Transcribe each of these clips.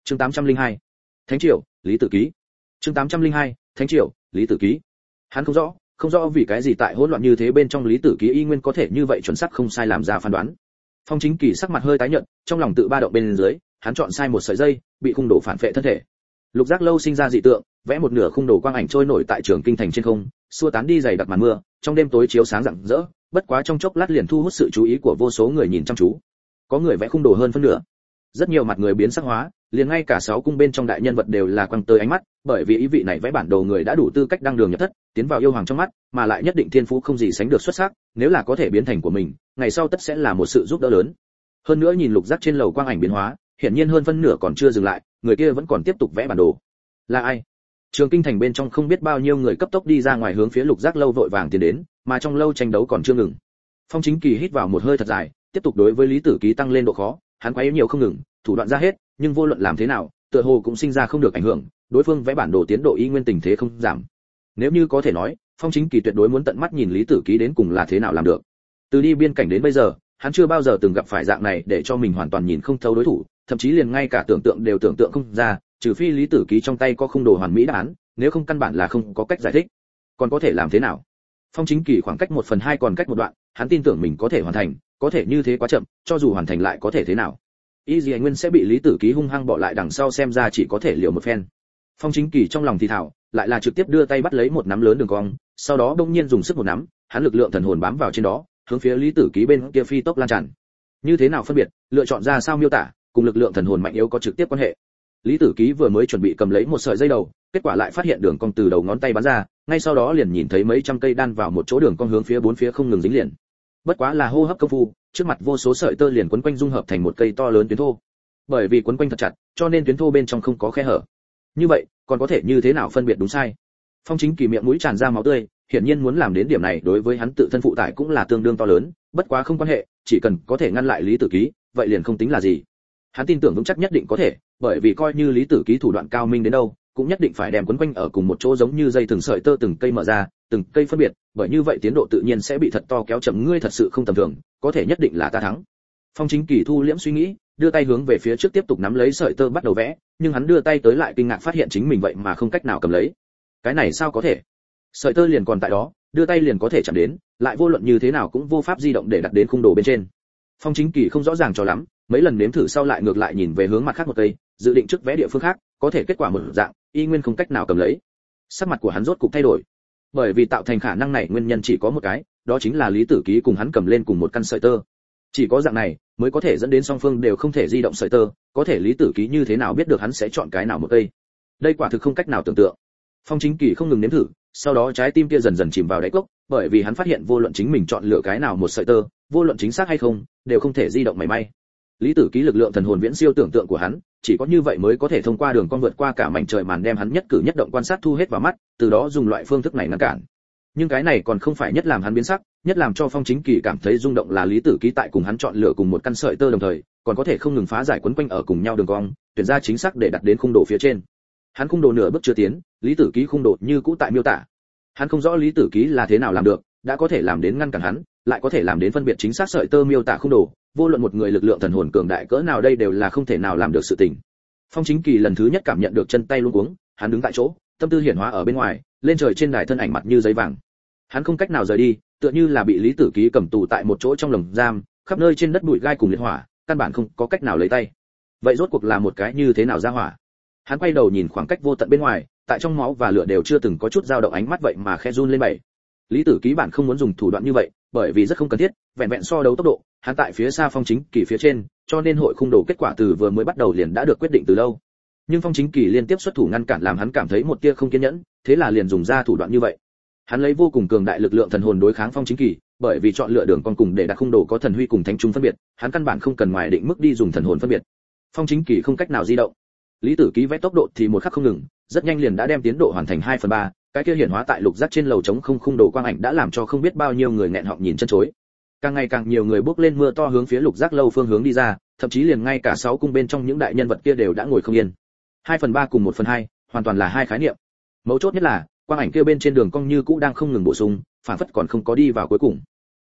Chương 802. Thánh triều, Lý Tử Ký. Chương 802. Thánh triều, Lý Tử Ký. Hắn không rõ vì cái gì tại hỗn loạn như thế bên trong Lý Tử Ký y nguyên có thể như vậy chuẩn xác không sai làm ra phán đoán. Phong Chính Kỳ sắc mặt hơi tái nhợt, trong lòng tự ba động bên dưới, hắn chọn sai một sợi dây, bị khung đồ phản phệ thân thể. Lục Giác Lâu sinh ra dị tượng, vẽ một nửa khung đồ quang ảnh trôi nổi tại Trường Kinh thành trên không, xua tán đi dày đặc màn mưa, trong đêm tối chiếu sáng rạng rỡ, bất quá trong chốc lát liền thu hút sự chú ý của vô số người nhìn chăm chú. Có người vẽ khung đồ hơn phân nửa. Rất nhiều mặt người biến sắc hóa, liền ngay cả 6 cung bên trong đại nhân vật đều là quăng tới ánh mắt, bởi vì ý vị này vẽ bản đồ người đã đủ tư cách đăng đường nhập thất, tiến vào yêu hoàng trong mắt, mà lại nhất định thiên phú không gì sánh được xuất sắc, nếu là có thể biến thành của mình, ngày sau tất sẽ là một sự giúp đỡ lớn. Hơn nữa nhìn Lục Giác trên lầu quang ảnh biến hóa, hiển nhiên hơn phân nửa còn chưa dừng lại, người kia vẫn còn tiếp tục vẽ bản đồ. Là ai? Trường Kinh thành bên trong không biết bao nhiêu người cấp tốc đi ra ngoài hướng phía Lục Giác lâu vội vàng tiến đến, mà trong lâu tranh đấu còn chưa ngừng. Phong Chính Kỳ hít vào một hơi thật dài, tiếp tục đối với Lý Tử Ký tăng lên độ khó, hắn quá yếu nhiều không ngừng, thủ đoạn ra hết, nhưng vô luận làm thế nào, tựa hồ cũng sinh ra không được ảnh hưởng, đối phương vẽ bản đồ tiến độ y nguyên tình thế không giảm. Nếu như có thể nói, Phong Chính Kỳ tuyệt đối muốn tận mắt nhìn Lý Tử Ký đến cùng là thế nào làm được. Từ đi biên cảnh đến bây giờ, hắn chưa bao giờ từng gặp phải dạng này để cho mình hoàn toàn nhìn không thấu đối thủ, thậm chí liền ngay cả tưởng tượng đều tưởng tượng không ra, trừ phi Lý Tử Ký trong tay có khung đồ hoàn mỹ đáp án, nếu không căn bản là không có cách giải thích. Còn có thể làm thế nào? Phong Chính Kỳ khoảng cách 1/2 còn cách một đoạn, hắn tin tưởng mình có thể hoàn thành, có thể như thế quá chậm, cho dù hoàn thành lại có thể thế nào? Y Dì Nguyên sẽ bị Lý Tử Ký hung hăng bỏ lại đằng sau, xem ra chỉ có thể liều một phen. Phong Chính Kỳ trong lòng thì thào, lại là trực tiếp đưa tay bắt lấy một nắm lớn đường cong, sau đó đông nhiên dùng sức một nắm, hắn lực lượng thần hồn bám vào trên đó, hướng phía Lý Tử Ký bên kia phi tốc lan tràn. Như thế nào phân biệt, lựa chọn ra sao miêu tả, cùng lực lượng thần hồn mạnh yếu có trực tiếp quan hệ. Lý Tử Ký vừa mới chuẩn bị cầm lấy một sợi dây đầu, kết quả lại phát hiện đường cong từ đầu ngón tay bắn ra, ngay sau đó liền nhìn thấy mấy trăm cây đan vào một chỗ đường cong hướng phía bốn phía không ngừng dính liền. Bất quá là hô hấp công phu, trước mặt vô số sợi tơ liền quấn quanh dung hợp thành một cây to lớn tuyến thô. Bởi vì quấn quanh thật chặt, cho nên tuyến thô bên trong không có khe hở. Như vậy, còn có thể như thế nào phân biệt đúng sai? Phong Chính Kỳ miệng mũi tràn ra máu tươi, hiển nhiên muốn làm đến điểm này đối với hắn tự thân phụ tải cũng là tương đương to lớn, bất quá không quan hệ, chỉ cần có thể ngăn lại Lý Tử Ký, vậy liền không tính là gì. Hắn tin tưởng vững chắc nhất định có thể, bởi vì coi như Lý Tử Ký thủ đoạn cao minh đến đâu, cũng nhất định phải đem quấn quanh ở cùng một chỗ giống như dây từng sợi tơ từng cây mở ra, từng cây phân biệt, bởi như vậy tiến độ tự nhiên sẽ bị thật to kéo chậm, ngươi thật sự không tầm thường, có thể nhất định là ta thắng. Phong Chính Kỳ thu liễm suy nghĩ, đưa tay hướng về phía trước tiếp tục nắm lấy sợi tơ bắt đầu vẽ, nhưng hắn đưa tay tới lại kinh ngạc phát hiện chính mình vậy mà không cách nào cầm lấy. Cái này sao có thể? Sợi tơ liền còn tại đó, đưa tay liền có thể chạm đến, lại vô luận như thế nào cũng vô pháp di động để đặt đến khung đồ bên trên. Phong Chính Kỳ không rõ ràng cho lắm, mấy lần nếm thử sau lại ngược lại nhìn về hướng mặt khác một cây, dự định trước vẽ địa phương khác, có thể kết quả một dạng, y nguyên không cách nào cầm lấy. Sắc mặt của hắn rốt cục thay đổi, bởi vì tạo thành khả năng này nguyên nhân chỉ có một cái, đó chính là Lý Tử Ký cùng hắn cầm lên cùng một căn sợi tơ. Chỉ có dạng này mới có thể dẫn đến song phương đều không thể di động sợi tơ, có thể Lý Tử Ký như thế nào biết được hắn sẽ chọn cái nào một cây? Đây quả thực không cách nào tưởng tượng. Phong Chính Kỳ không ngừng nếm thử, sau đó trái tim kia dần dần chìm vào đáy cốc, bởi vì hắn phát hiện vô luận chính mình chọn lựa cái nào một sợi tơ, vô luận chính xác hay không, đều không thể di động mảy may. Lý Tử Ký lực lượng thần hồn viễn siêu tưởng tượng của hắn, chỉ có như vậy mới có thể thông qua đường cong vượt qua cả mảnh trời màn đem hắn nhất cử nhất động quan sát thu hết vào mắt, từ đó dùng loại phương thức này ngăn cản. Nhưng cái này còn không phải nhất làm hắn biến sắc, nhất làm cho Phong Chính Kỳ cảm thấy rung động là Lý Tử Ký tại cùng hắn chọn lựa cùng một căn sợi tơ đồng thời, còn có thể không ngừng phá giải quấn quanh ở cùng nhau đường cong, tuyển ra chính xác để đặt đến khung đồ phía trên. Hắn khung đồ nửa bước chưa tiến, Lý Tử Ký khung đồ như cũ tại miêu tả. Hắn không rõ Lý Tử Ký là thế nào làm được, đã có thể làm đến ngăn cản hắn, lại có thể làm đến phân biệt chính xác sợi tơ miêu tả khung đồ, vô luận một người lực lượng thần hồn cường đại cỡ nào đây đều là không thể nào làm được sự tình. Phong Chính Kỳ lần thứ nhất cảm nhận được chân tay luống cuống, hắn đứng tại chỗ, tâm tư hiển hóa ở bên ngoài, lên trời trên đài thân ảnh mặt như giấy vàng. Hắn không cách nào rời đi, tựa như là bị Lý Tử Ký cầm tù tại một chỗ trong lồng giam, khắp nơi trên đất bụi gai cùng liệt hỏa, căn bản không có cách nào lấy tay. Vậy rốt cuộc là một cái như thế nào ra hỏa? Hắn quay đầu nhìn khoảng cách vô tận bên ngoài, tại trong máu và lửa đều chưa từng có chút dao động, ánh mắt vậy mà khẽ run lên bảy. Lý Tử Ký bản không muốn dùng thủ đoạn như vậy, bởi vì rất không cần thiết, vẹn vẹn so đấu tốc độ, hắn tại phía xa Phong Chính Kỳ phía trên, cho nên hội khung đồ kết quả từ vừa mới bắt đầu liền đã được quyết định từ lâu. Nhưng Phong Chính Kỳ liên tiếp xuất thủ ngăn cản làm hắn cảm thấy một tia không kiên nhẫn, thế là liền dùng ra thủ đoạn như vậy. Hắn lấy vô cùng cường đại lực lượng thần hồn đối kháng Phong Chính Kỳ, bởi vì chọn lựa đường con cùng để đặt khung đồ có thần huy cùng thánh trung phân biệt, hắn căn bản không cần ngoài định mức đi dùng thần hồn phân biệt. Phong Chính Kỳ không cách nào di động. Lý Tử Ký vẽ tốc độ thì một khắc không ngừng, rất nhanh liền đã đem tiến độ hoàn thành 2/3, cái kia hiển hóa tại Lục Giác trên lầu trống không khung đồ quang ảnh đã làm cho không biết bao nhiêu người nghẹn họng nhìn chân chối. Càng ngày càng nhiều người bước lên mưa to hướng phía Lục Giác lâu phương hướng đi ra, thậm chí liền ngay cả 6 cung bên trong những đại nhân vật kia đều đã ngồi không yên. 2/3 cùng 1/2, hoàn toàn là hai khái niệm. Mấu chốt nhất là, quang ảnh kia bên trên đường cong như cũ đang không ngừng bổ sung, phản phất còn không có đi vào cuối cùng.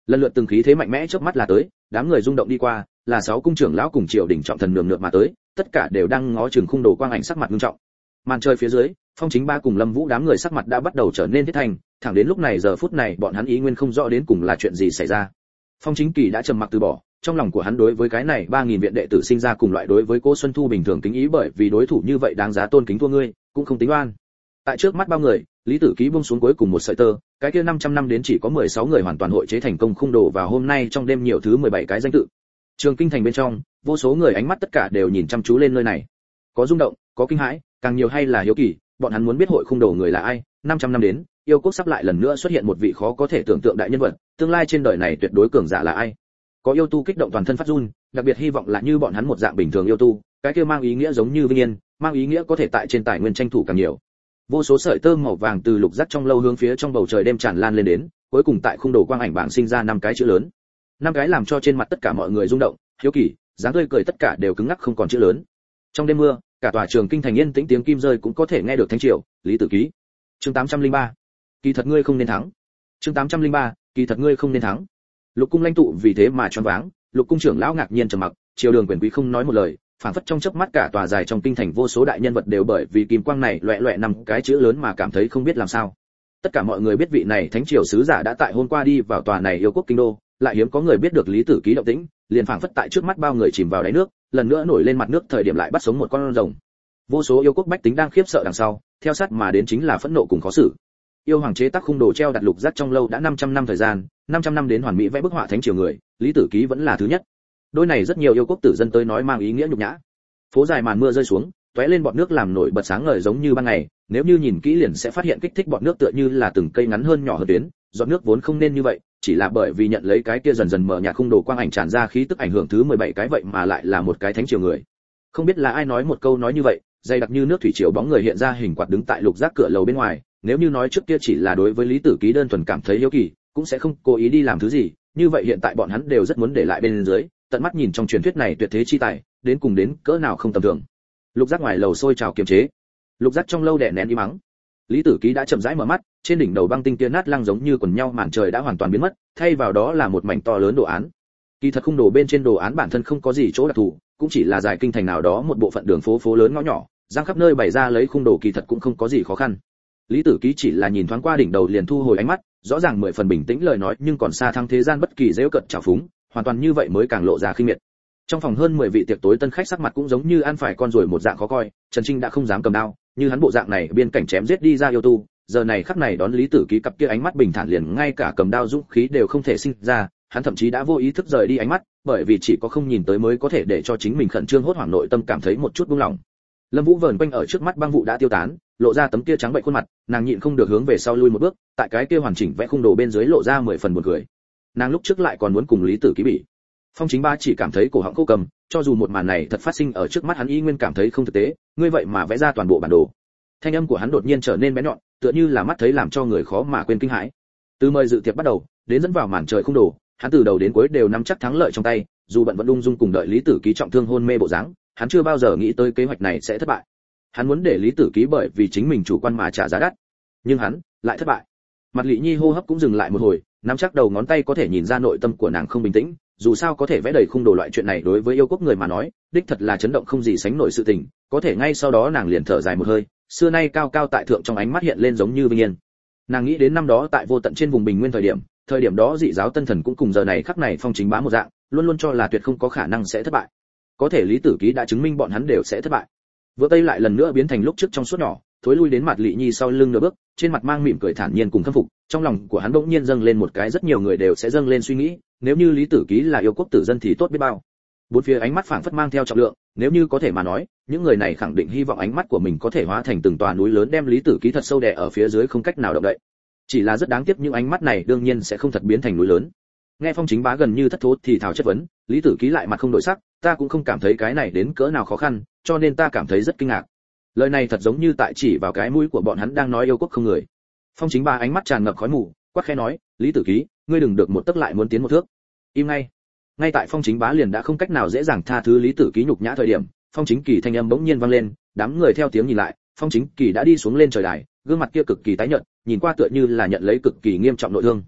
lần lượt từng khí thế mạnh mẽ chớp mắt là tới, đám người rung động đi qua, là 6 cung trưởng lão cùng triều đình trọng thần nườm nượp mà tới, tất cả đều đang ngó chừng khung đồ quang ảnh sắc mặt nghiêm trọng. Màn trời phía dưới, Phong Chính Ba cùng Lâm Vũ đám người sắc mặt đã bắt đầu trở nên thiết thành, thẳng đến lúc này giờ phút này bọn hắn ý nguyên không rõ đến cùng là chuyện gì xảy ra. Phong Chính Kỳ đã trầm mặc từ bỏ, trong lòng của hắn đối với cái này 3000 viện đệ tử sinh ra cùng loại đối với Cố Xuân Thu bình thường kính ý, bởi vì đối thủ như vậy đáng giá tôn kính thua ngươi, cũng không tính oan. Tại trước mắt bao người, Lý Tử Ký buông xuống cuối cùng một sợi tơ, cái kia 500 năm đến chỉ có 16 người hoàn toàn hội chế thành công khung đồ, và hôm nay trong đêm nhiều thứ 17 cái danh tự. Trường Kinh thành bên trong, vô số người ánh mắt tất cả đều nhìn chăm chú lên nơi này. Có rung động, có kinh hãi, càng nhiều hay là hiếu kỳ, bọn hắn muốn biết hội khung đồ người là ai. 500 năm đến, yêu quốc sắp lại lần nữa xuất hiện một vị khó có thể tưởng tượng đại nhân vật, tương lai trên đời này tuyệt đối cường giả là ai. Có yêu tu kích động toàn thân phát run, đặc biệt hy vọng là như bọn hắn một dạng bình thường yêu tu, cái kia mang ý nghĩa giống như vinh yên, mang ý nghĩa có thể tại trên tài nguyên tranh thủ càng nhiều. Vô số sợi tơ màu vàng từ lục giác trong lâu hướng phía trong bầu trời đêm tràn lan lên đến, cuối cùng tại khung đồ quang ảnh bảng sinh ra 5 cái chữ lớn. 5 cái làm cho trên mặt tất cả mọi người rung động, hiếu kỳ, dáng tươi cười tất cả đều cứng ngắc không còn chữ lớn. Trong đêm mưa, cả tòa Trường Kinh thành yên tĩnh, tiếng kim rơi cũng có thể nghe được. Thánh Triều, Lý Tử Ký. Chương 803. Kỳ thật ngươi không nên thắng. Chương 803. Kỳ thật ngươi không nên thắng. Lục cung lãnh tụ vì thế mà choáng váng, Lục cung trưởng lão ngạc nhiên trầm mặc, triều đường quyền quý không nói một lời, phảng phất trong chớp mắt cả tòa dài trong kinh thành vô số đại nhân vật đều bởi vì kim quang này loẹt loẹt 5 cái chữ lớn mà cảm thấy không biết làm sao. Tất cả mọi người biết vị này Thánh Triều sứ giả đã tại hôm qua đi vào tòa này yêu quốc kinh đô, lại hiếm có người biết được Lý Tử Ký động tĩnh, liền phảng phất tại trước mắt bao người chìm vào đáy nước, lần nữa nổi lên mặt nước thời điểm lại bắt sống một con rồng. Vô số yêu quốc bách tính đang khiếp sợ đằng sau, theo sát mà đến chính là phẫn nộ cùng khó xử. Yêu hoàng chế tác khung đồ treo đặt lục giác trong lâu đã 500 năm thời gian, 500 năm đến hoàn mỹ vẽ bức họa Thánh Triều người, Lý Tử Ký vẫn là thứ nhất. Đôi này rất nhiều yêu quốc tử dân tới nói mang ý nghĩa nhục nhã. Phố dài màn mưa rơi xuống, tóe lên bọt nước làm nổi bật sáng ngời giống như ban ngày, nếu như nhìn kỹ liền sẽ phát hiện kích thích bọt nước tựa như là từng cây ngắn hơn nhỏ hơn tuyến, giọt nước vốn không nên như vậy, chỉ là bởi vì nhận lấy cái kia dần dần mở nhạt khung đồ quang ảnh tràn ra khí tức ảnh hưởng thứ 17 cái vậy mà lại là một cái Thánh Triều người. Không biết là ai nói một câu nói như vậy, dày đặc như nước thủy triều bóng người hiện ra hình quạt đứng tại lục giác cửa lầu bên ngoài, nếu như nói trước kia chỉ là đối với Lý Tử Ký đơn thuần cảm thấy hiếu kỳ, cũng sẽ không cố ý đi làm thứ gì, như vậy hiện tại bọn hắn đều rất muốn để lại bên dưới, tận mắt nhìn trong truyền thuyết này tuyệt thế chi tài, đến cùng đến cỡ nào không tầm thường. Lục giác ngoài lầu sôi trào kiềm chế, lục giác trong lâu đè nén im mắng. Lý Tử Ký đã chậm rãi mở mắt, trên đỉnh đầu băng tinh tia nát lăng giống như quần nhau màn trời đã hoàn toàn biến mất, thay vào đó là một mảnh to lớn đồ án. Kỳ thật khung đồ bên trên đồ án bản thân không có gì chỗ đặc thù, cũng chỉ là dài kinh thành nào đó một bộ phận đường phố lớn ngõ nhỏ, giang khắp nơi bày ra lấy khung đồ, kỳ thật cũng không có gì khó khăn. Lý Tử Ký chỉ là nhìn thoáng qua đỉnh đầu liền thu hồi ánh mắt, rõ ràng 10 phần bình tĩnh lời nói, nhưng còn xa thắng thế gian bất kỳ giễu cợt trào phúng, hoàn toàn như vậy mới càng lộ ra khinh miệt. Trong phòng hơn 10 vị tiệc tối tân khách sắc mặt cũng giống như ăn phải con ruồi một dạng khó coi, Trần Trinh đã không dám cầm đao, như hắn bộ dạng này biên cảnh chém giết đi ra yêu tu, giờ này khắc này đón Lý Tử Ký cặp kia ánh mắt bình thản liền ngay cả cầm đao dũng khí đều không thể sinh ra, hắn thậm chí đã vô ý thức rời đi ánh mắt, bởi vì chỉ có không nhìn tới mới có thể để cho chính mình khẩn trương hốt hoảng nội tâm cảm thấy một chút buông lỏng. Lâm Vũ vờn quanh ở trước mắt băng vụ đã tiêu tán, lộ ra tấm kia trắng bệnh khuôn mặt, nàng nhịn không được hướng về sau lui một bước, tại cái kia hoàn chỉnh vẽ khung đồ bên dưới lộ ra 10 phần buồn cười. Nàng lúc trước lại còn muốn cùng Lý Tử Ký bị. Phong Chính Ba chỉ cảm thấy cổ họng khô cầm, cho dù một màn này thật phát sinh ở trước mắt hắn y nguyên cảm thấy không thực tế, ngươi vậy mà vẽ ra toàn bộ bản đồ. Thanh âm của hắn đột nhiên trở nên bén nhọn, tựa như là mắt thấy làm cho người khó mà quên kinh hãi. Từ mời dự tiệc bắt đầu, đến dẫn vào màn trời khung đồ, hắn từ đầu đến cuối đều nắm chắc thắng lợi trong tay, dù bận vẫn ung dung cùng đợi Lý Tử Ký trọng thương hôn mê bộ dáng, hắn chưa bao giờ nghĩ tới kế hoạch này sẽ thất bại. Hắn muốn để Lý Tử Ký bởi vì chính mình chủ quan mà trả giá đắt, nhưng hắn lại thất bại. Mặt Lệ Nhi hô hấp cũng dừng lại một hồi, nắm chắc đầu ngón tay có thể nhìn ra nội tâm của nàng không bình tĩnh, dù sao có thể vẽ đầy khung đồ loại chuyện này đối với yêu quốc người mà nói, đích thật là chấn động không gì sánh nổi sự tình, có thể ngay sau đó nàng liền thở dài một hơi, xưa nay cao cao tại thượng trong ánh mắt hiện lên giống như vinh yên. Nàng nghĩ đến năm đó tại vô tận trên vùng bình nguyên thời điểm đó dị giáo tân thần cũng cùng giờ này khắc này Phong Chính Bá một dạng, luôn luôn cho là tuyệt không có khả năng sẽ thất bại. Có thể Lý Tử Ký đã chứng minh bọn hắn đều sẽ thất bại. Vừa tây lại lần nữa biến thành lúc trước trong suốt nhỏ, thối lui đến mặt Lệ Nhi sau lưng nửa bước, trên mặt mang mỉm cười thản nhiên cùng khâm phục, trong lòng của hắn bỗng nhiên dâng lên một cái rất nhiều người đều sẽ dâng lên suy nghĩ, nếu như Lý Tử Ký là yêu quốc tử dân thì tốt biết bao. Bốn phía ánh mắt phảng phất mang theo trọng lượng, nếu như có thể mà nói, những người này khẳng định hy vọng ánh mắt của mình có thể hóa thành từng tòa núi lớn đem Lý Tử Ký thật sâu đè ở phía dưới không cách nào động đậy. Chỉ là rất đáng tiếc những ánh mắt này đương nhiên sẽ không thật biến thành núi lớn. Nghe Phong Chính Bá gần như thất thố thì thào chất vấn, Lý Tử Ký lại mặt không đổi sắc, ta cũng không cảm thấy cái này đến cỡ nào khó khăn, cho nên ta cảm thấy rất kinh ngạc. Lời này thật giống như tại chỉ vào cái mũi của bọn hắn đang nói yêu quốc không người. Phong Chính Bá ánh mắt tràn ngập khói mù, quát khẽ nói, Lý Tử Ký, ngươi đừng được một tấc lại muốn tiến một thước. Im ngay. Ngay tại Phong Chính Bá liền đã không cách nào dễ dàng tha thứ Lý Tử Ký nhục nhã thời điểm, Phong Chính Kỳ thanh âm bỗng nhiên vang lên, đám người theo tiếng nhìn lại, Phong Chính Kỳ đã đi xuống lên trời đài, gương mặt kia cực kỳ tái nhợt, nhìn qua tựa như là nhận lấy cực kỳ nghiêm trọng nội thương.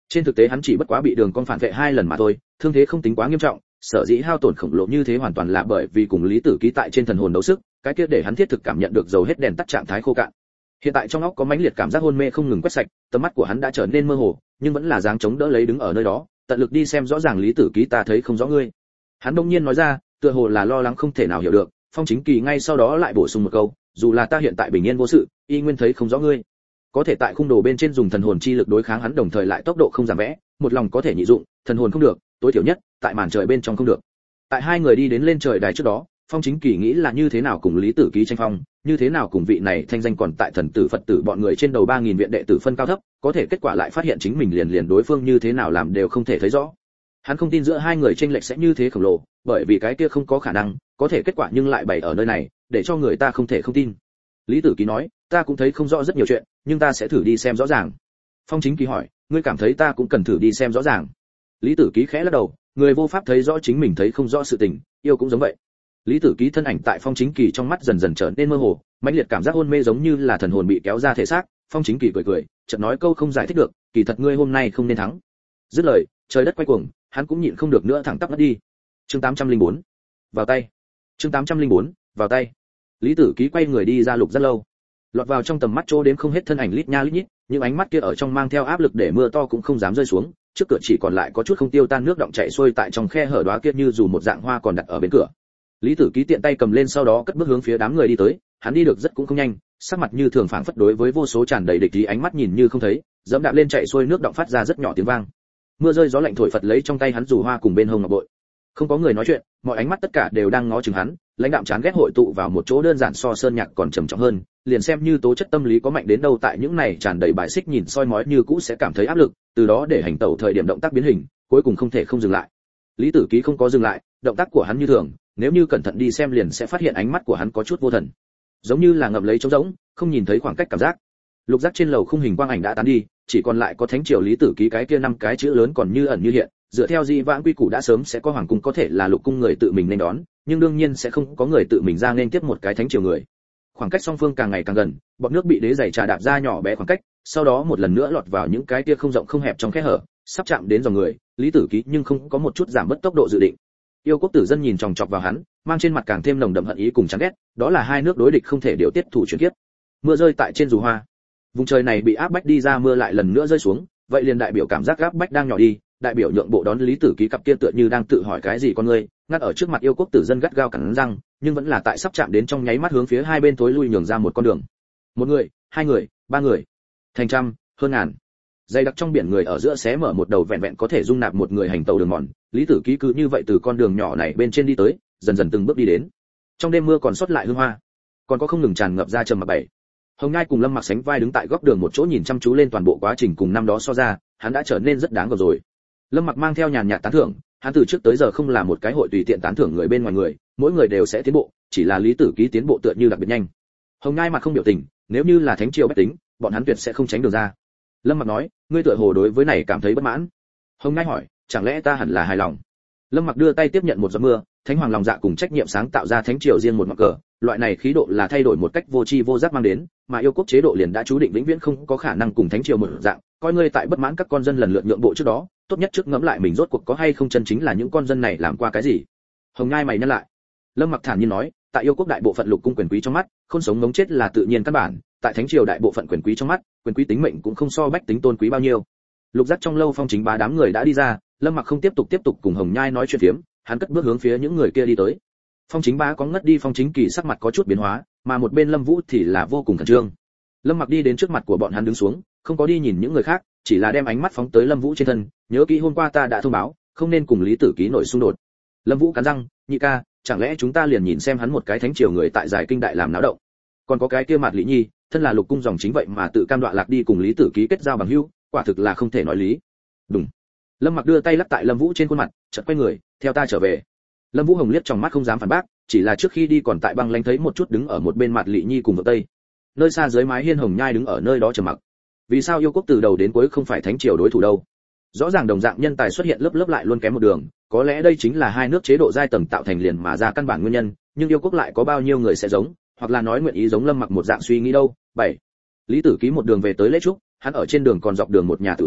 Trên thực tế hắn chỉ bất quá bị Đường Con phản vệ 2 lần mà thôi, thương thế không tính quá nghiêm trọng, sở dĩ hao tổn khổng lồ như thế hoàn toàn là bởi vì cùng Lý Tử Ký tại trên thần hồn đấu sức, cái kia để hắn thiết thực cảm nhận được dầu hết đèn tắt trạng thái khô cạn. Hiện tại trong óc có mãnh liệt cảm giác hôn mê không ngừng quét sạch, tầm mắt của hắn đã trở nên mơ hồ, nhưng vẫn là dáng chống đỡ lấy đứng ở nơi đó, tận lực đi xem rõ ràng Lý Tử Ký, ta thấy không rõ ngươi. Hắn đột nhiên nói ra, tựa hồ là lo lắng không thể nào hiểu được. Phong Chính Kỳ ngay sau đó lại bổ sung một câu, dù là ta hiện tại bình yên vô sự, y nguyên thấy không rõ ngươi. Có thể tại khung đồ bên trên dùng thần hồn chi lực đối kháng hắn, đồng thời lại tốc độ không giảm vẽ, một lòng có thể nhị dụng, thần hồn không được, tối thiểu nhất tại màn trời bên trong không được. Tại hai người đi đến lên trời đài trước đó, Phong Chính Kỳ nghĩ là như thế nào cùng Lý Tử Ký tranh phong, như thế nào cùng vị này thanh danh còn tại thần tử Phật tử bọn người trên đầu 3000 viện đệ tử phân cao thấp, có thể kết quả lại phát hiện chính mình liền đối phương như thế nào làm đều không thể thấy rõ. Hắn không tin giữa hai người chênh lệch sẽ như thế khổng lồ, bởi vì cái kia không có khả năng, có thể kết quả nhưng lại bày ở nơi này, để cho người ta không thể không tin. Lý Tử Ký nói, ta cũng thấy không rõ rất nhiều chuyện, nhưng ta sẽ thử đi xem rõ ràng. Phong Chính Kỳ hỏi, ngươi cảm thấy ta cũng cần thử đi xem rõ ràng? Lý Tử Ký khẽ lắc đầu, người vô pháp thấy rõ chính mình thấy không rõ sự tình, yêu cũng giống vậy. Lý Tử Ký thân ảnh tại Phong Chính Kỳ trong mắt dần dần trở nên mơ hồ, mãnh liệt cảm giác hôn mê giống như là thần hồn bị kéo ra thể xác. Phong Chính Kỳ cười, chợt nói câu không giải thích được, kỳ thật ngươi hôm nay không nên thắng. Dứt lời, trời đất quay cuồng, hắn cũng nhịn không được nữa thẳng tắp ngất đi. Chương 804, vào tay. Chương 804, vào tay. Lý Tử Ký quay người đi ra Lục Giác Lâu. Lọt vào trong tầm mắt chỗ đếm không hết thân ảnh lít nha lít nhít, những ánh mắt kia ở trong mang theo áp lực để mưa to cũng không dám rơi xuống, trước cửa chỉ còn lại có chút không tiêu tan nước đọng chảy xuôi tại trong khe hở đóa kia như dù một dạng hoa còn đặt ở bên cửa. Lý Tử Ký tiện tay cầm lên, sau đó cất bước hướng phía đám người đi tới, hắn đi được rất cũng không nhanh, sắc mặt như thường phảng phất đối với vô số tràn đầy địch ý ánh mắt nhìn như không thấy, dẫm đạp lên chạy xuôi nước đọng phát ra rất nhỏ tiếng vang. Mưa rơi gió lạnh thổi phật lấy trong tay hắn dù hoa cùng bên hông ngọc bội. Không có người nói chuyện, mọi ánh mắt tất cả đều đang ngó chừng hắn, lãnh đạm chán ghét hội tụ vào một chỗ đơn giản so sơn nhạc còn trầm trọng hơn, liền xem như tố chất tâm lý có mạnh đến đâu tại những này tràn đầy bài xích nhìn soi mói như cũ sẽ cảm thấy áp lực, từ đó để hành tẩu thời điểm động tác biến hình, cuối cùng không thể không dừng lại. Lý Tử Ký không có dừng lại, động tác của hắn như thường, nếu như cẩn thận đi xem liền sẽ phát hiện ánh mắt của hắn có chút vô thần, giống như là ngậm lấy trống rỗng, không nhìn thấy khoảng cách cảm giác. Lục giác trên lầu khung hình quang ảnh đã tán đi, chỉ còn lại có thánh triều Lý Tử Ký cái kia 5 cái chữ lớn còn như ẩn như hiện, dựa theo di vãng quy củ đã sớm sẽ có hoàng cung có thể là lục cung người tự mình nên đón, nhưng đương nhiên sẽ không có người tự mình ra nên tiếp một cái thánh triều người. Khoảng cách song phương càng ngày càng gần, bọt nước bị đế giày trà đạp ra nhỏ bé khoảng cách, sau đó một lần nữa lọt vào những cái kia không rộng không hẹp trong khe hở, sắp chạm đến dòng người. Lý Tử Ký nhưng không có một chút giảm bớt tốc độ dự định. Yêu quốc tử dân nhìn chòng chọc vào hắn, mang trên mặt càng thêm nồng đậm hận ý cùng chán ghét, đó là hai nước đối địch không thể điều tiết thủ chuyển kiếp. Mưa rơi tại trên dù hoa, vùng trời này bị áp bách đi ra, mưa lại lần nữa rơi xuống, vậy liền đại biểu cảm giác áp bách đang nhỏ đi, đại biểu nhượng bộ đón Lý Tử Ký cặp kia tựa như đang tự hỏi cái gì con ngươi, ngắt ở trước mặt yêu quốc tử dân gắt gao cắn răng, nhưng vẫn là tại sắp chạm đến trong nháy mắt hướng phía hai bên tối lui nhường ra một con đường. Một người, hai người, ba người, thành trăm, hơn ngàn. Dày đặc trong biển người ở giữa xé mở một đầu vẹn vẹn có thể dung nạp một người hành tàu đường mòn, Lý Tử Ký cứ như vậy từ con đường nhỏ này bên trên đi tới, dần dần từng bước đi đến. Trong đêm mưa còn sót lại hương hoa, còn có không ngừng tràn ngập ra trầm mặc bảy. Hồng Nhai cùng Lâm Mặc sánh vai đứng tại góc đường một chỗ nhìn chăm chú lên toàn bộ quá trình cùng năm đó so ra, hắn đã trở nên rất đáng gờm rồi. Lâm Mặc mang theo nhàn nhạt tán thưởng, hắn từ trước tới giờ không là một cái hội tùy tiện tán thưởng người bên ngoài người, mỗi người đều sẽ tiến bộ, chỉ là Lý Tử Ký tiến bộ tựa như đặc biệt nhanh. Hồng Nhai mặt không biểu tình, nếu như là thánh triều bách tính, bọn hắn tuyệt sẽ không tránh được ra. Lâm Mặc nói, ngươi tựa hồ đối với này cảm thấy bất mãn. Hồng Nhai hỏi, chẳng lẽ ta hẳn là hài lòng? Lâm Mặc đưa tay tiếp nhận một giọt mưa, thánh hoàng lòng dạ cùng trách nhiệm sáng tạo ra thánh triều riêng một ngọn cờ, loại này khí độ là thay đổi một cách vô tri vô giác mang đến, mà yêu quốc chế độ liền đã chú định vĩnh viễn không có khả năng cùng thánh triều một dạng, coi ngươi tại bất mãn các con dân lần lượt nhượng bộ trước đó, tốt nhất trước ngẫm lại mình rốt cuộc có hay không chân chính là những con dân này làm qua cái gì. Hồng Nhai mày nhăn lại. Lâm Mặc thản nhiên nói, tại yêu quốc đại bộ phận lục cung quyền quý trong mắt, không sống mống chết là tự nhiên căn bản, tại thánh triều đại bộ phận quyền quý trong mắt, quyền quý tính mệnh cũng không so bách tính tôn quý bao nhiêu. Lục giác trong lâu Phong Chính Bá đám người đã đi ra, Lâm Mặc không tiếp tục cùng Hồng Nhai nói chuyện phiếm, hắn cất bước hướng phía những người kia đi tới. Phong Chính Bá có ngất đi, Phong Chính Kỳ sắc mặt có chút biến hóa, mà một bên Lâm Vũ thì là vô cùng khẩn trương. Lâm Mặc đi đến trước mặt của bọn hắn đứng xuống, không có đi nhìn những người khác, chỉ là đem ánh mắt phóng tới Lâm Vũ trên thân, nhớ kỹ hôm qua ta đã thông báo, không nên cùng Lý Tử Ký nổi xung đột. Lâm Vũ cắn răng, nhị ca, chẳng lẽ chúng ta liền nhìn xem hắn một cái thánh triều người tại giải kinh đại làm náo động? Còn có cái kia Mạt Lý Nhi, thân là lục cung dòng chính vậy mà tự cam đoạ lạc đi cùng Lý Tử Ký kết giao bằng hữu, quả thực là không thể nói lý. Đúng. Lâm Mặc đưa tay lắc tại Lâm Vũ trên khuôn mặt, chợt quay người, theo ta trở về. Lâm Vũ hồng liếc trong mắt không dám phản bác, chỉ là trước khi đi còn tại băng lánh thấy một chút đứng ở một bên Mạt Lệ Nhi cùng vợ Tây. Nơi xa dưới mái hiên Hồng Nhai đứng ở nơi đó trầm mặc. Vì sao yêu quốc từ đầu đến cuối không phải thánh triều đối thủ đâu? Rõ ràng đồng dạng nhân tài xuất hiện lớp lớp lại luôn kém một đường, có lẽ đây chính là hai nước chế độ giai tầng tạo thành liền mà ra căn bản nguyên nhân, nhưng yêu quốc lại có bao nhiêu người sẽ giống, hoặc là nói nguyện ý giống Lâm Mặc một dạng suy nghĩ đâu? 7. Lý Tử Ký một đường về tới lễ trúc, hắn ở trên đường còn dọc đường một nhà tử lâu,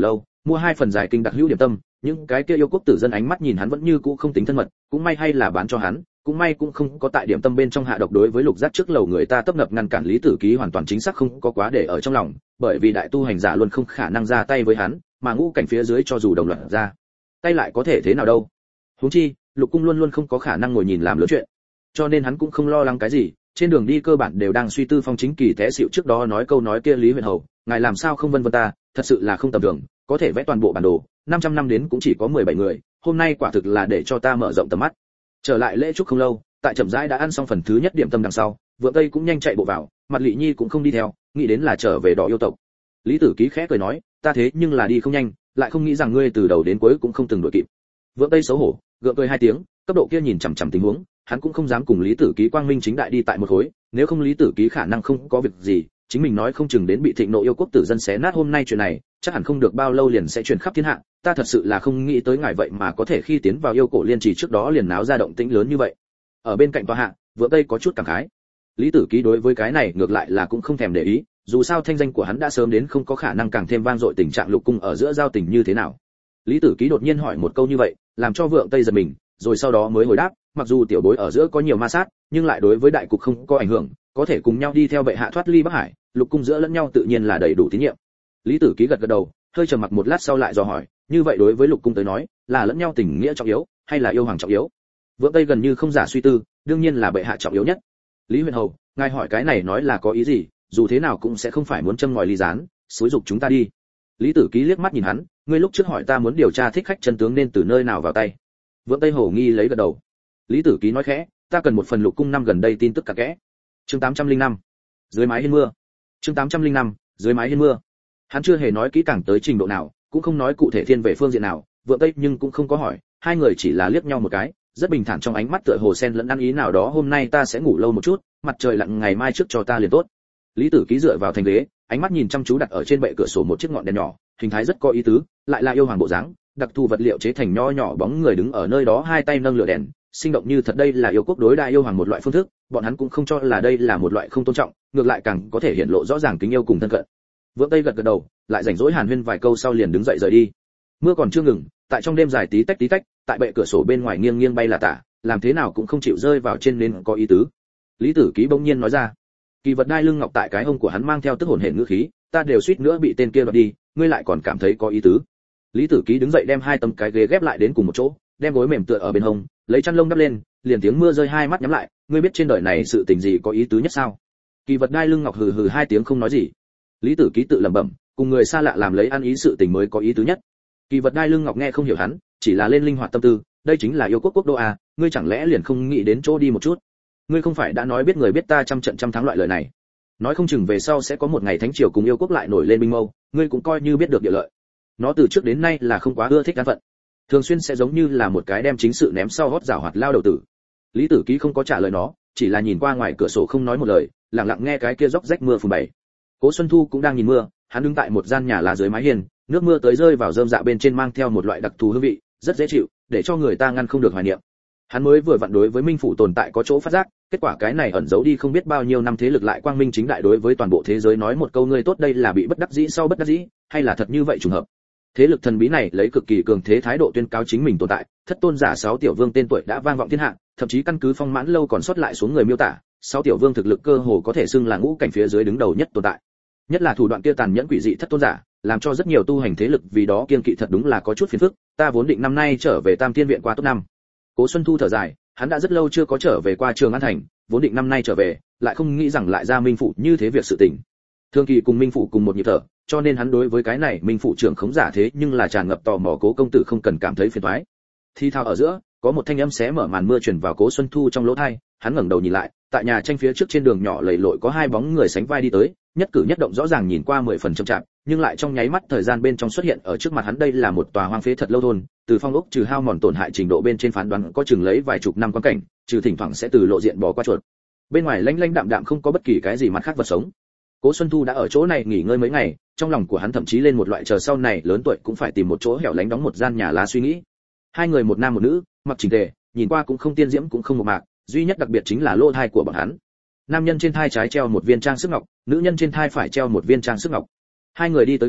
mua 2 phần giải kinh đặc hữu điểm tâm. Những cái kia yêu quốc tử dân ánh mắt nhìn hắn vẫn như cũ không tính thân mật, cũng may hay là bán cho hắn, cũng may cũng không có tại điểm tâm bên trong hạ độc. Đối với Lục Giác trước lầu người ta tấp nập ngăn cản Lý Tử Ký hoàn toàn chính xác không có quá để ở trong lòng, bởi vì đại tu hành giả luôn không khả năng ra tay với hắn, mà ngũ cảnh phía dưới cho dù đồng loạt ra tay lại có thể thế nào đâu. Huống chi Lục Cung luôn luôn không có khả năng ngồi nhìn làm lớn chuyện, cho nên hắn cũng không lo lắng cái gì. Trên đường đi cơ bản đều đang suy tư Phong Chính Kỳ té xỉu trước đó nói câu nói kia Lý Huyền Hầu, ngài làm sao không vân vân ta, thật sự là không tầm thường, có thể vẽ toàn bộ bản đồ, 500 năm đến cũng chỉ có 17 người, hôm nay quả thực là để cho ta mở rộng tầm mắt. Trở lại lễ chúc không lâu, tại chậm rãi đã ăn xong phần thứ nhất điểm tâm đằng sau, Vượng Tây cũng nhanh chạy bộ vào, Mặt Lệ Nhi cũng không đi theo, nghĩ đến là trở về Đỏ yêu tộc. Lý Tử Ký khẽ cười nói, ta thế nhưng là đi không nhanh, lại không nghĩ rằng ngươi từ đầu đến cuối cũng không từng đuổi kịp. Vượng Tây xấu hổ, gượng cười 2 tiếng, cấp độ kia nhìn chằm chằm tình huống, hắn cũng không dám cùng Lý Tử Ký quang minh chính đại đi tại một khối, nếu không Lý Tử Ký khả năng không có việc gì, chính mình nói không chừng đến bị thịnh nộ yêu quốc tử dân xé nát. Hôm nay chuyện này, chắc hẳn không được bao lâu liền sẽ truyền khắp thiên hạ, ta thật sự là không nghĩ tới ngài vậy mà có thể khi tiến vào yêu cổ liên trì trước đó liền náo ra động tĩnh lớn như vậy. Ở bên cạnh tòa hạ, Vượng Tây có chút cảm khái. Lý Tử Ký đối với cái này ngược lại là cũng không thèm để ý, dù sao thanh danh của hắn đã sớm đến không có khả năng càng thêm vang dội tình trạng Lục Cung ở giữa giao tình như thế nào. Lý Tử Ký đột nhiên hỏi một câu như vậy, làm cho Vượng Tây giật mình, rồi sau đó mới hồi đáp, mặc dù tiểu bối ở giữa có nhiều ma sát, nhưng lại đối với đại cục không có ảnh hưởng, có thể cùng nhau đi theo bệ hạ thoát ly Bắc Hải, Lục Cung giữa lẫn nhau tự nhiên là đầy đủ tín nhiệm. Lý Tử Ký gật gật đầu, hơi trầm mặc một lát sau lại dò hỏi, như vậy đối với Lục Cung tới nói, là lẫn nhau tình nghĩa trọng yếu, hay là yêu hoàng trọng yếu? Vượng Tây gần như không giả suy tư, đương nhiên là bệ hạ trọng yếu nhất. Lý Huyền Hầu, ngài hỏi cái này nói là có ý gì? Dù thế nào cũng sẽ không phải muốn châm ngòi ly gián, xúi dục chúng ta đi. Lý Tử Ký liếc mắt nhìn hắn, ngươi lúc trước hỏi ta muốn điều tra thích khách chân tướng nên từ nơi nào vào tay. Vượng Tây hổ nghi lấy gật đầu. Lý Tử Ký nói khẽ, ta cần một phần Lục Cung năm gần đây tin tức cả kẽ. Chương 805, dưới mái hiên mưa. Chương 805, dưới mái hiên mưa. Hắn chưa hề nói kỹ càng tới trình độ nào, cũng không nói cụ thể thiên về phương diện nào, Vượng Tây nhưng cũng không có hỏi, hai người chỉ là liếc nhau một cái, rất bình thản trong ánh mắt tựa hồ sen lẫn ăn ý nào đó. Hôm nay ta sẽ ngủ lâu một chút, mặt trời lặn ngày mai trước cho ta liền tốt. Lý Tử Ký dựa vào thành ghế, ánh mắt nhìn chăm chú đặt ở trên bệ cửa sổ một chiếc ngọn đèn nhỏ, hình thái rất có ý tứ, lại là yêu hoàng bộ dáng, đặc thù vật liệu chế thành nho nhỏ bóng người đứng ở nơi đó, hai tay nâng lửa đèn, sinh động như thật. Đây là yêu quốc đối đại yêu hoàng một loại phương thức, bọn hắn cũng không cho là đây là một loại không tôn trọng, ngược lại càng có thể hiện lộ rõ ràng kính yêu cùng thân cận. Vượng Tây gật gật đầu, lại rảnh rỗi hàn huyên vài câu sau liền đứng dậy rời đi. Mưa còn chưa ngừng, tại trong đêm dài tí tách, tại bệ cửa sổ bên ngoài nghiêng nghiêng bay là tả, làm thế nào cũng không chịu rơi vào trên nên có ý tứ. Lý Tử Ký bỗng nhiên nói ra, kỳ vật đai lưng ngọc tại cái hông của hắn mang theo tức hồn hển ngữ khí, ta đều suýt nữa bị tên kia đoạt đi, ngươi lại còn cảm thấy có ý tứ. Lý Tử Ký đứng dậy đem hai tấm cái ghế ghép lại đến cùng một chỗ, đem gối mềm tựa ở bên hông, lấy chăn lông đắp lên, liền tiếng mưa rơi, hai mắt nhắm lại, ngươi biết trên đời này sự tình gì có ý tứ nhất sao? Kỳ vật đai lưng ngọc hừ hừ hai tiếng không nói gì. Lý Tử Ký tự lẩm bẩm, cùng người xa lạ làm lấy ăn ý sự tình mới có ý tứ nhất. Kỳ vật đai lưng ngọc nghe không hiểu hắn, chỉ là lên linh hoạt tâm tư, đây chính là yêu quốc quốc đô à, ngươi chẳng lẽ liền không nghĩ đến chỗ đi một chút? Ngươi không phải đã nói biết người biết ta trăm trận trăm thắng loại lời này? Nói không chừng về sau sẽ có một ngày thánh triều cùng yêu quốc lại nổi lên binh mâu, ngươi cũng coi như biết được địa lợi. Nó từ trước đến nay là không quá ưa thích an phận, thường xuyên sẽ giống như là một cái đem chính sự ném sau hót rào hoạt lao đầu tử. Lý Tử Ký không có trả lời nó, chỉ là nhìn qua ngoài cửa sổ không nói một lời, lặng lặng nghe cái kia róc rách mưa phùn bày. Cố Xuân Thu cũng đang nhìn mưa, hắn đứng tại một gian nhà lá dưới mái hiên, nước mưa tới rơi vào rơm dạ bên trên mang theo một loại đặc thù hương vị, rất dễ chịu, để cho người ta ngăn không được hoài niệm. Hắn mới vừa vặn đối với Minh phủ tồn tại có chỗ phát giác, kết quả cái này ẩn giấu đi không biết bao nhiêu năm thế lực lại quang minh chính đại đối với toàn bộ thế giới nói một câu ngươi tốt, đây là bị bất đắc dĩ sau bất đắc dĩ, hay là thật như vậy trùng hợp. Thế lực thần bí này lấy cực kỳ cường thế thái độ tuyên cáo chính mình tồn tại, thất tôn giả sáu tiểu vương tên tuổi đã vang vọng thiên hạ, thậm chí căn cứ Phong Mãn lâu còn sót lại xuống người miêu tả, sáu tiểu vương thực lực cơ hồ có thể xưng là ngũ cảnh phía dưới đứng đầu nhất tồn tại. Nhất là thủ đoạn kia tàn nhẫn quỷ dị thất tôn giả, làm cho rất nhiều tu hành thế lực vì đó kiêng kỵ, thật đúng là có chút phiền phức. Ta vốn định năm nay trở về Tam Tiên viện qua tốt năm. Cố Xuân Thu thở dài, hắn đã rất lâu chưa có trở về qua Trường An thành, vốn định năm nay trở về, lại không nghĩ rằng lại ra Minh phủ như thế việc sự tình. Thương Kỳ cùng Minh phủ cùng một nhịp thở, cho nên hắn đối với cái này Minh phủ trưởng khống giả thế nhưng là tràn ngập tò mò. Cố công tử không cần cảm thấy phiền toái. Thi thao ở giữa, có một thanh âm xé mở màn mưa truyền vào Cố Xuân Thu trong lỗ tai, hắn ngẩng đầu nhìn lại, tại nhà tranh phía trước trên đường nhỏ lầy lội có hai bóng người sánh vai đi tới, nhất cử nhất động rõ ràng nhìn qua 10 phần chậm chạp, nhưng lại trong nháy mắt thời gian bên trong xuất hiện ở trước mặt hắn. Đây là một tòa hoang phế thật lâu thôn, từ phong ốc trừ hao mòn tổn hại trình độ bên trên phán đoán có chừng lấy vài chục năm quan cảnh, trừ thỉnh thoảng sẽ từ lộ diện bỏ qua chuột. Bên ngoài lanh lanh đạm đạm không có bất kỳ cái gì mặt khác vật sống. Cố Xuân Thu đã ở chỗ này nghỉ ngơi mấy ngày, trong lòng của hắn thậm chí lên một loại chờ sau này lớn tuổi cũng phải tìm một chỗ hẻo lánh đóng một gian nhà lá suy nghĩ. Hai người một nam một nữ, mặc chỉnh tề, nhìn qua cũng không tiên diễm cũng không mộc mạc, duy nhất đặc biệt chính là lỗ tai của bọn hắn. Nam nhân trên thai trái treo một viên trang sức ngọc, nữ nhân trên thai phải treo một viên trang sức ngọc. Hai người đi tới gần,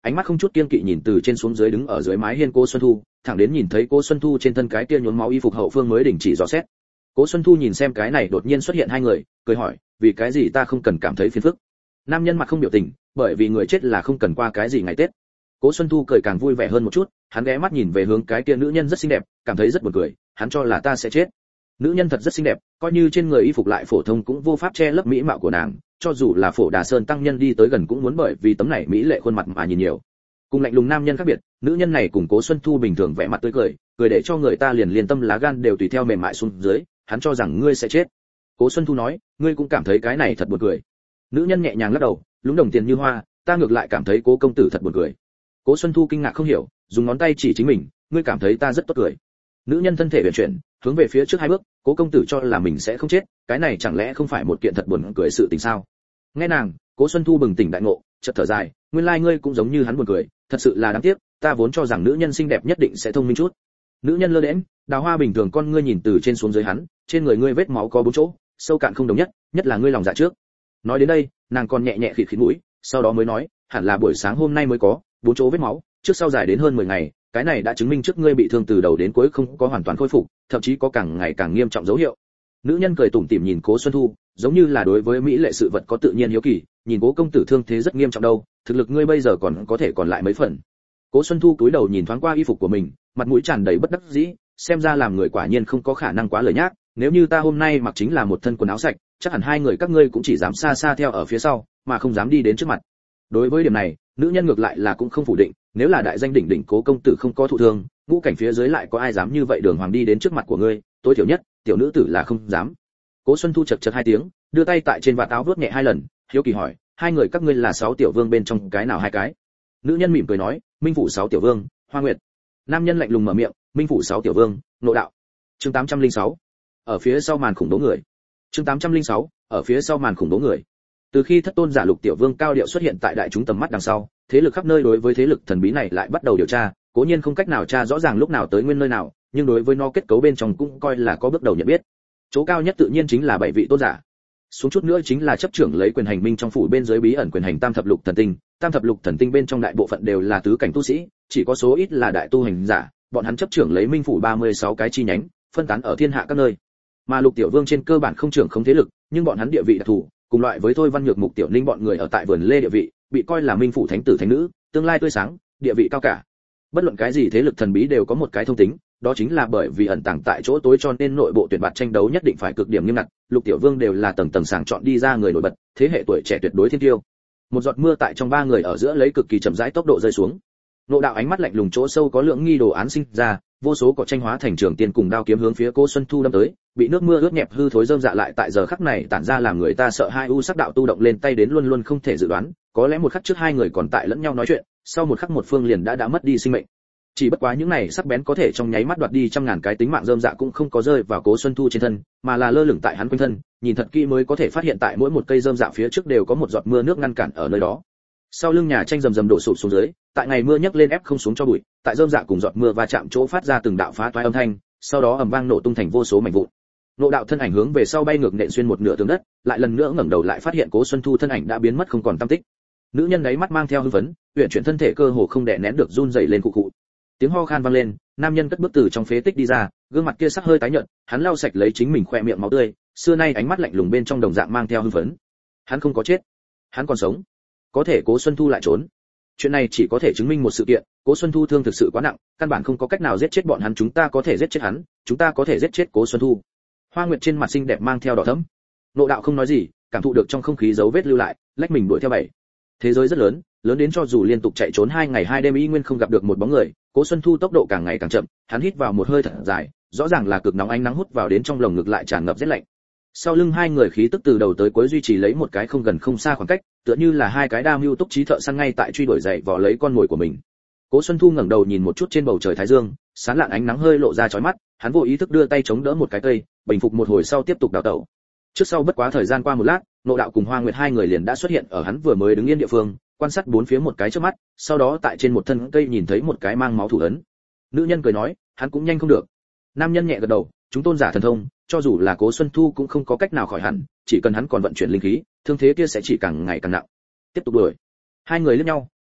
ánh mắt không chút kiêng kỵ nhìn từ trên xuống dưới đứng ở dưới mái hiên Cố Xuân Thu, thẳng đến nhìn thấy Cố Xuân Thu trên thân cái kia nhuốm máu y phục hậu phương mới đình chỉ dò xét. Cố Xuân Thu nhìn xem cái này đột nhiên xuất hiện hai người, cười hỏi, vì cái gì ta không cần cảm thấy phiền phức? Nam nhân mặt không biểu tình, bởi vì người chết là không cần qua cái gì ngày Tết. Cố Xuân Thu cười càng vui vẻ hơn một chút, hắn ghé mắt nhìn về hướng cái kia nữ nhân rất xinh đẹp, cảm thấy rất buồn cười, hắn cho là ta sẽ chết. Nữ nhân thật rất xinh đẹp, coi như trên người y phục lại phổ thông cũng vô pháp che lấp mỹ mạo của nàng, cho dù là Phổ Đà Sơn tăng nhân đi tới gần cũng muốn bởi vì tấm này mỹ lệ khuôn mặt mà nhìn nhiều. Cùng lạnh lùng nam nhân khác biệt, nữ nhân này cùng Cố Xuân Thu bình thường vẻ mặt tươi cười, cười để cho người ta liền tâm lá gan đều tùy theo mềm mại xuống dưới, hắn cho rằng ngươi sẽ chết. Cố Xuân Thu nói, ngươi cũng cảm thấy cái này thật buồn cười. Nữ nhân nhẹ nhàng lắc đầu, lúng đồng tiền như hoa, ta ngược lại cảm thấy Cố công tử thật buồn cười. Cố Xuân Thu kinh ngạc không hiểu, dùng ngón tay chỉ chính mình, ngươi cảm thấy ta rất tốt cười. Nữ nhân thân thể huyền chuyển, hướng về phía trước hai bước, Cố công tử cho là mình sẽ không chết, cái này chẳng lẽ không phải một kiện thật buồn cười sự tình sao? Nghe nàng, Cố Xuân Thu bừng tỉnh đại ngộ, chợt thở dài, nguyên lai ngươi cũng giống như hắn buồn cười, thật sự là đáng tiếc, ta vốn cho rằng nữ nhân xinh đẹp nhất định sẽ thông minh chút. Nữ nhân lơ đễnh, đào hoa bình thường con ngươi nhìn từ trên xuống dưới hắn, trên người ngươi vết máu có bốn chỗ, sâu cạn không đồng nhất, nhất là ngươi lòng dạ trước. Nói đến đây, nàng còn nhẹ nhẹ khịt khịt mũi, sau đó mới nói, hẳn là buổi sáng hôm nay mới có bốn chỗ vết máu, trước sau dài đến hơn 10 ngày, cái này đã chứng minh trước ngươi bị thương từ đầu đến cuối không có hoàn toàn khôi phục, thậm chí có càng ngày càng nghiêm trọng dấu hiệu. Nữ nhân cười tủm tỉm nhìn Cố Xuân Thu, giống như là đối với mỹ lệ sự vật có tự nhiên hiếu kỳ, nhìn Cố công tử thương thế rất nghiêm trọng đâu, thực lực ngươi bây giờ còn có thể còn lại mấy phần. Cố Xuân Thu cúi đầu nhìn thoáng qua y phục của mình, mặt mũi tràn đầy bất đắc dĩ, xem ra làm người quả nhiên không có khả năng quá lời nhác, nếu như ta hôm nay mặc chính là một thân quần áo sạch, chắc hẳn hai người các ngươi cũng chỉ dám xa xa theo ở phía sau, mà không dám đi đến trước mặt. Đối với điểm này, nữ nhân ngược lại là cũng không phủ định, nếu là đại danh đỉnh đỉnh Cố công tử không có thụ thương, ngũ cảnh phía dưới lại có ai dám như vậy đường hoàng đi đến trước mặt của ngươi, tối thiểu nhất, tiểu nữ tử là không dám. Cố Xuân Thu chật chật hai tiếng, đưa tay tại trên vạt áo vuốt nhẹ hai lần, hiếu kỳ hỏi, hai người các ngươi là 6 tiểu vương bên trong cái nào hai cái? Nữ nhân mỉm cười nói, Minh phủ 6 tiểu vương, Hoa Nguyệt. Nam nhân lạnh lùng mở miệng, Minh phủ 6 tiểu vương, Nộ đạo. Chương 806. Ở phía sau màn khủng bố người. Chương 806. Ở phía sau màn khủng bố người. Từ khi Thất Tôn giả Lục tiểu vương cao điệu xuất hiện tại đại chúng tầm mắt đằng sau, thế lực khắp nơi đối với thế lực thần bí này lại bắt đầu điều tra, cố nhiên không cách nào tra rõ ràng lúc nào tới nguyên nơi nào, nhưng đối với nó kết cấu bên trong cũng coi là có bước đầu nhận biết. Chỗ cao nhất tự nhiên chính là 7 vị tôn giả. Xuống chút nữa chính là chấp trưởng lấy quyền hành minh trong phủ bên dưới bí ẩn quyền hành Tam thập lục thần tinh, Tam thập lục thần tinh bên trong đại bộ phận đều là tứ cảnh tu sĩ, chỉ có số ít là đại tu hành giả, bọn hắn chấp trưởng lấy minh phủ 36 cái chi nhánh, phân tán ở thiên hạ các nơi. Mà Lục tiểu vương trên cơ bản không trưởng không thế lực, nhưng bọn hắn địa vị đặc thù, cùng loại với Thôi Văn Nhược Mục Tiểu Linh bọn người ở tại vườn lê địa vị, bị coi là minh phủ thánh tử thánh nữ, tương lai tươi sáng, địa vị cao cả. Bất luận cái gì thế lực thần bí đều có một cái thông tính, đó chính là bởi vì ẩn tàng tại chỗ tối cho nên nội bộ tuyển bạt tranh đấu nhất định phải cực điểm nghiêm ngặt, Lục tiểu vương đều là tầng tầng sàng chọn đi ra người nổi bật, thế hệ tuổi trẻ tuyệt đối thiên tiêu. Một giọt mưa tại trong ba người ở giữa lấy cực kỳ chậm rãi tốc độ rơi xuống. Nộ đạo ánh mắt lạnh lùng chỗ sâu có lượng nghi đồ án sinh ra, vô số cỏ tranh hóa thành trường tiên cùng đao kiếm hướng phía Cố Xuân Thu đâm tới, bị nước mưa ướt nhẹp hư thối rơm dạ lại tại giờ khắc này tản ra làm người ta sợ hai u sắc đạo tu động lên tay đến luôn luôn không thể dự đoán, có lẽ một khắc trước hai người còn tại lẫn nhau nói chuyện, sau một khắc một phương liền đã mất đi sinh mệnh. Chỉ bất quá những này sắc bén có thể trong nháy mắt đoạt đi trăm ngàn cái tính mạng rơm dạ cũng không có rơi vào Cố Xuân Thu trên thân, mà là lơ lửng tại hắn quanh thân, nhìn thật kỹ mới có thể phát hiện tại mỗi một cây rơm dạ phía trước đều có một giọt mưa nước ngăn cản ở nơi đó. Sau lưng nhà tranh rầm rầm đổ sụp xuống dưới, tại ngày mưa nhấc lên ép không xuống cho bụi, tại rơm dạ cùng giọt mưa va chạm chỗ phát ra từng đạo phá toái âm thanh, sau đó ầm vang nổ tung thành vô số mảnh vụn. Nộ đạo thân ảnh hướng về sau bay ngược nện xuyên một nửa tường đất, lại lần nữa ngẩng đầu lại phát hiện Cố Xuân Thu thân ảnh đã biến mất không còn tăm tích. Nữ nhân ấy mắt mang theo hưng phấn, uyển chuyển thân thể cơ hồ không đè nén được run rẩy lên cụ cụ. Tiếng ho khan vang lên, nam nhân cất bước từ trong phế tích đi ra, gương mặt kia sắc hơi tái nhợt, hắn lau sạch lấy chính mình khỏe miệng máu tươi, xưa nay ánh mắt lạnh lùng bên trong đồng dạng mang theo hưng phấn. Hắn không có chết, hắn còn sống. Có thể Cố Xuân Thu lại trốn. Chuyện này chỉ có thể chứng minh một sự kiện, Cố Xuân Thu thương thực sự quá nặng, căn bản không có cách nào giết chết bọn hắn, chúng ta có thể giết chết hắn, chúng ta có thể giết chết Cố Xuân Thu. Hoa Nguyệt trên mặt xinh đẹp mang theo đỏ thẫm. Nộ đạo không nói gì, cảm thụ được trong không khí dấu vết lưu lại, lách mình đuổi theo bảy. Thế giới rất lớn, lớn đến cho dù liên tục chạy trốn 2 ngày 2 đêm y nguyên không gặp được một bóng người, Cố Xuân Thu tốc độ càng ngày càng chậm, hắn hít vào một hơi thật dài, rõ ràng là cực nóng ánh nắng hút vào đến trong lồng ngực lại tràn ngập rét lạnh. Sau lưng hai người khí tức từ đầu tới cuối duy trì lấy một cái không gần không xa khoảng cách, tựa như là hai cái đa mưu túc trí thợ săn ngay tại truy đuổi dậy vò lấy con mồi của mình. Cố Xuân Thu ngẩng đầu nhìn một chút trên bầu trời thái dương, sáng lạn ánh nắng hơi lộ ra chói mắt, hắn vô ý thức đưa tay chống đỡ một cái cây, bình phục một hồi sau tiếp tục đào tẩu. Trước sau bất quá thời gian qua một lát, Nộ đạo cùng Hoa Nguyệt hai người liền đã xuất hiện ở hắn vừa mới đứng yên địa phương, quan sát bốn phía một cái trước mắt, sau đó tại trên một thân cây nhìn thấy một cái mang máu thủ ấn. Nữ nhân cười nói, hắn cũng nhanh không được. Nam nhân nhẹ gật đầu, chúng tôn giả thần thông, cho dù là Cố Xuân Thu cũng không có cách nào khỏi hẳn, chỉ cần hắn còn vận chuyển linh khí, thương thế kia sẽ chỉ càng ngày càng nặng. Tiếp tục đuổi. Hai người liếc nhau,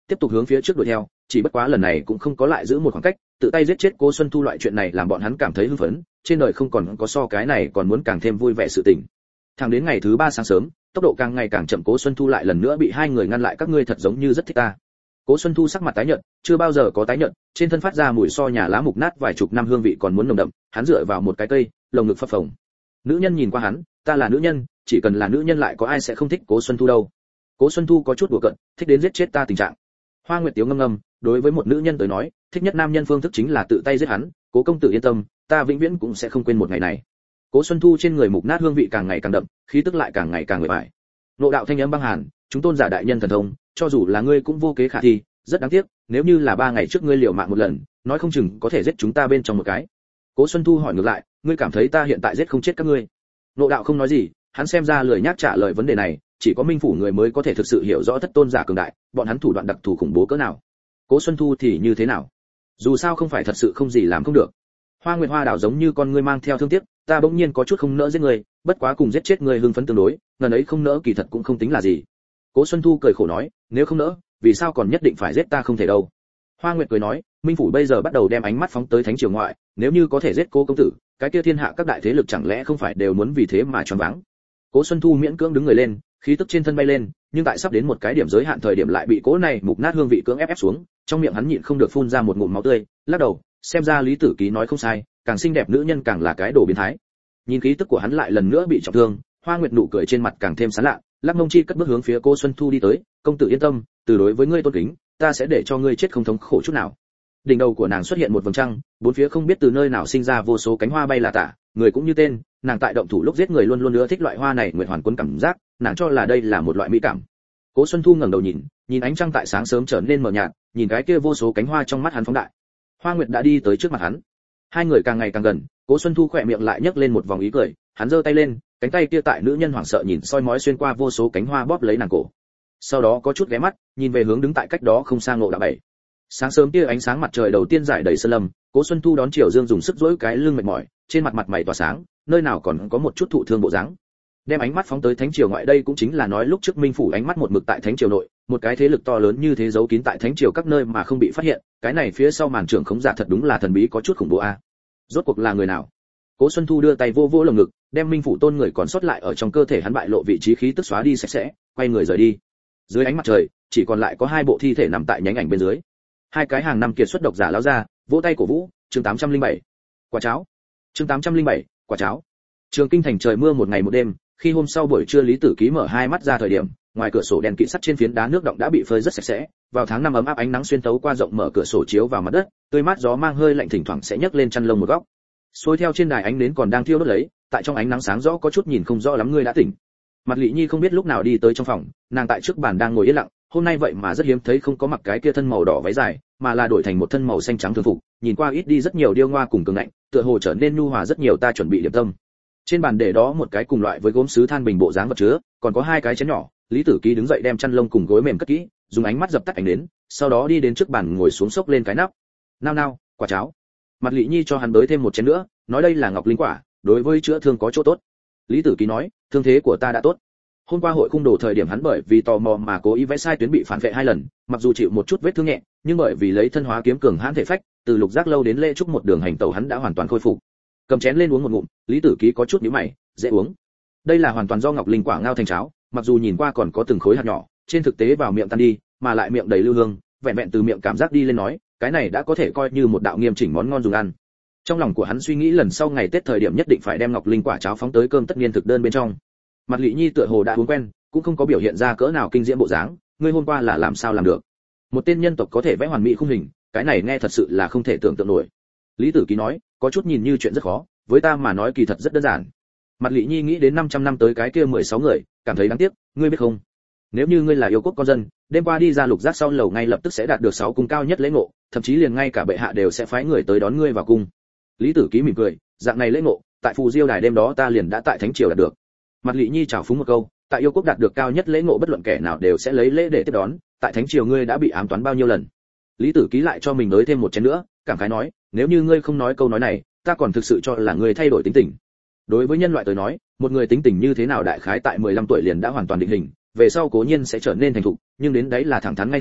tiếp tục hướng phía trước đuổi theo, chỉ bất quá lần này cũng không có lại giữ một khoảng cách, tự tay giết chết Cố Xuân Thu loại chuyện này làm bọn hắn cảm thấy hưng phấn, trên đời không còn có so cái này còn muốn càng thêm vui vẻ sự tình. Thẳng đến ngày thứ 3 sáng sớm, tốc độ càng ngày càng chậm, Cố Xuân Thu lại lần nữa bị hai người ngăn lại. Các ngươi thật giống như rất thích ta. Cố Xuân Thu sắc mặt tái nhợt, chưa bao giờ có tái nhợt, trên thân phát ra mùi so nhà lá mục nát vài chục năm hương vị còn muốn nồng đậm, hắn dựa vào một cái cây, lồng ngực phập phồng. Nữ nhân nhìn qua hắn, ta là nữ nhân, chỉ cần là nữ nhân lại có ai sẽ không thích Cố Xuân Thu đâu. Cố Xuân Thu có chút đùa cợt, thích đến giết chết ta tình trạng. Hoa Nguyệt Tiếu ngâm ngâm, đối với một nữ nhân tới nói, thích nhất nam nhân phương thức chính là tự tay giết hắn. Cố công tử yên tâm, ta vĩnh viễn cũng sẽ không quên một ngày này. Cố Xuân Thu trên người mục nát hương vị càng ngày càng đậm, khí tức lại càng ngày càng nguội bại. Nộ đạo thanh âm băng hàn, chúng tôn giả đại nhân thần thông, cho dù là ngươi cũng vô kế khả thi, rất đáng tiếc, nếu như là 3 ngày trước ngươi liều mạng một lần, nói không chừng có thể giết chúng ta bên trong một cái. Cố Xuân Thu hỏi ngược lại, ngươi cảm thấy ta hiện tại giết không chết các ngươi? Nộ đạo không nói gì, hắn xem ra lười nhác trả lời vấn đề này, chỉ có minh phủ người mới có thể thực sự hiểu rõ thất tôn giả cường đại, bọn hắn thủ đoạn đặc thù khủng bố cỡ nào. Cố Xuân Thu thì như thế nào? Dù sao không phải thật sự không gì làm không được. Hoa Nguyệt Hoa đảo giống như con ngươi mang theo thương tiếc, ta bỗng nhiên có chút không nỡ giết người, bất quá cùng giết chết người hưng phấn tương đối, ngần ấy không nỡ kỳ thật cũng không tính là gì. Cố Xuân Thu cười khổ nói, nếu không nỡ, vì sao còn nhất định phải giết ta không thể đâu. Hoa Nguyệt cười nói, minh phủ bây giờ bắt đầu đem ánh mắt phóng tới thánh triều ngoại, nếu như có thể giết Cố công tử, cái kia thiên hạ các đại thế lực chẳng lẽ không phải đều muốn vì thế mà choáng váng. Cố Xuân Thu miễn cưỡng đứng người lên, khí tức trên thân bay lên, nhưng tại sắp đến một cái điểm giới hạn thời điểm lại bị cố này mục nát hương vị cưỡng ép xuống, trong miệng hắn nhịn không được phun ra một ngụm máu tươi, lắc đầu, xem ra Lý Tử Ký nói không sai, càng xinh đẹp nữ nhân càng là cái đồ biến thái. Nhìn khí tức của hắn lại lần nữa bị trọng thương, Hoa Nguyệt nụ cười trên mặt càng thêm sán lạ, Lắc Mông Chi cất bước hướng phía Cố Xuân Thu đi tới, công tử yên tâm, từ đối với ngươi tôn kính, ta sẽ để cho ngươi chết không thống khổ chút nào. Đỉnh đầu của nàng xuất hiện một vầng trăng, bốn phía không biết từ nơi nào sinh ra vô số cánh hoa bay là tả, người cũng như tên, nàng tại động thủ lúc giết người luôn luôn ưa thích loại hoa này, nguyệt hoàn cuốn cảm giác, nàng cho là đây là một loại mỹ cảm. Cố Xuân Thu ngẩng đầu nhìn ánh trăng tại sáng sớm trở nên mờ nhạt, nhìn cái kia vô số cánh hoa trong mắt hắn phóng đại. Hoa Nguyệt đã đi tới trước mặt hắn, hai người càng ngày càng gần, Cố Xuân Thu khỏe miệng lại nhấc lên một vòng ý cười, hắn giơ tay lên, cánh tay kia tại nữ nhân hoảng sợ nhìn soi mói xuyên qua vô số cánh hoa bóp lấy nàng cổ. Sau đó có chút ghé mắt, nhìn về hướng đứng tại cách đó không xa Ngộ Đạo Bảy. Sáng sớm kia ánh sáng mặt trời đầu tiên rải đầy sơn lâm, Cố Xuân Thu đón chiều dương dùng sức duỗi cái lưng mệt mỏi, trên mặt mày tỏa sáng, nơi nào còn có một chút thụ thương bộ dáng. Đem ánh mắt phóng tới thánh triều ngoại, đây cũng chính là nói lúc trước minh phủ ánh mắt một mực tại thánh triều nội, một cái thế lực to lớn như thế giấu kín tại thánh triều các nơi mà không bị phát hiện, cái này phía sau màn trưởng khống giả thật đúng là thần bí có chút khủng bố a. Rốt cuộc là người nào? Cố Xuân Thu đưa tay vô vô lồng ngực, đem minh phủ tôn người còn sót lại ở trong cơ thể hắn bại lộ vị trí khí tức xóa đi sạch sẽ, quay người rời đi. Dưới ánh mặt trời, chỉ còn lại có 2 bộ thi thể nằm tại nhánh ảnh bên dưới. 2 cái hàng năm kiệt xuất độc giả lão ra, vỗ tay cổ vũ, chương 807. Quả cháo. Chương 807, quả cháo. Trường Kinh thành trời mưa một ngày một đêm, khi hôm sau buổi trưa Lý Tử Ký mở hai mắt ra thời điểm, ngoài cửa sổ đèn kỵ sắt trên phiến đá nước động đã bị phơi rất sạch sẽ, vào tháng 5 ấm áp ánh nắng xuyên tấu qua rộng mở cửa sổ chiếu vào mặt đất, tươi mát gió mang hơi lạnh thỉnh thoảng sẽ nhấc lên chăn lông một góc. Xuôi theo trên đài ánh nến còn đang thiêu đốt lấy, tại trong ánh nắng sáng rõ có chút nhìn không rõ lắm ngươi đã tỉnh. Mặt Lệ Nhi không biết lúc nào đi tới trong phòng, nàng tại trước bàn đang ngồi yên lặng, hôm nay vậy mà rất hiếm thấy không có mặc cái kia thân màu đỏ váy dài, mà là đổi thành một thân màu xanh trắng thường phục, nhìn qua ít đi rất nhiều điêu ngoa cùng cường ngạnh, tựa hồ trở nên nhu hòa rất nhiều. Ta chuẩn bị điểm tâm. Trên bàn để đó một cái cùng loại với gốm sứ than bình bộ dáng vật chứa, còn có 2 cái chén nhỏ. Lý Tử Ký đứng dậy đem chăn lông cùng gối mềm cất kỹ, dùng ánh mắt dập tắt ánh đến, sau đó đi đến trước bàn ngồi xuống xốc lên cái nắp. Nao nao, quả cháo. Mặt Lệ Nhi cho hắn bới thêm một chén nữa, nói đây là ngọc linh quả, đối với chữa thương có chỗ tốt. Lý Tử Ký nói, thương thế của ta đã tốt. Hôm qua hội khung đồ thời điểm hắn bởi vì tò mò mà cố ý vẽ sai tuyến bị phản vệ 2 lần, mặc dù chịu một chút vết thương nhẹ, nhưng bởi vì lấy thân hóa kiếm cường hãn thể phách, từ Lục Giác lâu đến Lễ Trúc một đường hành tẩu hắn đã hoàn toàn khôi phục. Cầm chén lên uống một ngụm, Lý Tử Ký có chút nhíu mày, dễ uống. Đây là hoàn toàn do ngọc linh quả ngao thành cháo, mặc dù nhìn qua còn có từng khối hạt nhỏ, trên thực tế vào miệng tan đi, mà lại miệng đầy lưu hương, vẹn vẹn từ miệng cảm giác đi lên nói, cái này đã có thể coi như một đạo nghiêm chỉnh món ngon dùng ăn. Trong lòng của hắn suy nghĩ lần sau ngày Tết thời điểm nhất định phải đem ngọc linh quả cháo phóng tới cơm tất niên thực đơn bên trong. Mặt Lệ Nhi tựa hồ đã uống quen, cũng không có biểu hiện ra cỡ nào kinh diễm bộ dáng, ngươi hôm qua là làm sao làm được? Một tên nhân tộc có thể vẽ hoàn mỹ khung hình, cái này nghe thật sự là không thể tưởng tượng nổi. Lý Tử Ký nói, có chút nhìn như chuyện rất khó, với ta mà nói kỳ thật rất đơn giản. Mặt Lệ Nhi nghĩ đến 500 năm tới cái kia 16 người, cảm thấy đáng tiếc, ngươi biết không? Nếu như ngươi là yêu quốc con dân, đêm qua đi ra Lục Giác sau lầu ngay lập tức sẽ đạt được 6 cung cao nhất lễ ngộ, thậm chí liền ngay cả bệ hạ đều sẽ phái người tới đón ngươi vào cung. Lý Tử Ký mỉm cười, dạng này lễ ngộ, tại Phù Diêu đài đêm đó ta liền đã tại thánh triều đạt được. Mặt Lệ Nhi chào phúng một câu, tại yêu quốc đạt được cao nhất lễ ngộ bất luận kẻ nào đều sẽ lấy lễ để tiếp đón, tại thánh triều ngươi đã bị ám toán bao nhiêu lần? Lý Tử Ký lại cho mình đới thêm một chén nữa, cảm khái nói, nếu như ngươi không nói câu nói này, ta còn thực sự cho là ngươi thay đổi tính tình. Đối với nhân loại tới nói, một người tính tình như thế nào đại khái tại 15 tuổi liền đã hoàn toàn định hình, về sau cố nhiên sẽ trở nên thành thục, nhưng đến đấy là thẳng thắn ngay thẳng,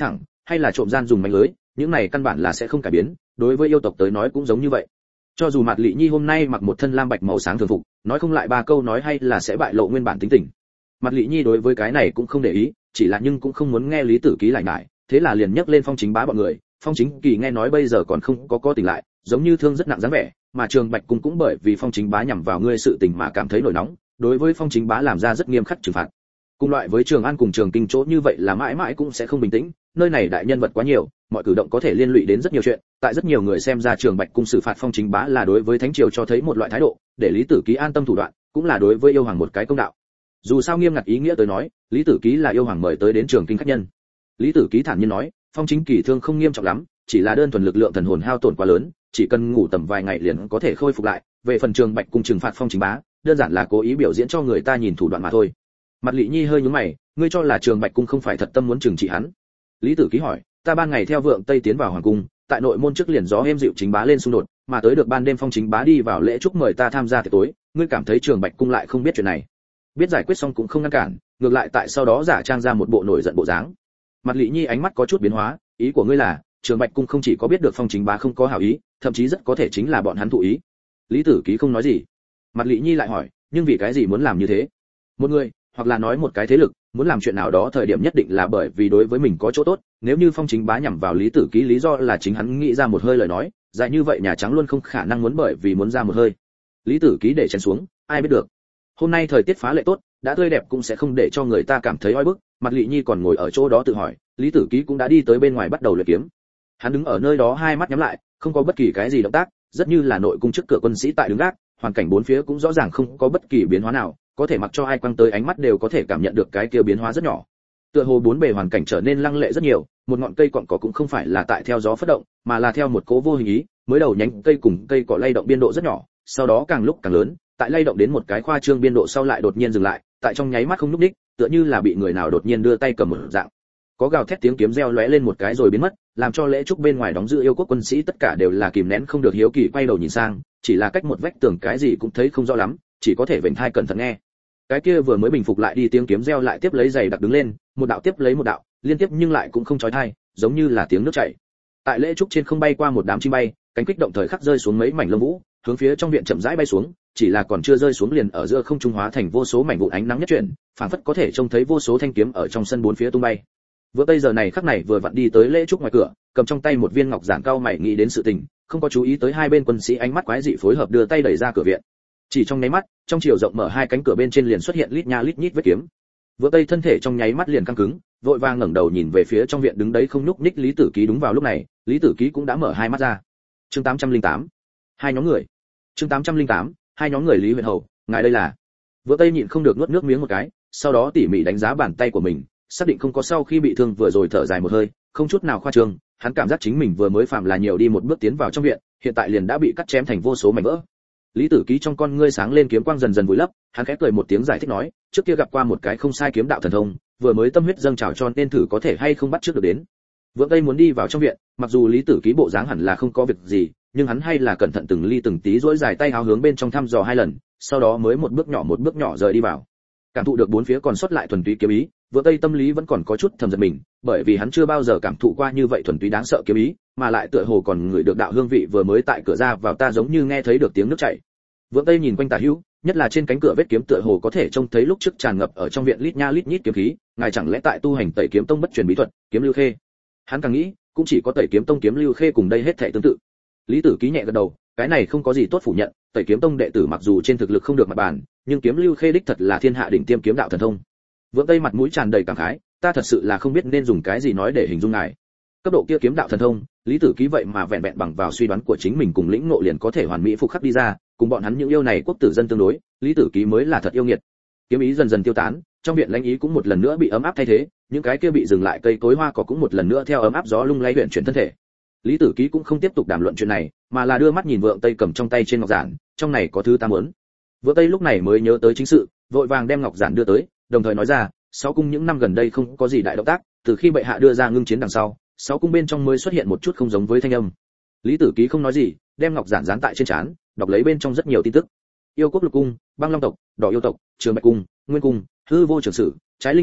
hay là trộm gian dùng mánh lưới, những này căn bản là sẽ không cải biến, đối với yêu tộc tới nói cũng giống như vậy. Cho dù Mạt Lệ Nhi hôm nay mặc một thân lam bạch màu sáng thường phục, nói không lại ba câu nói hay là sẽ bại lộ nguyên bản tính tình. Mạt Lệ Nhi đối với cái này cũng không để ý, chỉ là nhưng cũng không muốn nghe Lý Tử Ký lại nhải, thế là liền nhắc lên Phong Chính Bá bọn người. Phong Chính Kỳ nghe nói bây giờ còn không có tỉnh lại, giống như thương rất nặng dáng vẻ, mà Trường Bạch Cung cũng bởi vì Phong Chính Bá nhằm vào ngươi sự tình mà cảm thấy nổi nóng, đối với Phong Chính Bá làm ra rất nghiêm khắc trừng phạt. Cùng loại với Trường An cùng Trường Kinh chỗ như vậy là mãi mãi cũng sẽ không bình tĩnh, nơi này đại nhân vật quá nhiều, mọi cử động có thể liên lụy đến rất nhiều chuyện, tại rất nhiều người xem ra Trường Bạch Cung xử phạt Phong Chính Bá là đối với thánh triều cho thấy một loại thái độ, để Lý Tử Ký an tâm thủ đoạn, cũng là đối với yêu hoàng một cái công đạo. Dù sao nghiêm ngặt ý nghĩa tới nói, Lý Tử Ký là yêu hoàng mời tới đến Trường Kinh khách nhân. Lý Tử Ký thản nhiên nói, Phong Chính Kỳ thương không nghiêm trọng lắm, chỉ là đơn thuần lực lượng thần hồn hao tổn quá lớn, chỉ cần ngủ tầm vài ngày liền có thể khôi phục lại. Về phần Trường Bạch Cung trừng phạt Phong Chính Bá, đơn giản là cố ý biểu diễn cho người ta nhìn thủ đoạn mà thôi. Mặt Lệ Nhi hơi nhướng mày, ngươi cho là Trường Bạch Cung không phải thật tâm muốn trừng trị hắn? Lý Tử Ký hỏi, ta ban ngày theo Vượng Tây tiến vào hoàng cung, tại nội môn trước liền gió êm dịu Chính Bá lên xung đột, mà tới được ban đêm Phong Chính Bá đi vào lễ chúc mời ta tham gia tiệc tối, ngươi cảm thấy Trường Bạch Cung lại không biết chuyện này? Biết giải quyết xong cũng không ngăn cản, ngược lại tại sau đó giả trang ra một bộ nổi giận bộ dáng. Mặt Lệ Nhi ánh mắt có chút biến hóa, ý của ngươi là Trường Bạch Cung không chỉ có biết được Phong Chính Bá không có hảo ý, thậm chí rất có thể chính là bọn hắn thụ ý. Lý Tử Ký không nói gì. Mặt Lệ Nhi lại hỏi, nhưng vì cái gì muốn làm như thế? Một người, hoặc là nói một cái thế lực, muốn làm chuyện nào đó thời điểm nhất định là bởi vì đối với mình có chỗ tốt, nếu như Phong Chính Bá nhằm vào Lý Tử Ký lý do là chính hắn nghĩ ra một hơi lời nói, dài như vậy Nhà Trắng luôn không khả năng muốn bởi vì muốn ra một hơi. Lý Tử Ký để chén xuống, ai biết được. Hôm nay thời tiết phá lệ tốt, đã tươi đẹp cũng sẽ không để cho người ta cảm thấy oi bức. Mặt Lệ Nhi còn ngồi ở chỗ đó tự hỏi, Lý Tử Ký cũng đã đi tới bên ngoài bắt đầu luyện kiếm. Hắn đứng ở nơi đó hai mắt nhắm lại, không có bất kỳ cái gì động tác, rất như là nội cung trước cửa quân sĩ tại đứng gác, hoàn cảnh bốn phía cũng rõ ràng không có bất kỳ biến hóa nào, có thể mặc cho ai quăng tới ánh mắt đều có thể cảm nhận được cái kia biến hóa rất nhỏ. Tựa hồ bốn bề hoàn cảnh trở nên lăng lệ rất nhiều, một ngọn cây cọn cỏ cũng không phải là tại theo gió phất động, mà là theo một cố vô hình ý, mới đầu nhánh cây cùng cây cỏ lay động biên độ rất nhỏ, sau đó càng lúc càng lớn, tại lay động đến một cái khoa trương biên độ sau lại đột nhiên dừng lại, tại trong nháy mắt không lúc đích, tựa như là bị người nào đột nhiên đưa tay cầm một dạng. Có gào thét tiếng kiếm reo lóe lên một cái rồi biến mất, làm cho lễ chúc bên ngoài đóng giữ yêu quốc quân sĩ tất cả đều là kìm nén không được hiếu kỳ quay đầu nhìn sang, chỉ là cách một vách tường cái gì cũng thấy không rõ lắm, chỉ có thể vểnh tai cẩn thận nghe. Cái kia vừa mới bình phục lại đi tiếng kiếm reo lại tiếp lấy giày đặc đứng lên, một đạo tiếp lấy một đạo, liên tiếp nhưng lại cũng không chói tai, giống như là tiếng nước chảy. Tại lễ chúc trên không bay qua một đám chim bay, cánh kích động thời khắc rơi xuống mấy mảnh lông vũ, hướng phía trong viện chậm rãi bay xuống, chỉ là còn chưa rơi xuống liền ở giữa không trung hóa thành vô số mảnh vụn ánh nắng nhất chuyển, phảng phất có thể trông thấy vô số thanh kiếm ở trong sân bốn phía tung bay. Vừa bây giờ này khắc này vừa vặn đi tới lễ chúc ngoài cửa, cầm trong tay một viên ngọc giản cao mày nghĩ đến sự tình, không có chú ý tới hai bên quân sĩ ánh mắt quái dị phối hợp đưa tay đẩy ra cửa viện. Chỉ trong nháy mắt, trong chiều rộng mở hai cánh cửa bên trên liền xuất hiện lít nha lít nhít vết kiếm. Vừa tây thân thể trong nháy mắt liền căng cứng, vội vàng ngẩng đầu nhìn về phía trong viện đứng đấy không nhúc nhích Lý Tử Ký. Đúng vào lúc này, Lý Tử Ký cũng đã mở hai mắt ra. Chương 808. Hai nhóm người. Chương 808. Hai nhóm người. Lý Huyền Hầu, ngài đây là? Vừa tây nhịn không được nuốt nước miếng một cái, sau đó tỉ mỉ đánh giá bàn tay của mình, xác định không có sau khi bị thương vừa rồi thở dài một hơi, không chút nào khoa trương, hắn cảm giác chính mình vừa mới phạm là nhiều đi một bước tiến vào trong viện, hiện tại liền đã bị cắt chém thành vô số mảnh vỡ. Lý Tử Ký trong con ngươi sáng lên kiếm quang dần dần vùi lấp, hắn khẽ cười một tiếng giải thích nói, trước kia gặp qua một cái không sai kiếm đạo thần thông, vừa mới tâm huyết dâng trào cho nên thử có thể hay không bắt trước được đến. Vượng Tây muốn đi vào trong viện, mặc dù Lý Tử Ký bộ dáng hẳn là không có việc gì, nhưng hắn hay là cẩn thận từng ly từng tí duỗi dài tay háo hướng bên trong thăm dò hai lần, sau đó mới một bước nhỏ rời đi vào. Cảm thụ được bốn phía còn sót lại thuần túy kiếm ý, Vượng Tây tâm lý vẫn còn có chút thầm giật mình, bởi vì hắn chưa bao giờ cảm thụ qua như vậy thuần túy đáng sợ kiếm ý, mà lại tựa hồ còn ngửi được đạo hương vị vừa mới tại cửa ra vào ta giống như nghe thấy được tiếng nước chảy. Vượng Tây nhìn quanh tả hữu, nhất là trên cánh cửa vết kiếm tựa hồ có thể trông thấy lúc trước tràn ngập ở trong viện lít nha lít nhít kiếm khí, ngài chẳng lẽ tại tu hành Tẩy Kiếm Tông bất truyền bí thuật, kiếm lưu khê? Hắn càng nghĩ, cũng chỉ có Tẩy Kiếm Tông kiếm lưu khê cùng đây hết thảy tương tự. Lý Tử Ký nhẹ gật đầu, cái này không có gì tốt phủ nhận, Tẩy Kiếm Tông đệ tử mặc dù trên thực lực không được mặt bàn, nhưng kiếm lưu khê đích thật là thiên hạ đỉnh tiêm kiếm đạo thần thông. Vượng Tây mặt mũi tràn đầy cảm khái, ta thật sự là không biết nên dùng cái gì nói để hình dung ngài. Cấp độ kia kiếm đạo thần thông, Lý Tử Ký vậy mà vẹn vẹn bằng vào suy đoán của chính mình cùng lĩnh ngộ liền có thể hoàn mỹ phục khắc đi ra, cùng bọn hắn những yêu này quốc tử dân tương đối, Lý Tử Ký mới là thật yêu nghiệt. Kiếm ý dần dần tiêu tán, trong viện lãnh ý cũng một lần nữa bị ấm áp thay thế, những cái kia bị dừng lại cây cối hoa cỏ cũng một lần nữa theo ấm áp gió lung lay luyện chuyển thân thể. Lý Tử Ký cũng không tiếp tục đàm luận chuyện này, mà là đưa mắt nhìn Vượng Tây cầm trong tay trên ngọc giản, trong này có thứ ta muốn. Vượng Tây lúc này mới nhớ tới chính sự, vội vàng đem ngọc giản đưa tới, đồng thời nói ra, sáu cung những năm gần đây không có gì đại động tác, từ khi bệ hạ đưa ra ngưng chiến đằng sau, sáu cung bên trong mới xuất hiện một chút không giống với thanh âm. Lý Tử Ký không nói gì, đem ngọc giản dán tại trên trán, đọc lấy bên trong rất nhiều tin tức. Yêu quốc Lục cung, Băng Long tộc, Đỏ yêu tộc, Trường Bạch cung, Nguyên cung, Hư vô trường sử, Trái linh quan,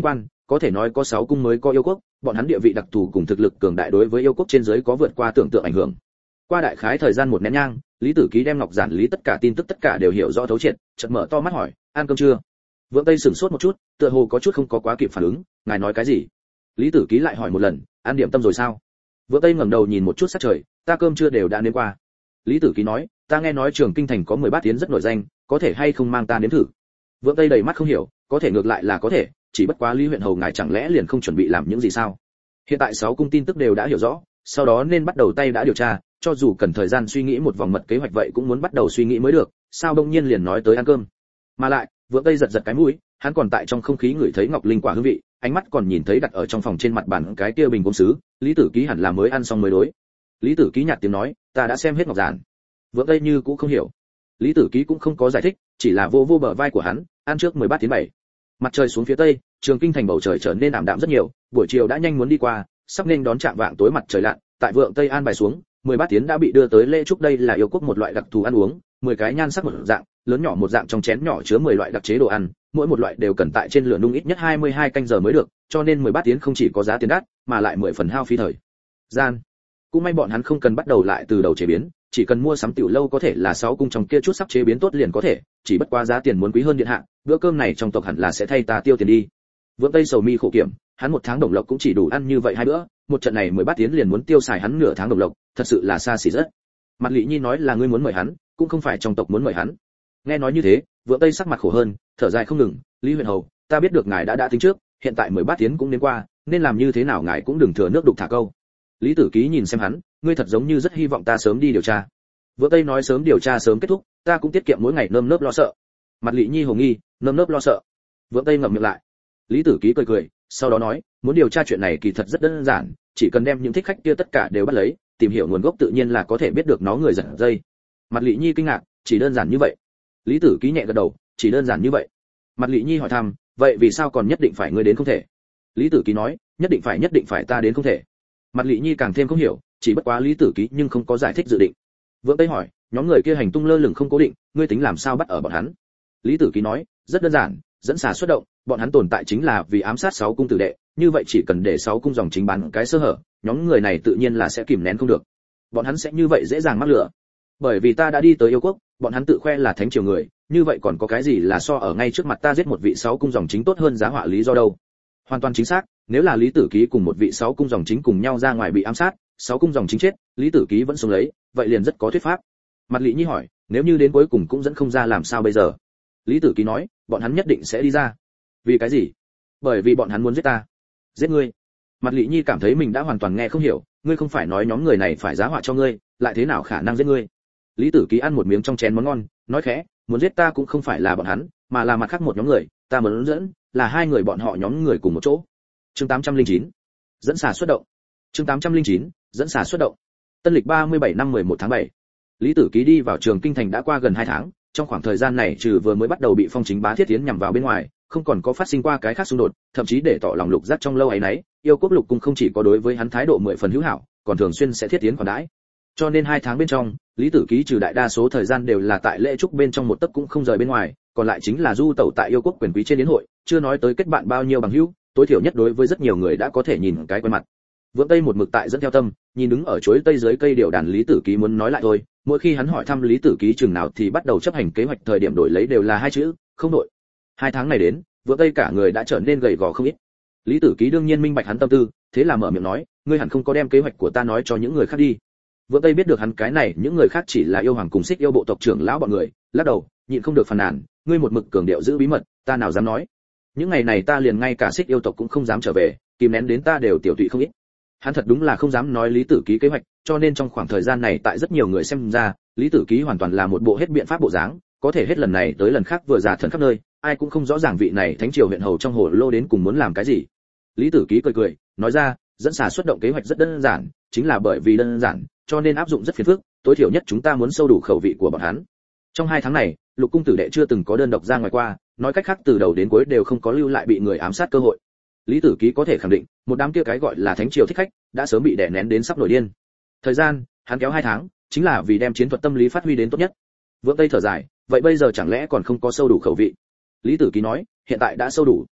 có thể nói có 6 cung mới có yêu quốc, bọn hắn địa vị đặc thù cùng thực lực cường đại đối với yêu quốc trên dưới có vượt qua tưởng tượng ảnh hưởng. Qua đại khái thời gian một nén nhang, Lý Tử Ký đem Ngọc Giản lý tất cả tin tức tất cả đều hiểu rõ thấu triệt, chợt mở to mắt hỏi, ăn cơm chưa? Vượng Tây sửng sốt một chút, tựa hồ có chút không có quá kịp phản ứng, ngài nói cái gì? Lý Tử Ký lại hỏi một lần, ăn điểm tâm rồi sao? Vượng Tây ngẩng đầu nhìn một chút sát trời, ta cơm chưa đều đã nếm qua. Lý Tử Ký nói, ta nghe nói Trường Kinh thành có 10 bát tiến rất nổi danh, có thể hay không mang ta nếm thử? Vượng Tây đầy mắt không hiểu, có thể ngược lại là có thể, chỉ bất quá Lý huyện hầu ngài chẳng lẽ liền không chuẩn bị làm những gì sao? Hiện tại 6 cung tin tức đều đã hiểu rõ, sau đó nên bắt đầu tay đã điều tra, cho dù cần thời gian suy nghĩ một vòng mật kế hoạch vậy cũng muốn bắt đầu suy nghĩ mới được, sao đông nhiên liền nói tới ăn cơm? Mà lại, Vượng Tây giật giật cái mũi, hắn còn tại trong không khí ngửi thấy ngọc linh quả hương vị, ánh mắt còn nhìn thấy đặt ở trong phòng trên mặt bàn cái kia bình gốm sứ, Lý Tử Ký hẳn là mới ăn xong mới đối. Lý Tử Ký nhạt tiếng nói, ta đã xem hết Ngọc Giản. Vượng Tây như cũng không hiểu. Lý Tử Ký cũng không có giải thích, chỉ là vô vô bờ vai của hắn, ăn trước 10 bát tiến 7. Mặt trời xuống phía tây, Trường Kinh thành bầu trời trở nên ảm đạm rất nhiều, buổi chiều đã nhanh muốn đi qua, sắp nên đón chạm vạng tối mặt trời lặn, tại Vượng Tây an bài xuống, 10 bát tiến đã bị đưa tới lễ chúc. Đây là yêu quốc một loại đặc thù ăn uống, 10 cái nhan sắc một dạng, lớn nhỏ một dạng trong chén nhỏ chứa 10 loại đặc chế đồ ăn, mỗi một loại đều cần tại trên lửa nung ít nhất 22 canh giờ mới được, cho nên 10 bát tiến không chỉ có giá tiền đắt, mà lại 10 phần hao phí thời gian. Cũng may bọn hắn không cần bắt đầu lại từ đầu chế biến, chỉ cần mua sắm tiểu lâu có thể là 6 cung trong kia chút sắp chế biến tốt liền có thể, chỉ bất quá giá tiền muốn quý hơn điện hạ, bữa cơm này trong tộc hẳn là sẽ thay ta tiêu tiền đi. Vượng Tây sầu mi khổ kiểm, hắn một tháng đồng lộc cũng chỉ đủ ăn như vậy hai bữa, một trận này 10 bát tiến liền muốn tiêu xài hắn nửa tháng đồng lộc, thật sự là xa xỉ rất. Mặt Lệ Nhi nói là ngươi muốn mời hắn, cũng không phải trong tộc muốn mời hắn. Nghe nói như thế, Vượng Tây sắc mặt khổ hơn, thở dài không ngừng, Lý huyện hầu, ta biết được ngài đã tính trước, hiện tại 10 bát tiến cũng đến qua, nên làm như thế nào ngài cũng đừng thừa nước đục thả câu. Lý Tử Ký nhìn xem hắn, ngươi thật giống như rất hy vọng ta sớm đi điều tra. Vượng Tây nói sớm điều tra sớm kết thúc, ta cũng tiết kiệm mỗi ngày nơm nớp lo sợ. Mặt Lệ Nhi hồ nghi, nơm nớp lo sợ. Vượng Tây ngậm miệng lại. Lý Tử Ký cười cười, sau đó nói, muốn điều tra chuyện này kỳ thật rất đơn giản, chỉ cần đem những thích khách kia tất cả đều bắt lấy, tìm hiểu nguồn gốc tự nhiên là có thể biết được nó người giật dây. Mặt Lệ Nhi kinh ngạc, chỉ đơn giản như vậy? Lý Tử Ký nhẹ gật đầu, chỉ đơn giản như vậy. Mặt Lệ Nhi hỏi thăm, vậy vì sao còn nhất định phải ngươi đến không thể? Lý Tử Ký nói, nhất định phải ta đến không thể. Mặt Lệ Nhi càng thêm không hiểu, chỉ bất quá Lý Tử Ký nhưng không có giải thích dự định. Vượng Tây hỏi, nhóm người kia hành tung lơ lửng không cố định, ngươi tính làm sao bắt ở bọn hắn? Lý Tử Ký nói, rất đơn giản, dẫn xà xuất động, bọn hắn tồn tại chính là vì ám sát 6 cung tử đệ, như vậy chỉ cần để 6 cung dòng chính bán cái sơ hở, nhóm người này tự nhiên là sẽ kìm nén không được. Bọn hắn sẽ như vậy dễ dàng mắc lửa. Bởi vì ta đã đi tới yêu quốc, bọn hắn tự khoe là thánh triều người, như vậy còn có cái gì là so ở ngay trước mặt ta giết một vị 6 cung dòng chính tốt hơn giá họa lý do đâu? Hoàn toàn chính xác, nếu là Lý Tử Ký cùng một vị 6 cung dòng chính cùng nhau ra ngoài bị ám sát, 6 cung dòng chính chết, Lý Tử Ký vẫn sống lấy, vậy liền rất có thuyết pháp. Mặt Lệ Nhi hỏi, nếu như đến cuối cùng cũng dẫn không ra làm sao bây giờ? Lý Tử Ký nói, bọn hắn nhất định sẽ đi ra. Vì cái gì? Bởi vì bọn hắn muốn giết ta. Giết ngươi? Mặt Lệ Nhi cảm thấy mình đã hoàn toàn nghe không hiểu, ngươi không phải nói nhóm người này phải giá họa cho ngươi, lại thế nào khả năng giết ngươi? Lý Tử Ký ăn một miếng trong chén món ngon, nói khẽ, muốn giết ta cũng không phải là bọn hắn, mà là mặt khác một nhóm người, ta muốn dẫn, là hai người bọn họ nhóm người cùng một chỗ. Chương 809. Dẫn xà xuất động. Chương 809. Dẫn xà xuất động. Tân lịch 37 năm 11 tháng 7. Lý Tử Ký đi vào Trường Kinh thành đã qua gần 2 tháng, trong khoảng thời gian này trừ vừa mới bắt đầu bị Phong Chính Bá Thiết Tiến nhằm vào bên ngoài, không còn có phát sinh qua cái khác xung đột, thậm chí để tỏ lòng Lục Giác trong lâu ấy nấy, yêu quốc Lục cung không chỉ có đối với hắn thái độ 10 phần hữu hảo, còn thường xuyên sẽ Thiết Tiến khoản đãi. Cho nên 2 tháng bên trong, Lý Tử Ký trừ đại đa số thời gian đều là tại lễ chúc bên trong một tấc cũng không rời bên ngoài, còn lại chính là du tẩu tại yêu quốc quyền quý trên yến hội, chưa nói tới kết bạn bao nhiêu bằng hữu, tối thiểu nhất đối với rất nhiều người đã có thể nhìn cái quen mặt. Vượng Tây một mực tại dẫn theo tâm, nhìn đứng ở chuối tây dưới cây điệu đàn Lý Tử Ký muốn nói lại thôi, mỗi khi hắn hỏi thăm Lý Tử Ký chừng nào thì bắt đầu chấp hành kế hoạch, thời điểm đổi lấy đều là 2 chữ, không đổi. 2 tháng này đến, Vượng Tây cả người đã trở nên gầy gò không ít. Lý Tử Ký đương nhiên minh bạch hắn tâm tư, thế là mở miệng nói, ngươi hẳn không có đem kế hoạch của ta nói cho những người khác đi. Vượng Tây biết được hắn cái này những người khác chỉ là yêu hoàng cùng Xích yêu bộ tộc trưởng lão bọn người, lắc đầu, nhịn không được phàn nàn, ngươi một mực cường điệu giữ bí mật, ta nào dám nói. Những ngày này ta liền ngay cả Xích yêu tộc cũng không dám trở về, kìm nén đến ta đều tiểu tụy không ít. Hắn thật đúng là không dám nói Lý Tử Ký kế hoạch, cho nên trong khoảng thời gian này tại rất nhiều người xem ra, Lý Tử Ký hoàn toàn là một bộ hết biện pháp bộ dáng, có thể hết lần này tới lần khác vừa giả thần khắp nơi, ai cũng không rõ ràng vị này thánh triều huyện hầu trong hồ lô đến cùng muốn làm cái gì. Lý Tử Ký cười cười, nói ra, dẫn xà xuất động kế hoạch rất đơn giản, chính là bởi vì đơn giản, cho nên áp dụng rất phiền phức, tối thiểu nhất chúng ta muốn sâu đủ khẩu vị của bọn hắn. Trong 2 tháng này, Lục cung tử đệ chưa từng có đơn độc ra ngoài qua, nói cách khác từ đầu đến cuối đều không có lưu lại bị người ám sát cơ hội. Lý Tử Ký có thể khẳng định, một đám kia cái gọi là thánh triều thích khách đã sớm bị đè nén đến sắp nổi điên. Thời gian, hắn kéo 2 tháng, chính là vì đem chiến thuật tâm lý phát huy đến tốt nhất. Vượng Tây thở dài, vậy bây giờ chẳng lẽ còn không có sâu đủ khẩu vị? Lý Tử Ký nói, hiện tại đã sâu đủ.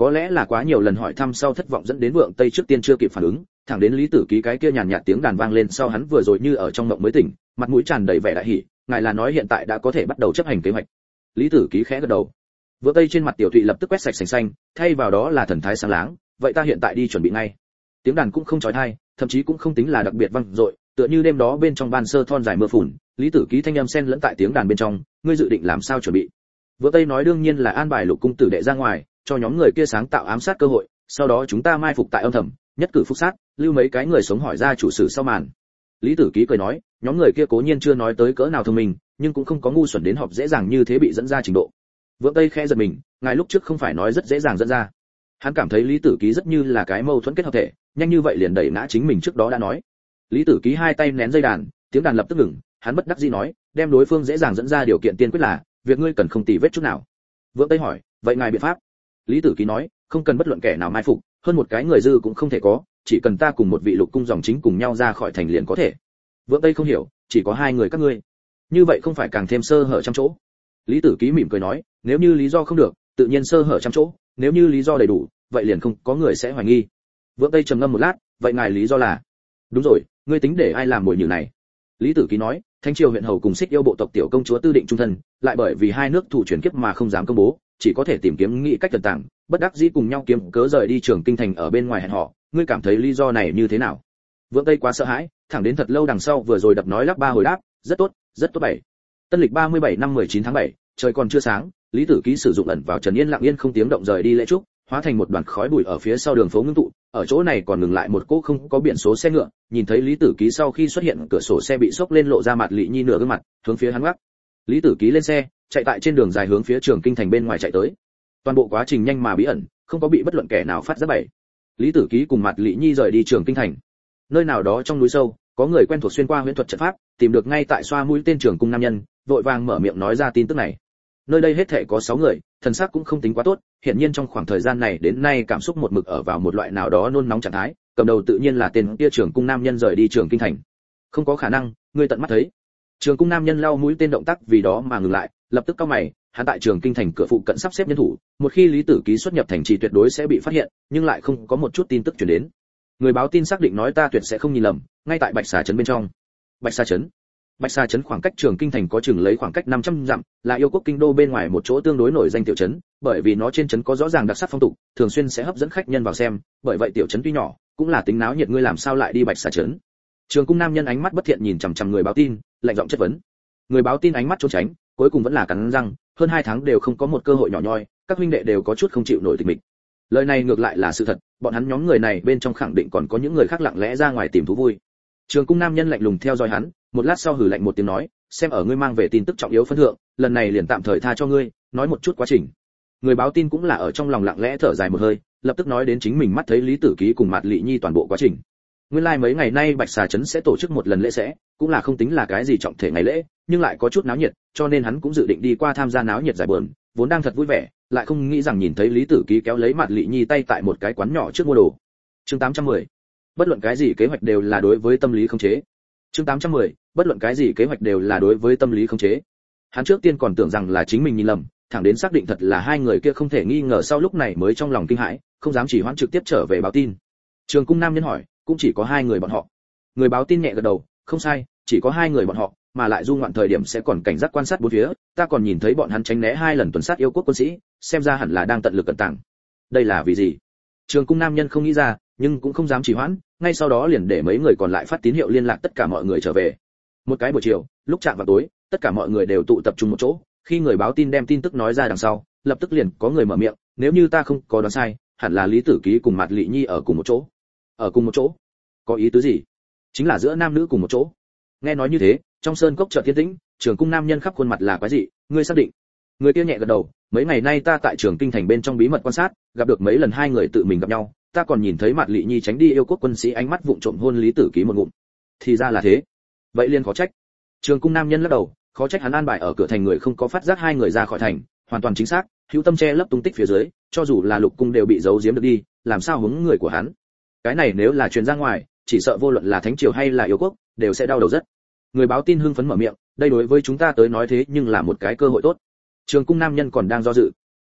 Có lẽ là quá nhiều lần hỏi thăm sau thất vọng dẫn đến Vượng Tây trước tiên chưa kịp phản ứng, thẳng đến Lý Tử Ký cái kia nhàn nhạt tiếng đàn vang lên sau hắn vừa rồi như ở trong mộng mới tỉnh, mặt mũi tràn đầy vẻ đại hỉ, ngài là nói hiện tại đã có thể bắt đầu chấp hành kế hoạch. Lý Tử Ký khẽ gật đầu. Vượng Tây trên mặt tiểu thụy lập tức quét sạch sành xanh, thay vào đó là thần thái sáng láng, vậy ta hiện tại đi chuẩn bị ngay. Tiếng đàn cũng không chói tai, thậm chí cũng không tính là đặc biệt vang dội, tựa như đêm đó bên trong ban sơ thon dài mưa phùn, Lý Tử Ký thanh âm xen lẫn tại tiếng đàn bên trong, ngươi dự định làm sao chuẩn bị? Vượng Tây nói đương nhiên là an bài Lục cung tử đệ ra ngoài, cho nhóm người kia sáng tạo ám sát cơ hội, sau đó chúng ta mai phục tại âm thầm, nhất cử phục sát, lưu mấy cái người sống hỏi ra chủ sử sau màn. Lý Tử Ký cười nói, nhóm người kia cố nhiên chưa nói tới cỡ nào thông minh, nhưng cũng không có ngu xuẩn đến họp dễ dàng như thế bị dẫn ra trình độ. Vượng Tây khẽ giật mình, ngài lúc trước không phải nói rất dễ dàng dẫn ra? Hắn cảm thấy Lý Tử Ký rất như là cái mâu thuẫn kết hợp thể, nhanh như vậy liền đẩy ngã chính mình trước đó đã nói. Lý Tử Ký hai tay nén dây đàn, tiếng đàn lập tức ngừng, hắn bất đắc dĩ nói, đem đối phương dễ dàng dẫn ra điều kiện tiên quyết là, việc ngươi cần không tì vết chút nào. Vượng Tây hỏi, vậy ngài biện pháp? Lý Tử Ký nói, không cần bất luận kẻ nào mai phục, hơn một cái người dư cũng không thể có, chỉ cần ta cùng một vị Lục cung dòng chính cùng nhau ra khỏi thành liền có thể. Vượng Tây không hiểu, chỉ có hai người các ngươi, như vậy không phải càng thêm sơ hở trăm chỗ? Lý Tử Ký mỉm cười nói, nếu như lý do không được, tự nhiên sơ hở trăm chỗ, nếu như lý do đầy đủ, vậy liền không có người sẽ hoài nghi. Vượng Tây trầm ngâm một lát, vậy ngài lý do là? Đúng rồi, ngươi tính để ai làm mồi nhử này? Lý Tử Ký nói, Thánh triều huyện hầu cùng Xích Yêu bộ tộc tiểu công chúa tư định trung thân, lại bởi vì hai nước thủ chuyển kiếp mà không dám công bố, chỉ có thể tìm kiếm nghị cách tận tàng, bất đắc dĩ cùng nhau kiếm cớ rời đi Trường Kinh thành ở bên ngoài hẹn họ, ngươi cảm thấy lý do này như thế nào? Vượng Tây quá sợ hãi, thẳng đến thật lâu đằng sau vừa rồi đập nói lắp ba hồi đáp, rất tốt bảy. Tân lịch 37 năm 19 tháng 7, trời còn chưa sáng, Lý Tử Ký sử dụng ẩn vào Trần Yên lặng yên không tiếng động rời đi lễ trúc, hóa thành một đoàn khói bụi ở phía sau đường phố ngưng tụ, ở chỗ này còn ngừng lại một cỗ không có biển số xe ngựa, nhìn thấy Lý Tử Ký sau khi xuất hiện, cửa sổ xe bị xốc lên lộ ra mặt Lệ Nhi nửa gương mặt, hướng phía hắn ngoắc. Lý Tử Ký lên xe, chạy tại trên đường dài hướng phía Trường Kinh thành bên ngoài chạy tới. Toàn bộ quá trình nhanh mà bí ẩn, không có bị bất luận kẻ nào phát giác bậy. Lý Tử Ký cùng mặt Lệ Nhi rời đi Trường Kinh thành. Nơi nào đó trong núi sâu, có người quen thuộc xuyên qua huyễn thuật trận pháp, tìm được ngay tại xoa mũi tên Trường cung nam nhân, vội vàng mở miệng nói ra tin tức này. Nơi đây hết thảy có 6 người, thần sắc cũng không tính quá tốt, hiển nhiên trong khoảng thời gian này đến nay cảm xúc một mực ở vào một loại nào đó nôn nóng trạng thái, cầm đầu tự nhiên là tên kia Trường cung nam nhân rời đi Trường Kinh thành. Không có khả năng, ngươi tận mắt thấy. Trường cung nam nhân lau mũi tên động tác vì đó mà ngừng lại, lập tức cau mày, hắn tại Trường Kinh thành cửa phụ cận sắp xếp nhân thủ, một khi Lý Tử Ký xuất nhập thành trì tuyệt đối sẽ bị phát hiện, nhưng lại không có một chút tin tức truyền đến. Người báo tin xác định nói ta tuyệt sẽ không nhìn lầm, ngay tại Bạch Xà trấn bên trong. Bạch Xà trấn. Bạch Xà trấn khoảng cách Trường Kinh thành có chừng lấy khoảng cách 500 dặm, là yêu quốc kinh đô bên ngoài một chỗ tương đối nổi danh tiểu trấn, bởi vì nó trên trấn có rõ ràng đặc sắc phong tục, thường xuyên sẽ hấp dẫn khách nhân vào xem, bởi vậy tiểu trấn tuy nhỏ, cũng là tính náo nhiệt, ngươi làm sao lại đi Bạch Xà trấn? Trường cung nam nhân ánh mắt bất thiện nhìn chằm chằm người báo tin, lạnh giọng chất vấn. Người báo tin ánh mắt trốn tránh, cuối cùng vẫn là cắn răng, hơn 2 tháng đều không có một cơ hội nhỏ nhoi, các huynh đệ đều có chút không chịu nổi tịch mịch. Lời này ngược lại là sự thật, bọn hắn nhóm người này bên trong khẳng định còn có những người khác lặng lẽ ra ngoài tìm thú vui. Trường cung nam nhân lạnh lùng theo dõi hắn, một lát sau hừ lạnh một tiếng nói, xem ở ngươi mang về tin tức trọng yếu phân thượng, lần này liền tạm thời tha cho ngươi, nói một chút quá trình. Người báo tin cũng là ở trong lòng lặng lẽ thở dài một hơi, lập tức nói đến chính mình mắt thấy Lý Tử Ký cùng Mạt Lệ Nhi toàn bộ quá trình. Nguyên lai mấy ngày nay Bạch Xà trấn sẽ tổ chức một lần lễ sẽ, cũng là không tính là cái gì trọng thể ngày lễ, nhưng lại có chút náo nhiệt, cho nên hắn cũng dự định đi qua tham gia náo nhiệt giải buồn, vốn đang thật vui vẻ, lại không nghĩ rằng nhìn thấy Lý Tử Ký kéo lấy Mạt Lệ Nhi tay tại một cái quán nhỏ trước mua đồ. Chương 810. Bất luận cái gì kế hoạch đều là đối với tâm lý khống chế. Chương 810. Bất luận cái gì kế hoạch đều là đối với tâm lý khống chế. Hắn trước tiên còn tưởng rằng là chính mình nhìn lầm, thẳng đến xác định thật là hai người kia không thể nghi ngờ sau lúc này mới trong lòng kinh hãi, không dám chỉ hoãn trực tiếp trở về báo tin. Trường cung nam nhân hỏi, cũng chỉ có 2 người bọn họ. Người báo tin nhẹ gật đầu, không sai, chỉ có 2 người bọn họ, mà lại du ngoạn thời điểm sẽ còn cảnh giác quan sát bốn phía, ta còn nhìn thấy bọn hắn tránh né 2 lần tuần sát yêu quốc quân sĩ, xem ra hẳn là đang tận lực cẩn tàng. Đây là vì gì? Trường cung nam nhân không nghĩ ra, nhưng cũng không dám trì hoãn, ngay sau đó liền để mấy người còn lại phát tín hiệu liên lạc tất cả mọi người trở về. Một cái buổi chiều, lúc chạm vào tối, tất cả mọi người đều tụ tập trung một chỗ, khi người báo tin đem tin tức nói ra đằng sau, lập tức liền có người mở miệng, nếu như ta không có đoán sai, hẳn là Lý Tử Ký cùng Mạt Lệ Nhi ở cùng một chỗ. Ở cùng một chỗ? Có ý tứ gì? Chính là giữa nam nữ cùng một chỗ. Nghe nói như thế, trong sơn cốc chợt yên tĩnh, Trường cung nam nhân khắp khuôn mặt là quái dị, ngươi xác định? Người kia nhẹ gật đầu, mấy ngày nay ta tại Trường Kinh thành bên trong bí mật quan sát, gặp được mấy lần 2 người tự mình gặp nhau, ta còn nhìn thấy Mạt Lệ Nhi tránh đi yêu quốc quân sĩ ánh mắt vụng trộm hôn Lý Tử Ký một ngụm. Thì ra là thế. Vậy liền khó trách. Trường cung nam nhân lắc đầu, khó trách hắn an bài ở cửa thành người không có phát giác 2 người ra khỏi thành, hoàn toàn chính xác, hữu tâm che lấp tung tích phía dưới, cho dù là Lục cung đều bị giấu giếm được đi, làm sao hướng người của hắn. Cái này nếu là truyền ra ngoài, chỉ sợ vô luận là thánh triều hay là yêu quốc, đều sẽ đau đầu rất. Người báo tin hưng phấn mở miệng, đây đối với chúng ta tới nói thế nhưng là một cái cơ hội tốt. Trường cung nam nhân còn đang do dự.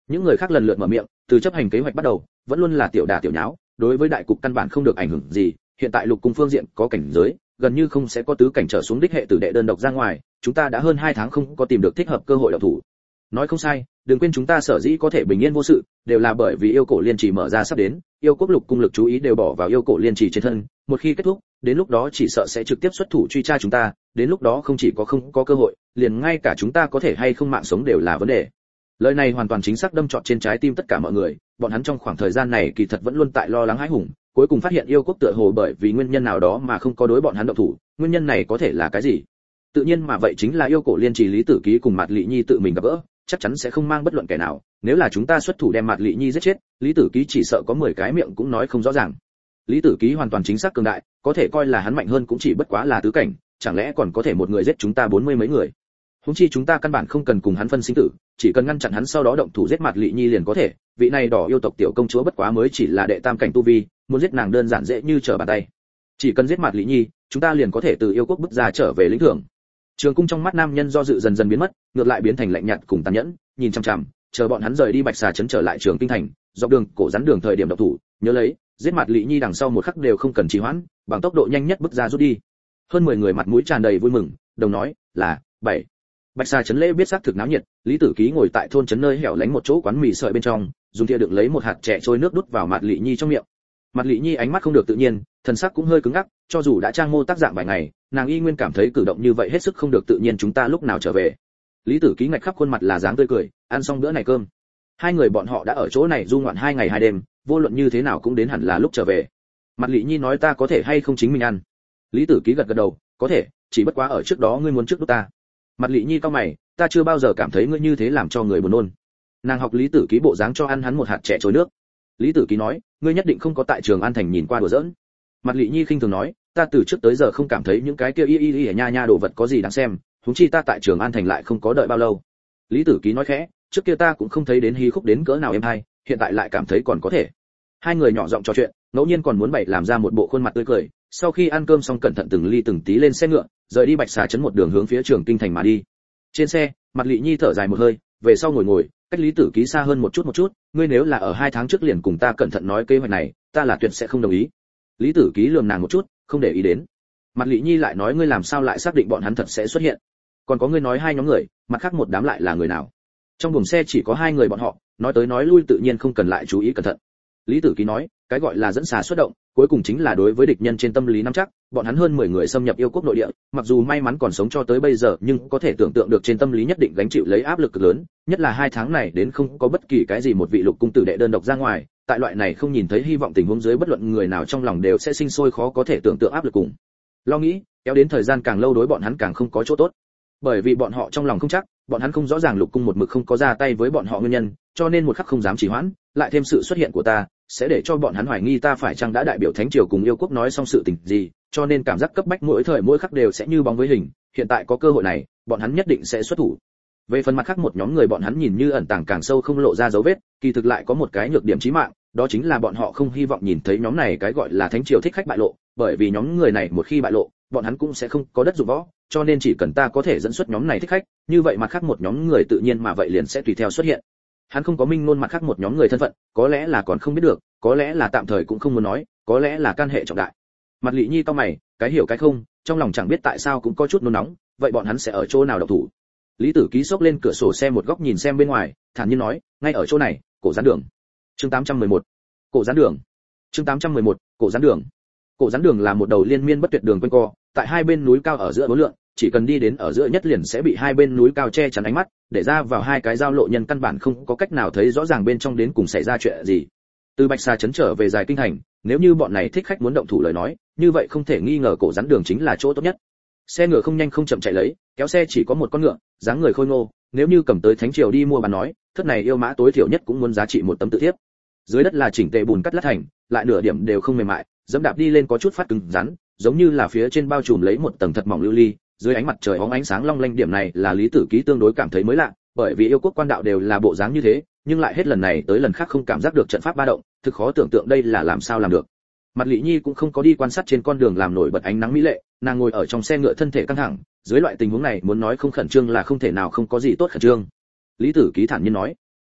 Những người khác lần lượt mở miệng, từ chấp hành kế hoạch bắt đầu, vẫn luôn là tiểu đả tiểu nháo, đối với đại cục căn bản không được ảnh hưởng gì. Hiện tại lục cung phương diện có cảnh giới, gần như không sẽ có tứ cảnh trở xuống đích hệ tử đệ đơn độc ra ngoài, chúng ta đã hơn 2 tháng không có tìm được thích hợp cơ hội động thủ. Nói không sai, đừng quên chúng ta sở dĩ có thể bình yên vô sự, đều là bởi vì yêu cổ liên trì mở ra sắp đến, yêu quốc lục cung lực chú ý đều bỏ vào yêu cổ liên trì trên thân, một khi kết thúc, đến lúc đó chỉ sợ sẽ trực tiếp xuất thủ truy tra chúng ta, đến lúc đó không chỉ có không có cơ hội, liền ngay cả chúng ta có thể hay không mạng sống đều là vấn đề. Lời này hoàn toàn chính xác đâm trọt trên trái tim tất cả mọi người, bọn hắn trong khoảng thời gian này kỳ thật vẫn luôn tại lo lắng hãi hùng, cuối cùng phát hiện yêu quốc tựa hồ bởi vì nguyên nhân nào đó mà không có đối bọn hắn động thủ, nguyên nhân này có thể là cái gì? Tự nhiên mà vậy chính là yêu cổ liên trì Lý Tử Ký cùng Mạt Lệ Nhi tự mình gặp gỡ, chắc chắn sẽ không mang bất luận kẻ nào, nếu là chúng ta xuất thủ đem Mạt Lệ Nhi giết chết, Lý Tử Ký chỉ sợ có 10 cái miệng cũng nói không rõ ràng. Lý Tử Ký hoàn toàn chính xác cường đại, có thể coi là hắn mạnh hơn cũng chỉ bất quá là tứ cảnh, chẳng lẽ còn có thể một người giết chúng ta 40 mấy người? Huống chi chúng ta căn bản không cần cùng hắn phân sinh tử, chỉ cần ngăn chặn hắn sau đó động thủ giết Mạt Lệ Nhi liền có thể, vị này đỏ yêu tộc tiểu công chúa bất quá mới chỉ là đệ tam cảnh tu vi, muốn giết nàng đơn giản dễ như trở bàn tay. Chỉ cần giết Mạt Lệ Nhi, chúng ta liền có thể từ yêu quốc bức ra trở về lĩnh thưởng. Trường cung trong mắt nam nhân do dự dần dần biến mất, ngược lại biến thành lạnh nhạt cùng tàn nhẫn, nhìn chằm chằm, chờ bọn hắn rời đi Bạch Xà trấn trở lại Trường Kinh thành, dọc đường cổ rắn đường thời điểm động thủ, nhớ lấy, giết Mạt Lệ Nhi đằng sau một khắc đều không cần trì hoãn, bằng tốc độ nhanh nhất bức ra rút đi. Hơn 10 người mặt mũi tràn đầy vui mừng, đồng nói là 7. Bạch Xà trấn lễ biết xác thực náo nhiệt, Lý Tử Ký ngồi tại thôn trấn nơi hẻo lánh một chỗ quán mì sợi bên trong, dùng thìa đựng lấy một hạt chè trôi nước đút vào Mạt Lệ Nhi trong miệng. Mạt Lệ Nhi ánh mắt không được tự nhiên, thần sắc cũng hơi cứng ngắc, cho dù đã trang mô tác dạng vài ngày, nàng y nguyên cảm thấy cử động như vậy hết sức không được tự nhiên. Chúng ta lúc nào trở về? Lý Tử Ký ngạch khắp khuôn mặt là dáng tươi cười, ăn xong bữa này cơm, hai người bọn họ đã ở chỗ này du ngoạn 2 ngày 2 đêm, vô luận như thế nào cũng đến hẳn là lúc trở về. Mạt Lệ Nhi nói ta có thể hay không chính mình ăn? Lý Tử Ký gật gật đầu, có thể, chỉ bất quá ở trước đó ngươi muốn trước đút ta. Mạt Lệ Nhi cau mày, ta chưa bao giờ cảm thấy ngươi như thế làm cho người buồn nôn. Nàng học Lý Tử Ký bộ dáng cho ăn hắn một hạt chè trôi nước. Lý Tử Ký nói, ngươi nhất định không có tại Trường An thành nhìn qua đùa giỡn. Mạt Lệ Nhi khinh thường nói, ta từ trước tới giờ không cảm thấy những cái kia y nha nha đồ vật có gì đáng xem, huống chi ta tại Trường An thành lại không có đợi bao lâu. Lý Tử Ký nói khẽ, trước kia ta cũng không thấy đến hí khúc đến cỡ nào êm hay, hiện tại lại cảm thấy còn có thể. Hai người nhỏ giọng trò chuyện, ngẫu nhiên còn muốn bày làm ra một bộ khuôn mặt tươi cười. Sau khi ăn cơm xong cẩn thận từng ly từng tí lên xe ngựa, rời đi Bạch Xà trấn một đường hướng phía Trường Kinh thành mà đi. Trên xe, Mạt Lệ Nhi thở dài một hơi, về sau ngồi, cách Lý Tử Ký xa hơn một chút, ngươi nếu là ở 2 tháng trước liền cùng ta cẩn thận nói kế hoạch này, ta là tuyệt sẽ không đồng ý. Lý Tử Ký lườm nàng một chút, không để ý đến. Mạt Lệ Nhi lại nói ngươi làm sao lại xác định bọn hắn thật sẽ xuất hiện? Còn có ngươi nói 2 nhóm người, mặt khác một đám lại là người nào? Trong buồng xe chỉ có 2 người bọn họ, nói tới nói lui tự nhiên không cần lại chú ý cẩn thận. Lý Tử Ký nói, cái gọi là dẫn xà xuất động, cuối cùng chính là đối với địch nhân trên tâm lý nắm chắc, bọn hắn hơn 10 người xâm nhập yêu quốc nội địa, mặc dù may mắn còn sống cho tới bây giờ, nhưng có thể tưởng tượng được trên tâm lý nhất định gánh chịu lấy áp lực cực lớn, nhất là 2 tháng này đến không có bất kỳ cái gì một vị lục cung tử đệ đơn độc ra ngoài, tại loại này không nhìn thấy hy vọng tình huống dưới bất luận người nào trong lòng đều sẽ sinh sôi khó có thể tưởng tượng áp lực cùng lo nghĩ, kéo đến thời gian càng lâu đối bọn hắn càng không có chỗ tốt. Bởi vì bọn họ trong lòng không chắc, bọn hắn không rõ ràng lục cung một mực không có ra tay với bọn họ nguyên nhân, cho nên một khắc không dám trì hoãn, lại thêm sự xuất hiện của ta, sẽ để cho bọn hắn hoài nghi ta phải chăng đã đại biểu thánh triều cùng yêu quốc nói xong sự tình gì, cho nên cảm giác cấp bách mỗi thời mỗi khắc đều sẽ như bóng với hình, hiện tại có cơ hội này, bọn hắn nhất định sẽ xuất thủ. Về phần mặt khác một nhóm người bọn hắn nhìn như ẩn tàng càng sâu không lộ ra dấu vết, kỳ thực lại có một cái nhược điểm chí mạng, đó chính là bọn họ không hy vọng nhìn thấy nhóm này cái gọi là thánh triều thích khách bại lộ, bởi vì nhóm người này một khi bại lộ, bọn hắn cũng sẽ không có đất dụng võ, cho nên chỉ cần ta có thể dẫn xuất nhóm này thích khách, như vậy mặt khác một nhóm người tự nhiên mà vậy liền sẽ tùy theo xuất hiện. Hắn không có minh ngôn mặt khác một nhóm người thân phận, có lẽ là còn không biết được, có lẽ là tạm thời cũng không muốn nói, có lẽ là can hệ trọng đại. Mạt Lệ Nhi cau mày, cái hiểu cái không, trong lòng chẳng biết tại sao cũng có chút nôn nóng, vậy bọn hắn sẽ ở chỗ nào động thủ? Lý Tử Ký xốc lên cửa sổ xe một góc nhìn xem bên ngoài, thản nhiên nói, ngay ở chỗ này, cổ gián đường. Chương 811. Cổ gián đường. Chương 811. Cổ gián đường. Cổ gián đường là một đầu liên miên bất tuyệt đường quanh co, tại hai bên núi cao ở giữa bốn lượn, chỉ cần đi đến ở giữa nhất liền sẽ bị hai bên núi cao che chắn ánh mắt, để ra vào hai cái giao lộ nhân căn bản không có cách nào thấy rõ ràng bên trong đến cùng xảy ra chuyện gì. Từ Bạch Xà trấn trở về Dài Kinh thành, nếu như bọn này thích khách muốn động thủ lời nói, như vậy không thể nghi ngờ cổ gián đường chính là chỗ tốt nhất. Xe ngựa không nhanh không chậm chạy lấy, kéo xe chỉ có một con ngựa, dáng người khôi ngô, nếu như cầm tới thánh triều đi mua bán nói, thất này yêu mã tối thiểu nhất cũng muốn giá trị một tấm tự thiếp. Dưới đất là chỉnh tề bùn cắt lát thành, lại nửa điểm đều không mềm mại, dẫm đạp đi lên có chút phát cứng rắn, giống như là phía trên bao trùm lấy một tầng thật mỏng lưu ly, dưới ánh mặt trời óng ánh sáng long lanh, điểm này là Lý Tử Ký tương đối cảm thấy mới lạ, bởi vì yêu quốc quan đạo đều là bộ dáng như thế, nhưng lại hết lần này tới lần khác không cảm giác được trận pháp ba động, thực khó tưởng tượng đây là làm sao làm được. Mạt Lệ Nhi cũng không có đi quan sát trên con đường làm nổi bật ánh nắng mỹ lệ, nàng ngồi ở trong xe ngựa thân thể căng thẳng, dưới loại tình huống này muốn nói không khẩn trương là không thể nào, không có gì tốt khẩn trương. Lý Tử Ký thản nhiên nói,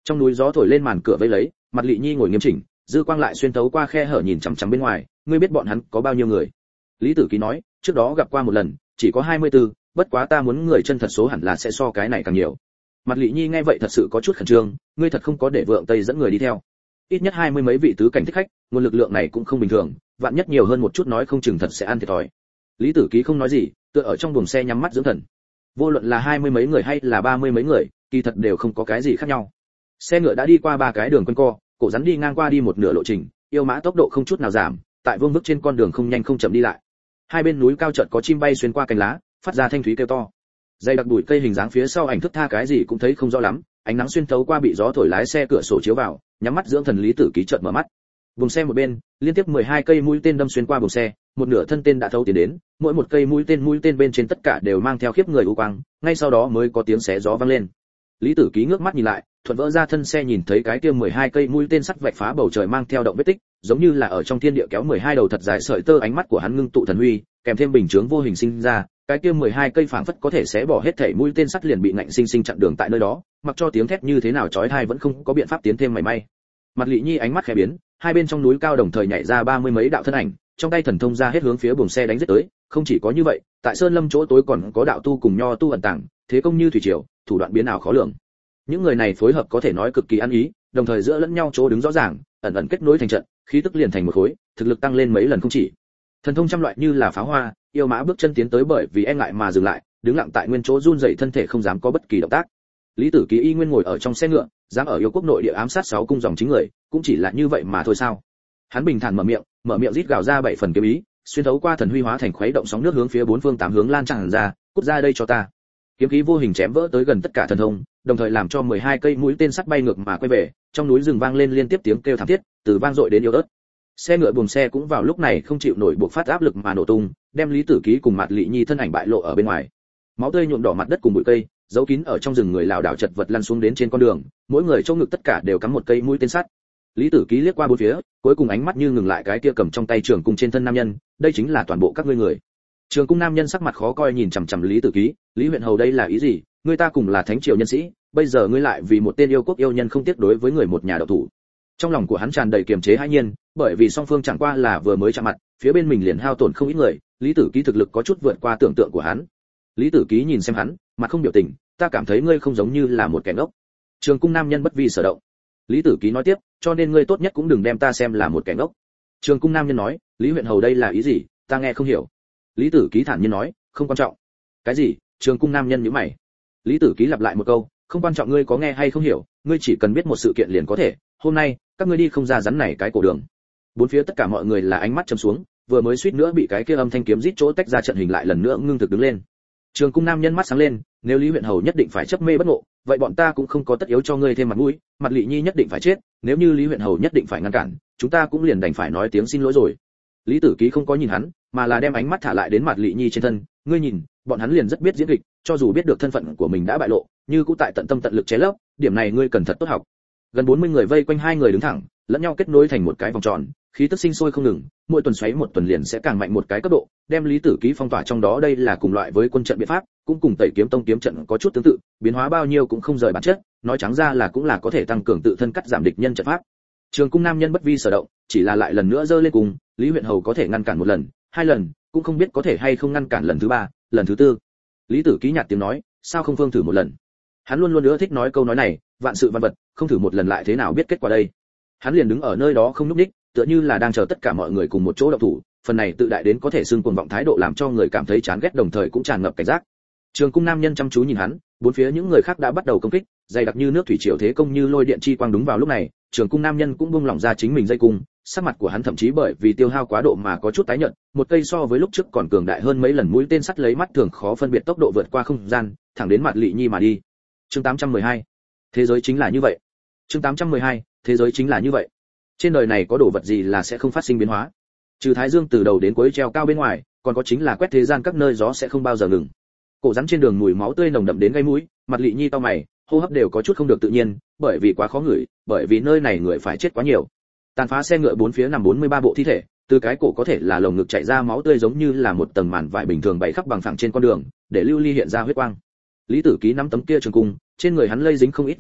Trong núi gió thổi lên màn cửa vây lấy, Mặt Lệ Nhi ngồi nghiêm chỉnh, dư quang lại xuyên thấu qua khe hở nhìn chằm chằm bên ngoài, ngươi biết bọn hắn có bao nhiêu người? Lý Tử Ký nói, trước đó gặp qua một lần, chỉ có 24, bất quá ta muốn người chân thật số hẳn là sẽ so cái này càng nhiều. Mặt Lệ Nhi nghe vậy thật sự có chút khẩn trương, ngươi thật không có để Vượng Tây dẫn người đi theo? Ít nhất 20 mấy vị tứ cảnh thích khách, nguồn lực lượng này cũng không bình thường, vạn nhất nhiều hơn một chút nói không chừng thật sẽ ăn thiệt thòi. Lý Tử Ký không nói gì, tựa ở trong buồng xe nhắm mắt dưỡng thần. Vô luận là 20 mấy người hay là 30 mấy người, kỳ thật đều không có cái gì khác nhau. Xe ngựa đã đi qua 3 cái đường quanh co, cổ rắn đi ngang qua đi một nửa lộ trình, yêu mã tốc độ không chút nào giảm, tại vương vức trên con đường không nhanh không chậm đi lại. Hai bên núi cao chợt có chim bay xuyên qua cành lá, phát ra thanh thúy kêu to. Dây đặc bụi cây hình dáng phía sau ảnh thức tha cái gì cũng thấy không rõ lắm, ánh nắng xuyên thấu qua bị gió thổi lái xe cửa sổ chiếu vào, nhắm mắt dưỡng thần Lý Tử Ký chợt mở mắt. Buồng xe một bên, liên tiếp 12 cây mũi tên đâm xuyên qua buồng xe, một nửa thân tên đã thấu tiến đến, mỗi một cây mũi tên bên trên tất cả đều mang theo khiếp người u quang, ngay sau đó mới có tiếng xé gió vang lên. Lý Tử Ký ngước mắt nhìn lại, thuận vỡ ra thân xe nhìn thấy cái kia 12 cây mũi tên sắt vạch phá bầu trời mang theo động vết tích, giống như là ở trong thiên địa kéo 12 đầu thật dài sợi tơ, ánh mắt của hắn ngưng tụ thần huy, kèm thêm bình chướng vô hình sinh ra, cái kia 12 cây phảng phất có thể xé bỏ hết thảy mũi tên sắt liền bị ngạnh sinh sinh chặn đường tại nơi đó, mặc cho tiếng thét như thế nào chói tai vẫn không có biện pháp tiến thêm mảy may. Mặt Lệ Nhi ánh mắt khẽ biến, hai bên trong núi cao đồng thời nhảy ra 30 mấy đạo thân ảnh, trong tay thần thông ra hết hướng phía buồng xe đánh giết tới, không chỉ có như vậy, tại sơn lâm chỗ tối còn có đạo tu cùng nho tu ẩn tàng, thế công như thủy triều, thủ đoạn biến ảo khó lường. Những người này phối hợp có thể nói cực kỳ ăn ý, đồng thời giữa lẫn nhau chỗ đứng rõ ràng, ẩn ẩn kết nối thành trận, khí tức liền thành một khối, thực lực tăng lên mấy lần không chỉ. Thần thông trăm loại như là pháo hoa, yêu mã bước chân tiến tới bởi vì e ngại mà dừng lại, đứng lặng tại nguyên chỗ run rẩy thân thể không dám có bất kỳ động tác. Lý Tử Ký y nguyên ngồi ở trong xe ngựa, dám ở yêu quốc nội địa ám sát 6 cung dòng chính người, cũng chỉ là như vậy mà thôi sao? Hắn bình thản mở miệng rít gào ra 7 phần kiếm ý, xuyên thấu qua thần huy hóa thành khuấy động sóng nước hướng phía bốn phương tám hướng lan tràn ra, cút ra đây cho ta. Kiếm khí vô hình chém vỡ tới gần tất cả thần thông, đồng thời làm cho 12 cây mũi tên sắt bay ngược mà quay về, trong núi rừng vang lên liên tiếp tiếng kêu thảm thiết, từ vang dội đến yếu ớt. Xe ngựa buồng xe cũng vào lúc này không chịu nổi buộc phát áp lực mà nổ tung, đem Lý Tử Ký cùng Mạt Lệ Nhi thân ảnh bại lộ ở bên ngoài. Máu tươi nhuộm đỏ mặt đất cùng bụi cây, giấu kín ở trong rừng người lảo đảo chật vật lăn xuống đến trên con đường, mỗi người trong ngực tất cả đều cắm một cây mũi tên sắt. Lý Tử Ký liếc qua bốn phía, cuối cùng ánh mắt như ngừng lại cái kia cầm trong tay trường cung trên thân nam nhân, đây chính là toàn bộ các ngươi người. Trường cung nam nhân sắc mặt khó coi nhìn chằm chằm Lý Tử Ký, Lý huyện hầu đây là ý gì? Ngươi ta cùng là thánh triều nhân sĩ, bây giờ ngươi lại vì một tên yêu quốc yêu nhân không tiếc đối với người một nhà độc thủ. Trong lòng của hắn tràn đầy kiềm chế hãi nhiên, bởi vì song phương chẳng qua là vừa mới chạm mặt, phía bên mình liền hao tổn không ít người, Lý Tử Ký thực lực có chút vượt qua tưởng tượng của hắn. Lý Tử Ký nhìn xem hắn, mặt không biểu tình, ta cảm thấy ngươi không giống như là một kẻ ngốc. Trường cung nam nhân bất vi sở động. Lý Tử Ký nói tiếp, cho nên ngươi tốt nhất cũng đừng đem ta xem là một kẻ ngốc. Trường cung nam nhân nói, Lý huyện hầu đây là ý gì, ta nghe không hiểu. Lý Tử Ký thản nhiên nói, không quan trọng. Cái gì? Trường cung nam nhân nhíu mày. Lý Tử Ký lặp lại một câu, không quan trọng ngươi có nghe hay không hiểu, ngươi chỉ cần biết một sự kiện liền có thể, hôm nay các ngươi đi không ra rắn này cái cổ đường. Bốn phía tất cả mọi người là ánh mắt trầm xuống, vừa mới suýt nữa bị cái kia âm thanh kiếm rít chỗ tách ra trận hình lại lần nữa ngưng thực đứng lên. Trường cung nam nhân mắt sáng lên, nếu Lý huyện hầu nhất định phải chấp mê bất ngộ, vậy bọn ta cũng không có tất yếu cho ngươi thêm mặt mũi, Mặt Lệ Nhi nhất định phải chết, nếu như Lý huyện hầu nhất định phải ngăn cản, chúng ta cũng liền đành phải nói tiếng xin lỗi rồi. Lý Tử Ký không có nhìn hắn, mà là đem ánh mắt thả lại đến Mặt Lệ Nhi trên thân, ngươi nhìn, bọn hắn liền rất biết diễn kịch, cho dù biết được thân phận của mình đã bại lộ, như cũng tại tận tâm tận lực chế lấp, điểm này ngươi cần thật tốt học. Gần 40 người vây quanh hai người đứng thẳng, lẫn nhau kết nối thành một cái vòng tròn, khí tức sinh sôi không ngừng, mỗi tuần xoáy một tuần liền sẽ càng mạnh một cái cấp độ, đem Lý Tử Ký phong tỏa trong đó, đây là cùng loại với quân trận biện pháp, cũng cùng Tẩy Kiếm Tông kiếm trận có chút tương tự, biến hóa bao nhiêu cũng không rời bản chất, nói trắng ra là cũng là có thể tăng cường tự thân cắt giảm địch nhân trận pháp. Trường cung nam nhân bất vi sở động, chỉ là lại lần nữa giơ lên cùng, Lý huyện hầu có thể ngăn cản một lần, hai lần, cũng không biết có thể hay không ngăn cản lần thứ ba, lần thứ tư. Lý Tử Ký nhạt tiếng nói, sao không phương thử một lần? Hắn luôn luôn ưa thích nói câu nói này, vạn sự văn vật, không thử một lần lại thế nào biết kết quả đây. Hắn liền đứng ở nơi đó không nhúc nhích, tựa như là đang chờ tất cả mọi người cùng một chỗ động thủ, phần này tự đại đến có thể xưng cuồng vọng thái độ làm cho người cảm thấy chán ghét, đồng thời cũng tràn ngập cảnh giác. Trường cung nam nhân chăm chú nhìn hắn, bốn phía những người khác đã bắt đầu công kích, dày đặc như nước thủy triều thế công như lôi điện chi quang, đúng vào lúc này, Trường cung nam nhân cũng buông lỏng ra chính mình dây cung, sắc mặt của hắn thậm chí bởi vì tiêu hao quá độ mà có chút tái nhợt, một cây so với lúc trước còn cường đại hơn mấy lần mũi tên sắt lấy mắt thường khó phân biệt tốc độ vượt qua không gian, thẳng đến Mặt Lệ Nhi mà đi. Chương 812. Thế giới chính là như vậy. Chương 812. Thế giới chính là như vậy. Trên đời này có đồ vật gì là sẽ không phát sinh biến hóa? Trừ Thái Dương từ đầu đến cuối treo cao bên ngoài, còn có chính là quét thế gian các nơi gió sẽ không bao giờ ngừng. Cổ rắn trên đường mùi máu tươi nồng đậm đến gây mũi, Mặt Lệ Nhi cau mày, hô hấp đều có chút không được tự nhiên, bởi vì quá khó ngửi, bởi vì nơi này người phải chết quá nhiều. Tàn phá xe ngựa bốn phía nằm 43 bộ thi thể, từ cái cổ có thể là lồng ngực chảy ra máu tươi giống như là một tầng màn vải bình thường bày khắp bằng phẳng trên con đường, để lưu ly hiện ra huyết quang. Lý Tử Ký nắm tấm kia trường cung, trên người hắn lây dính không ít vết máu,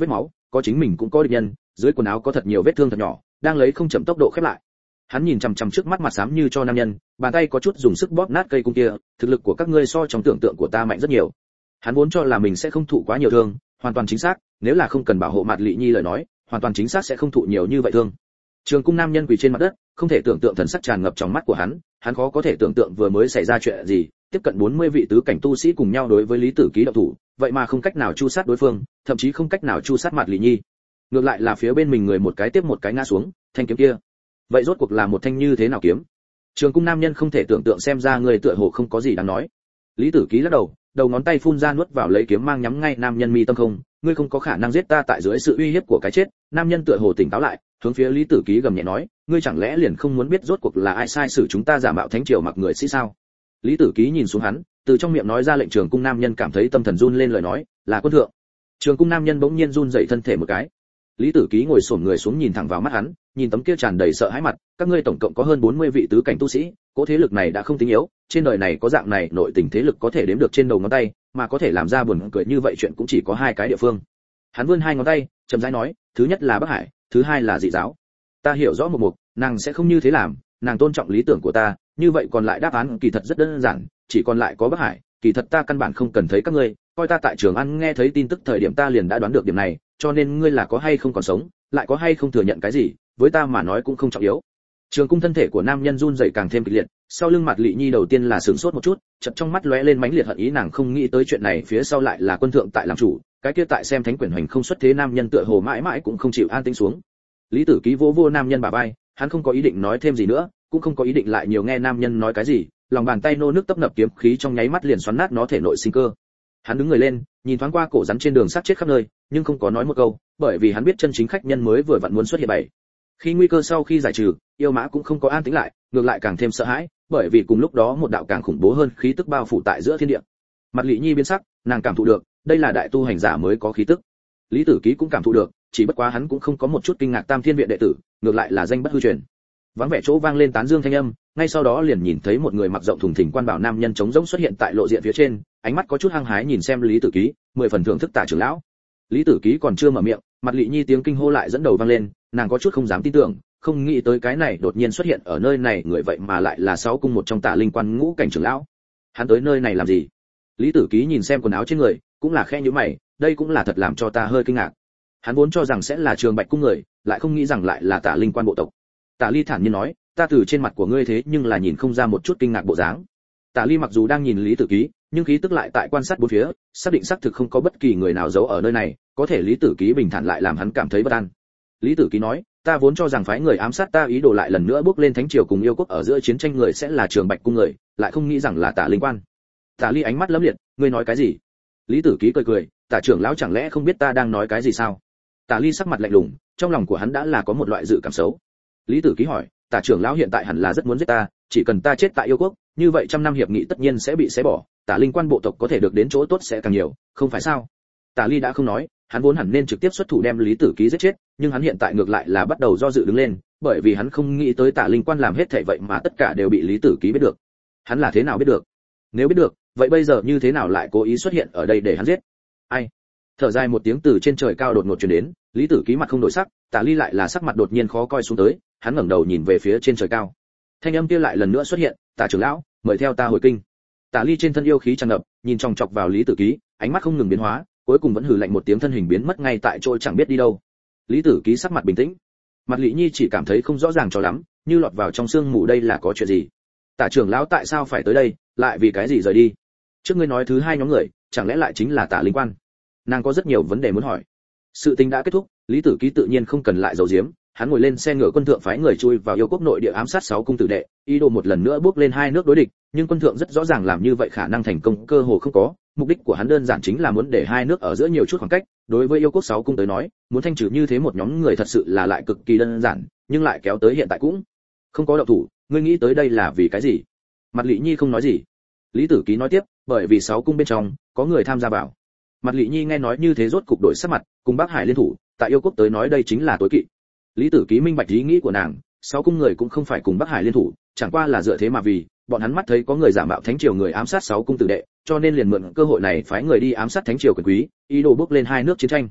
có chính mình cũng có địch nhân, dưới quần áo có thật nhiều vết thương thật nhỏ, đang lấy không chậm tốc độ khép lại. Hắn nhìn chằm chằm trước mắt mặt xám như cho nam nhân, bàn tay có chút dùng sức bóp nát cây cung kia, thực lực của các ngươi so trong tưởng tượng của ta mạnh rất nhiều. Hắn vốn cho là mình sẽ không thụ quá nhiều thương, hoàn toàn chính xác, nếu là không cần bảo hộ Mạt Lệ Nhi lời nói, hoàn toàn chính xác sẽ không thụ nhiều như vậy thương. Trường cung nam nhân quỳ trên mặt đất, không thể tưởng tượng thần sắc tràn ngập trong mắt của hắn khó có thể tưởng tượng vừa mới xảy ra chuyện gì, tiếp cận 40 vị tứ cảnh tu sĩ cùng nhau đối với Lý Tử Ký động thủ, vậy mà không cách nào chu sát đối phương, thậm chí không cách nào chu sát Mạt Lệ Nhi. Ngược lại là phía bên mình người một cái tiếp một cái ngã xuống, thanh kiếm kia. Vậy rốt cuộc là một thanh như thế nào kiếm? Trường cung nam nhân không thể tưởng tượng, xem ra người tựa hồ không có gì đáng nói. Lý Tử Ký lắc đầu, đầu ngón tay phun ra nuốt vào lấy kiếm mang nhắm ngay nam nhân mi tâm không, ngươi không có khả năng giết ta tại dưới sự uy hiếp của cái chết. Nam nhân tựa hồ tỉnh táo lại, hướng phía Lý Tử Ký gầm nhẹ nói, ngươi chẳng lẽ liền không muốn biết rốt cuộc là ai sai sử chúng ta giả mạo thánh triều mặc người sĩ sao? Lý Tử Ký nhìn xuống hắn, từ trong miệng nói ra lệnh. Trường cung nam nhân cảm thấy tâm thần run lên, lời nói, là quân thượng. Trường cung nam nhân bỗng nhiên run dậy thân thể một cái. Lý Tử Ký ngồi xổm người xuống nhìn thẳng vào mắt hắn, nhìn tấm kia tràn đầy sợ hãi mặt, các ngươi tổng cộng có hơn 40 vị tứ cảnh tu sĩ, cỗ thế lực này đã không tính yếu, trên đời này có dạng này nội tình thế lực có thể đếm được trên đầu ngón tay, mà có thể làm ra buồn cười như vậy chuyện cũng chỉ có hai cái địa phương. Hắn vươn hai ngón tay, chậm rãi nói, thứ nhất là Bắc Hải, thứ hai là Dị giáo. Ta hiểu rõ một mục, nàng sẽ không như thế làm, nàng tôn trọng lý tưởng của ta, như vậy còn lại đáp án kỳ thật rất đơn giản, chỉ còn lại có Bắc Hải, kỳ thật ta căn bản không cần thấy các ngươi, coi ta tại Trường An nghe thấy tin tức thời điểm ta liền đã đoán được điểm này, cho nên ngươi là có hay không còn sống, lại có hay không thừa nhận cái gì, với ta mà nói cũng không trọng yếu. Trường cung thân thể của nam nhân run rẩy càng thêm kịch liệt, sau lưng Mạt Lệ Nhi đầu tiên là sửng sốt một chút, chợt trong mắt lóe lên mãnh liệt hận ý, nàng không nghĩ tới chuyện này phía sau lại là quân thượng tại làm chủ, cái kia tại xem thánh quyển hoành không xuất thế nam nhân tựa hồ mãi mãi cũng không chịu an tĩnh xuống. Lý Tử Ký vỗ vô nam nhân bả vai, hắn không có ý định nói thêm gì nữa, cũng không có ý định lại nhiều nghe nam nhân nói cái gì, lòng bàn tay nô nước tấp nập kiếm khí trong nháy mắt liền xoắn nát nó thể nội sinh cơ. Hắn đứng người lên, nhìn thoáng qua cổ rắn trên đường sát chết khắp nơi, nhưng không có nói một câu, bởi vì hắn biết chân chính khách nhân mới vừa vặn muốn xuất hiện bảy. Khi nguy cơ sau khi giải trừ, yêu mã cũng không có an tĩnh lại, ngược lại càng thêm sợ hãi, bởi vì cùng lúc đó một đạo càng khủng bố hơn khí tức bao phủ tại giữa thiên địa. Mạt Lệ Nhi biến sắc, nàng cảm thụ được, đây là đại tu hành giả mới có khí tức. Lý Tử Ký cũng cảm thụ được, chỉ bất quá hắn cũng không có một chút kinh ngạc, Tam Thiên viện đệ tử, ngược lại là danh bất hư truyền. Vắng vẻ chỗ vang lên tán dương thanh âm, ngay sau đó liền nhìn thấy một người mặc rộng thùng thình quan bảo nam nhân trống rỗng xuất hiện tại lộ diện phía trên, ánh mắt có chút hăng hái nhìn xem Lý Tử Ký, 10 phần thưởng thức Tả trưởng lão. Lý Tử Ký còn chưa mở miệng, Mạt Lệ Nhi tiếng kinh hô lại dẫn đầu vang lên, nàng có chút không dám tin tưởng, không nghĩ tới cái này đột nhiên xuất hiện ở nơi này người vậy mà lại là sáu cung một trong Tả Linh Quan ngũ cảnh trưởng lão. Hắn tới nơi này làm gì? Lý Tử Ký nhìn xem quần áo trên người, cũng là khẽ nhíu mày, đây cũng là thật làm cho ta hơi kinh ngạc. Hắn vốn cho rằng sẽ là Trường Bạch cung người, lại không nghĩ rằng lại là Tả Linh Quan bộ tộc. Tả Ly thản nhiên nói, ta từ trên mặt của ngươi thế nhưng là nhìn không ra một chút kinh ngạc bộ dáng. Tả Ly mặc dù đang nhìn Lý Tử Ký, nhưng khí tức lại tại quan sát bốn phía, xác định xác thực không có bất kỳ người nào giấu ở nơi này, có thể Lý Tử Ký bình thản lại làm hắn cảm thấy bất an. Lý Tử Ký nói, ta vốn cho rằng phái người ám sát ta ý đồ lại lần nữa bước lên thánh triều cùng yêu quốc ở giữa chiến tranh người sẽ là Trường Bạch cung người, lại không nghĩ rằng là Tả Linh Quan. Tả Ly ánh mắt lấm liệt, ngươi nói cái gì? Lý Tử Ký cười cười, Tả trưởng lão chẳng lẽ không biết ta đang nói cái gì sao? Tả Ly sắc mặt lạnh lùng, trong lòng của hắn đã là có một loại dự cảm xấu. Lý Tử Ký hỏi, Tả trưởng lão hiện tại hẳn là rất muốn giết ta, chỉ cần ta chết tại yêu quốc, như vậy trăm năm hiệp nghị tất nhiên sẽ bị xé bỏ, Tả Linh Quan bộ tộc có thể được đến chỗ tốt sẽ càng nhiều, không phải sao? Tả Ly đã không nói, hắn vốn hẳn nên trực tiếp xuất thủ đem Lý Tử Ký giết chết, nhưng hắn hiện tại ngược lại là bắt đầu do dự đứng lên, bởi vì hắn không nghĩ tới Tả Linh Quan làm hết thảy vậy mà tất cả đều bị Lý Tử Ký biết được. Hắn là thế nào biết được? Nếu biết được, vậy bây giờ như thế nào lại cố ý xuất hiện ở đây để hắn giết? Ai? Thở dài một tiếng từ trên trời cao đột ngột truyền đến, Lý Tử Ký mặt không đổi sắc, Tả Ly lại là sắc mặt đột nhiên khó coi xuống tới, hắn ngẩng đầu nhìn về phía trên trời cao. Thanh âm kia lại lần nữa xuất hiện, Tả trưởng lão, mời theo ta hồi kinh. Tả Ly trên thân yêu khí tràn ngập, nhìn chòng chọc vào Lý Tử Ký, ánh mắt không ngừng biến hóa, cuối cùng vẫn hừ lạnh một tiếng, thân hình biến mất ngay tại chỗ chẳng biết đi đâu. Lý Tử Ký sắc mặt bình tĩnh. Mạt Lệ Nhi chỉ cảm thấy không rõ ràng cho lắm, như lọt vào trong sương mù, đây là có chuyện gì? Tả trưởng lão tại sao phải tới đây, lại vì cái gì rời đi? Trước ngươi nói thứ hai nhóm người, chẳng lẽ lại chính là Tả Linh Quan? Nàng có rất nhiều vấn đề muốn hỏi. Sự tình đã kết thúc, Lý Tử Ký tự nhiên không cần lại giấu giếm, hắn ngồi lên xe ngựa quân thượng phái người chui vào yêu quốc nội địa ám sát 6 cung tử đệ, ý đồ một lần nữa bước lên hai nước đối địch, nhưng quân thượng rất rõ ràng làm như vậy khả năng thành công cơ hồ không có, mục đích của hắn đơn giản chính là muốn để hai nước ở giữa nhiều chút khoảng cách, đối với yêu quốc 6 cung tới nói, muốn thanh trừ như thế một nhóm người thật sự là lại cực kỳ đơn giản, nhưng lại kéo tới hiện tại cũng không có động thủ, ngươi nghĩ tới đây là vì cái gì? Mạt Lệ Nhi không nói gì. Lý Tử Ký nói tiếp, bởi vì 6 cung bên trong có người tham gia vào. Mạt Lệ Nhi nghe nói như thế rốt cục đổi sắc mặt, cùng Bắc Hải liên thủ, tại yêu quốc tới nói đây chính là tối kỵ. Lý Tử Ký minh bạch ý nghĩ của nàng, 6 cung người cũng không phải cùng Bắc Hải liên thủ, chẳng qua là dựa thế mà vì bọn hắn mắt thấy có người giả mạo thánh triều người ám sát 6 cung tử đệ, cho nên liền mượn cơ hội này phái người đi ám sát thánh triều quyền quý, ý đồ bước lên hai nước chiến tranh.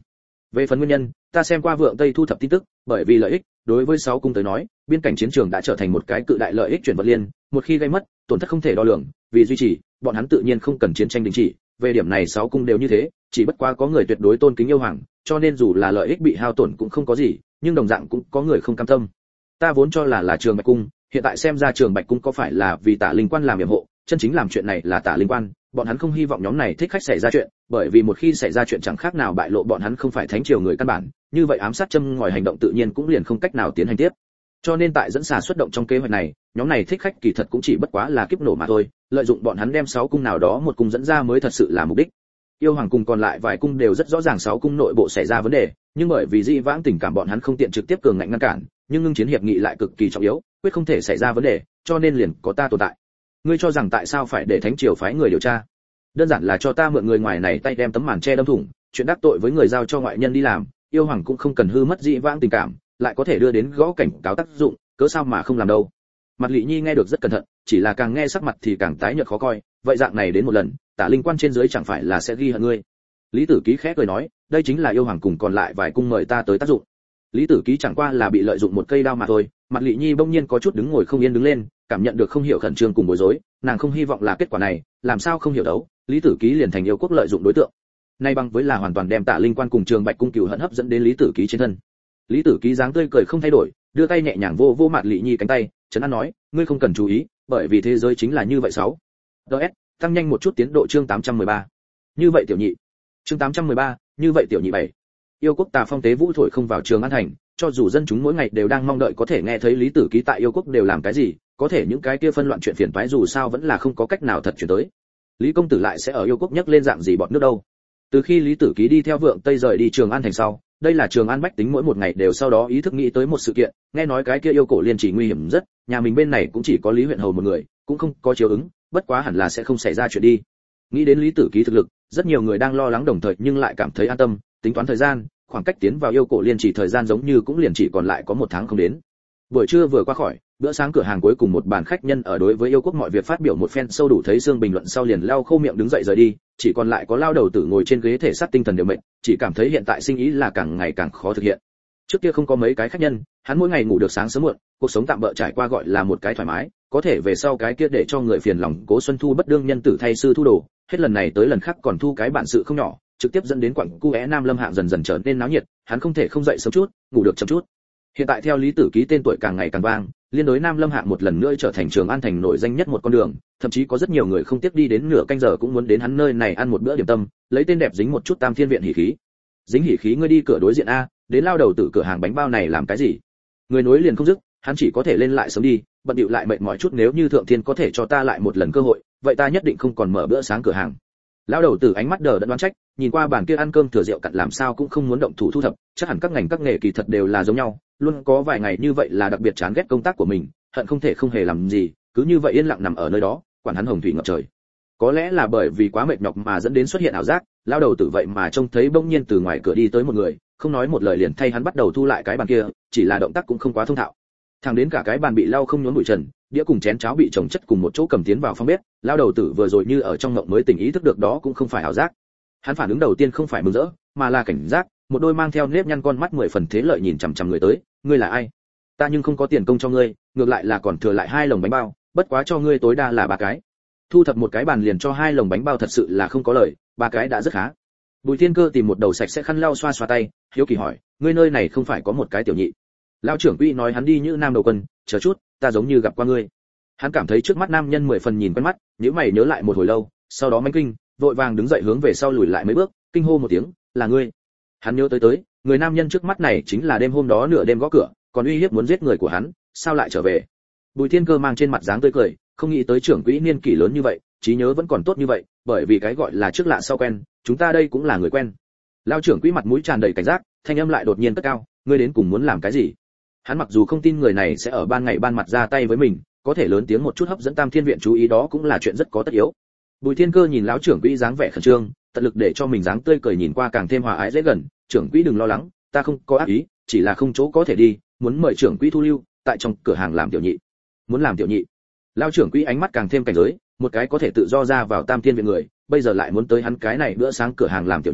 Về phần nguyên nhân, ta xem qua Vượng Tây thu thập tin tức, bởi vì lợi ích, đối với sáu cung tới nói, biên cảnh chiến trường đã trở thành một cái cự đại lợi ích chuyển vật liên, một khi gây mất, tổn thất không thể đo lường, vì duy trì, bọn hắn tự nhiên không cần chiến tranh đình chỉ, về điểm này sáu cung đều như thế, chỉ bất quá có người tuyệt đối tôn kính yêu hoàng, cho nên dù là lợi ích bị hao tổn cũng không có gì, nhưng đồng dạng cũng có người không cam tâm. Ta vốn cho là Trường Bạch cung, hiện tại xem ra Trường Bạch cung có phải là vì Tả Linh Quan làm yểm hộ, chân chính làm chuyện này là Tả Linh Quan, bọn hắn không hy vọng nhóm này thích khách xảy ra chuyện, bởi vì một khi xảy ra chuyện chẳng khác nào bại lộ bọn hắn không phải thánh triều người căn bản, như vậy ám sát châm ngòi hành động tự nhiên cũng liền không cách nào tiến hành tiếp. Cho nên tại dẫn xà xuất động trong kế hoạch này, nhóm này thích khách kỳ thật cũng chỉ bất quá là kiếp nổ mà thôi, lợi dụng bọn hắn đem sáu cung nào đó một cung dẫn ra mới thật sự là mục đích. Yêu hoàng cùng còn lại vài cung đều rất rõ ràng sáu cung nội bộ xảy ra vấn đề, nhưng bởi vì dị vãng tình cảm bọn hắn không tiện trực tiếp cường ngạnh ngăn cản, nhưng ngưng chiến hiệp nghị lại cực kỳ trọng yếu, quyết không thể xảy ra vấn đề, cho nên liền có ta tồn tại. Ngươi cho rằng tại sao phải để thánh triều phái người điều tra? Đơn giản là cho ta mượn người ngoài này tay đem tấm màn che đâm thủng, chuyện đắc tội với người giao cho ngoại nhân đi làm, yêu hoàng cũng không cần hư mất dị vãng tình cảm, lại có thể đưa đến gõ cảnh cáo tác dụng, cớ sao mà không làm đâu. Mặt Lệ Nhi nghe được rất cẩn thận, chỉ là càng nghe sắc mặt thì càng tái nhợt khó coi, vậy dạng này đến một lần, Tả Linh Quan trên dưới chẳng phải là sẽ ghi hận ngươi. Lý Tử Ký khẽ cười nói, đây chính là yêu hoàng cùng còn lại vài cung mời ta tới tác dụng. Lý Tử Ký chẳng qua là bị lợi dụng một cây đao mà thôi. Mặt Lệ Nhi bỗng nhiên có chút đứng ngồi không yên đứng lên, cảm nhận được không hiểu khẩn trương cùng bối rối, nàng không hy vọng là kết quả này, làm sao không hiểu đấu, Lý Tử Ký liền thành yêu quốc lợi dụng đối tượng. Nay bằng với là hoàn toàn đem Tả Linh Quan cùng Trường Bạch cung cừu hận hấp dẫn đến Lý Tử Ký trên thân. Lý Tử Ký dáng tươi cười không thay đổi, đưa tay nhẹ nhàng vô vô Mặt Lệ Nhi cánh tay, trấn an nói, ngươi không cần chú ý, bởi vì thế giới chính là như vậy sáu. DS, tăng nhanh một chút tiến độ chương 813. Như vậy tiểu nhị. Chương 813, như vậy tiểu nhị 7. Yêu quốc Tà Phong tế vũ thổi không vào Trường An thành, cho dù dân chúng mỗi ngày đều đang mong đợi có thể nghe thấy Lý Tử Ký tại yêu quốc đều làm cái gì, có thể những cái kia phân loạn chuyện phiền toái dù sao vẫn là không có cách nào thật chuyển tới. Lý công tử lại sẽ ở yêu quốc nhấc lên dạng gì bọt nước đâu? Từ khi Lý Tử Ký đi theo Vượng Tây rời đi Trường An thành sau, đây là Trường An bách tính mỗi một ngày đều sau đó ý thức nghĩ tới một sự kiện, nghe nói cái kia yêu cổ liên chỉ nguy hiểm rất, nhà mình bên này cũng chỉ có Lý huyện hầu một người, cũng không có chiếu ứng, bất quá hẳn là sẽ không xảy ra chuyện đi. Nghĩ đến Lý Tử Ký thực lực, rất nhiều người đang lo lắng đồng thời nhưng lại cảm thấy an tâm, tính toán thời gian, khoảng cách tiến vào yêu cổ liên chỉ thời gian giống như cũng liền chỉ còn lại có một tháng không đến. Buổi trưa vừa qua khỏi, bữa sáng cửa hàng cuối cùng một bàn khách nhân ở đối với yêu quốc mọi việc phát biểu một phen sâu đủ thấy xương bình luận sau liền lau khô miệng đứng dậy rời đi, chỉ còn lại có lao đầu tử ngồi trên ghế thể xác tinh thần đều mệt, chỉ cảm thấy hiện tại sinh ý là càng ngày càng khó thực hiện. Trước kia không có mấy cái khách nhân, hắn mỗi ngày ngủ được sáng sớm muộn, cuộc sống tạm bợ trải qua gọi là một cái thoải mái, có thể về sau cái kia để cho người phiền lòng Cố Xuân Thu bất đương nhân tử thay sư thu đồ, hết lần này tới lần khác còn thu cái bản sự không nhỏ, trực tiếp dẫn đến quặng cu é Nam Lâm hạng dần dần trở nên náo nhiệt, hắn không thể không dậy sớm chút, ngủ được chậm chút. Hiện tại theo Lý Tử Ký tên tuổi càng ngày càng vang, liên đối Nam Lâm hạng một lần nữa trở thành Trường An thành nổi danh nhất một con đường, thậm chí có rất nhiều người không tiếc đi đến nửa canh giờ cũng muốn đến hắn nơi này ăn một bữa điểm tâm, lấy tên đẹp dính một chút Tam Thiên viện hỉ khí. Dính hỉ khí ngươi đi cửa đối diện a, đến lao đầu tử cửa hàng bánh bao này làm cái gì? Người nối liền không dứt, hắn chỉ có thể lên lại sớm đi, bận điệu lại mệt mỏi chút, nếu như thượng thiên có thể cho ta lại một lần cơ hội, vậy ta nhất định không còn mở bữa sáng cửa hàng. Lão đầu tử ánh mắt đờ đẫn đoán trách, nhìn qua bàn kia ăn cơm thừa rượu cặn làm sao cũng không muốn động thủ thu thập, chắc hẳn các ngành các nghề kỳ thật đều là giống nhau, luôn có vài ngày như vậy là đặc biệt chán ghét công tác của mình, hận không thể không hề làm gì, cứ như vậy yên lặng nằm ở nơi đó, quản hắn hồng thủy ngập trời. Có lẽ là bởi vì quá mệt nhọc mà dẫn đến xuất hiện ảo giác, lão đầu tử vậy mà trông thấy bỗng nhiên từ ngoài cửa đi tới một người, không nói một lời liền thay hắn bắt đầu thu lại cái bàn kia, chỉ là động tác cũng không quá thông thạo. Thẳng đến cả cái bàn bị lau không nhốn bụi trần, đĩa cùng chén cháo bị chồng chất cùng một chỗ cầm tiến vào phòng bếp, lão đầu tử vừa rồi như ở trong mộng mới tỉnh ý thức được đó cũng không phải ảo giác. Hắn phản ứng đầu tiên không phải mừng rỡ, mà là cảnh giác, một đôi mang theo nếp nhăn con mắt 10 phần thế lợi nhìn chằm chằm người tới, ngươi là ai? Ta nhưng không có tiền công cho ngươi, ngược lại là còn thừa lại 2 lồng bánh bao, bất quá cho ngươi tối đa là 3 cái. Thu thập một cái bàn liền cho 2 lồng bánh bao thật sự là không có lời, 3 cái đã rất khá. Bùi Thiên Cơ tìm một đầu sạch sẽ khăn lau xoa xoa tay, hiếu kỳ hỏi, ngươi nơi này không phải có một cái tiểu nhị? Lão trưởng quỹ nói hắn đi như Nam đầu quân, chờ chút, ta giống như gặp qua ngươi. Hắn cảm thấy trước mắt nam nhân 10 phần nhìn quen mắt, nhíu mày nhớ lại một hồi lâu, sau đó manh kinh, vội vàng đứng dậy hướng về sau lùi lại mấy bước, kinh hô một tiếng, là ngươi. Hắn nhớ tới, người nam nhân trước mắt này chính là đêm hôm đó nửa đêm gõ cửa, còn uy hiếp muốn giết người của hắn, sao lại trở về? Bùi Thiên Cơ mang trên mặt dáng tươi cười, không nghĩ tới trưởng quỹ niên kỷ lớn như vậy, trí nhớ vẫn còn tốt như vậy, bởi vì cái gọi là trước lạ sau quen, chúng ta đây cũng là người quen. Lão trưởng quỹ mặt mũi tràn đầy cảnh giác, thanh âm lại đột nhiên cất cao, ngươi đến cùng muốn làm cái gì? Hắn mặc dù không tin người này sẽ ở ban ngày ban mặt ra tay với mình, có thể lớn tiếng một chút hấp dẫn Tam Thiên viện chú ý đó cũng là chuyện rất có tất yếu. Bùi Thiên Cơ nhìn lão trưởng quỹ dáng vẻ khẩn trương, tận lực để cho mình dáng tươi cười nhìn qua càng thêm hòa ái dễ gần, trưởng quỹ đừng lo lắng, ta không có ác ý, chỉ là không chỗ có thể đi, muốn mời trưởng quỹ thu lưu, tại trong cửa hàng làm tiểu nhị. Muốn làm tiểu nhị? Lão trưởng quỹ ánh mắt càng thêm cảnh giới, một cái có thể tự do ra vào Tam Thiên viện người, bây giờ lại muốn tới hắn cái này bữa sáng cửa hàng làm tiểu nhị,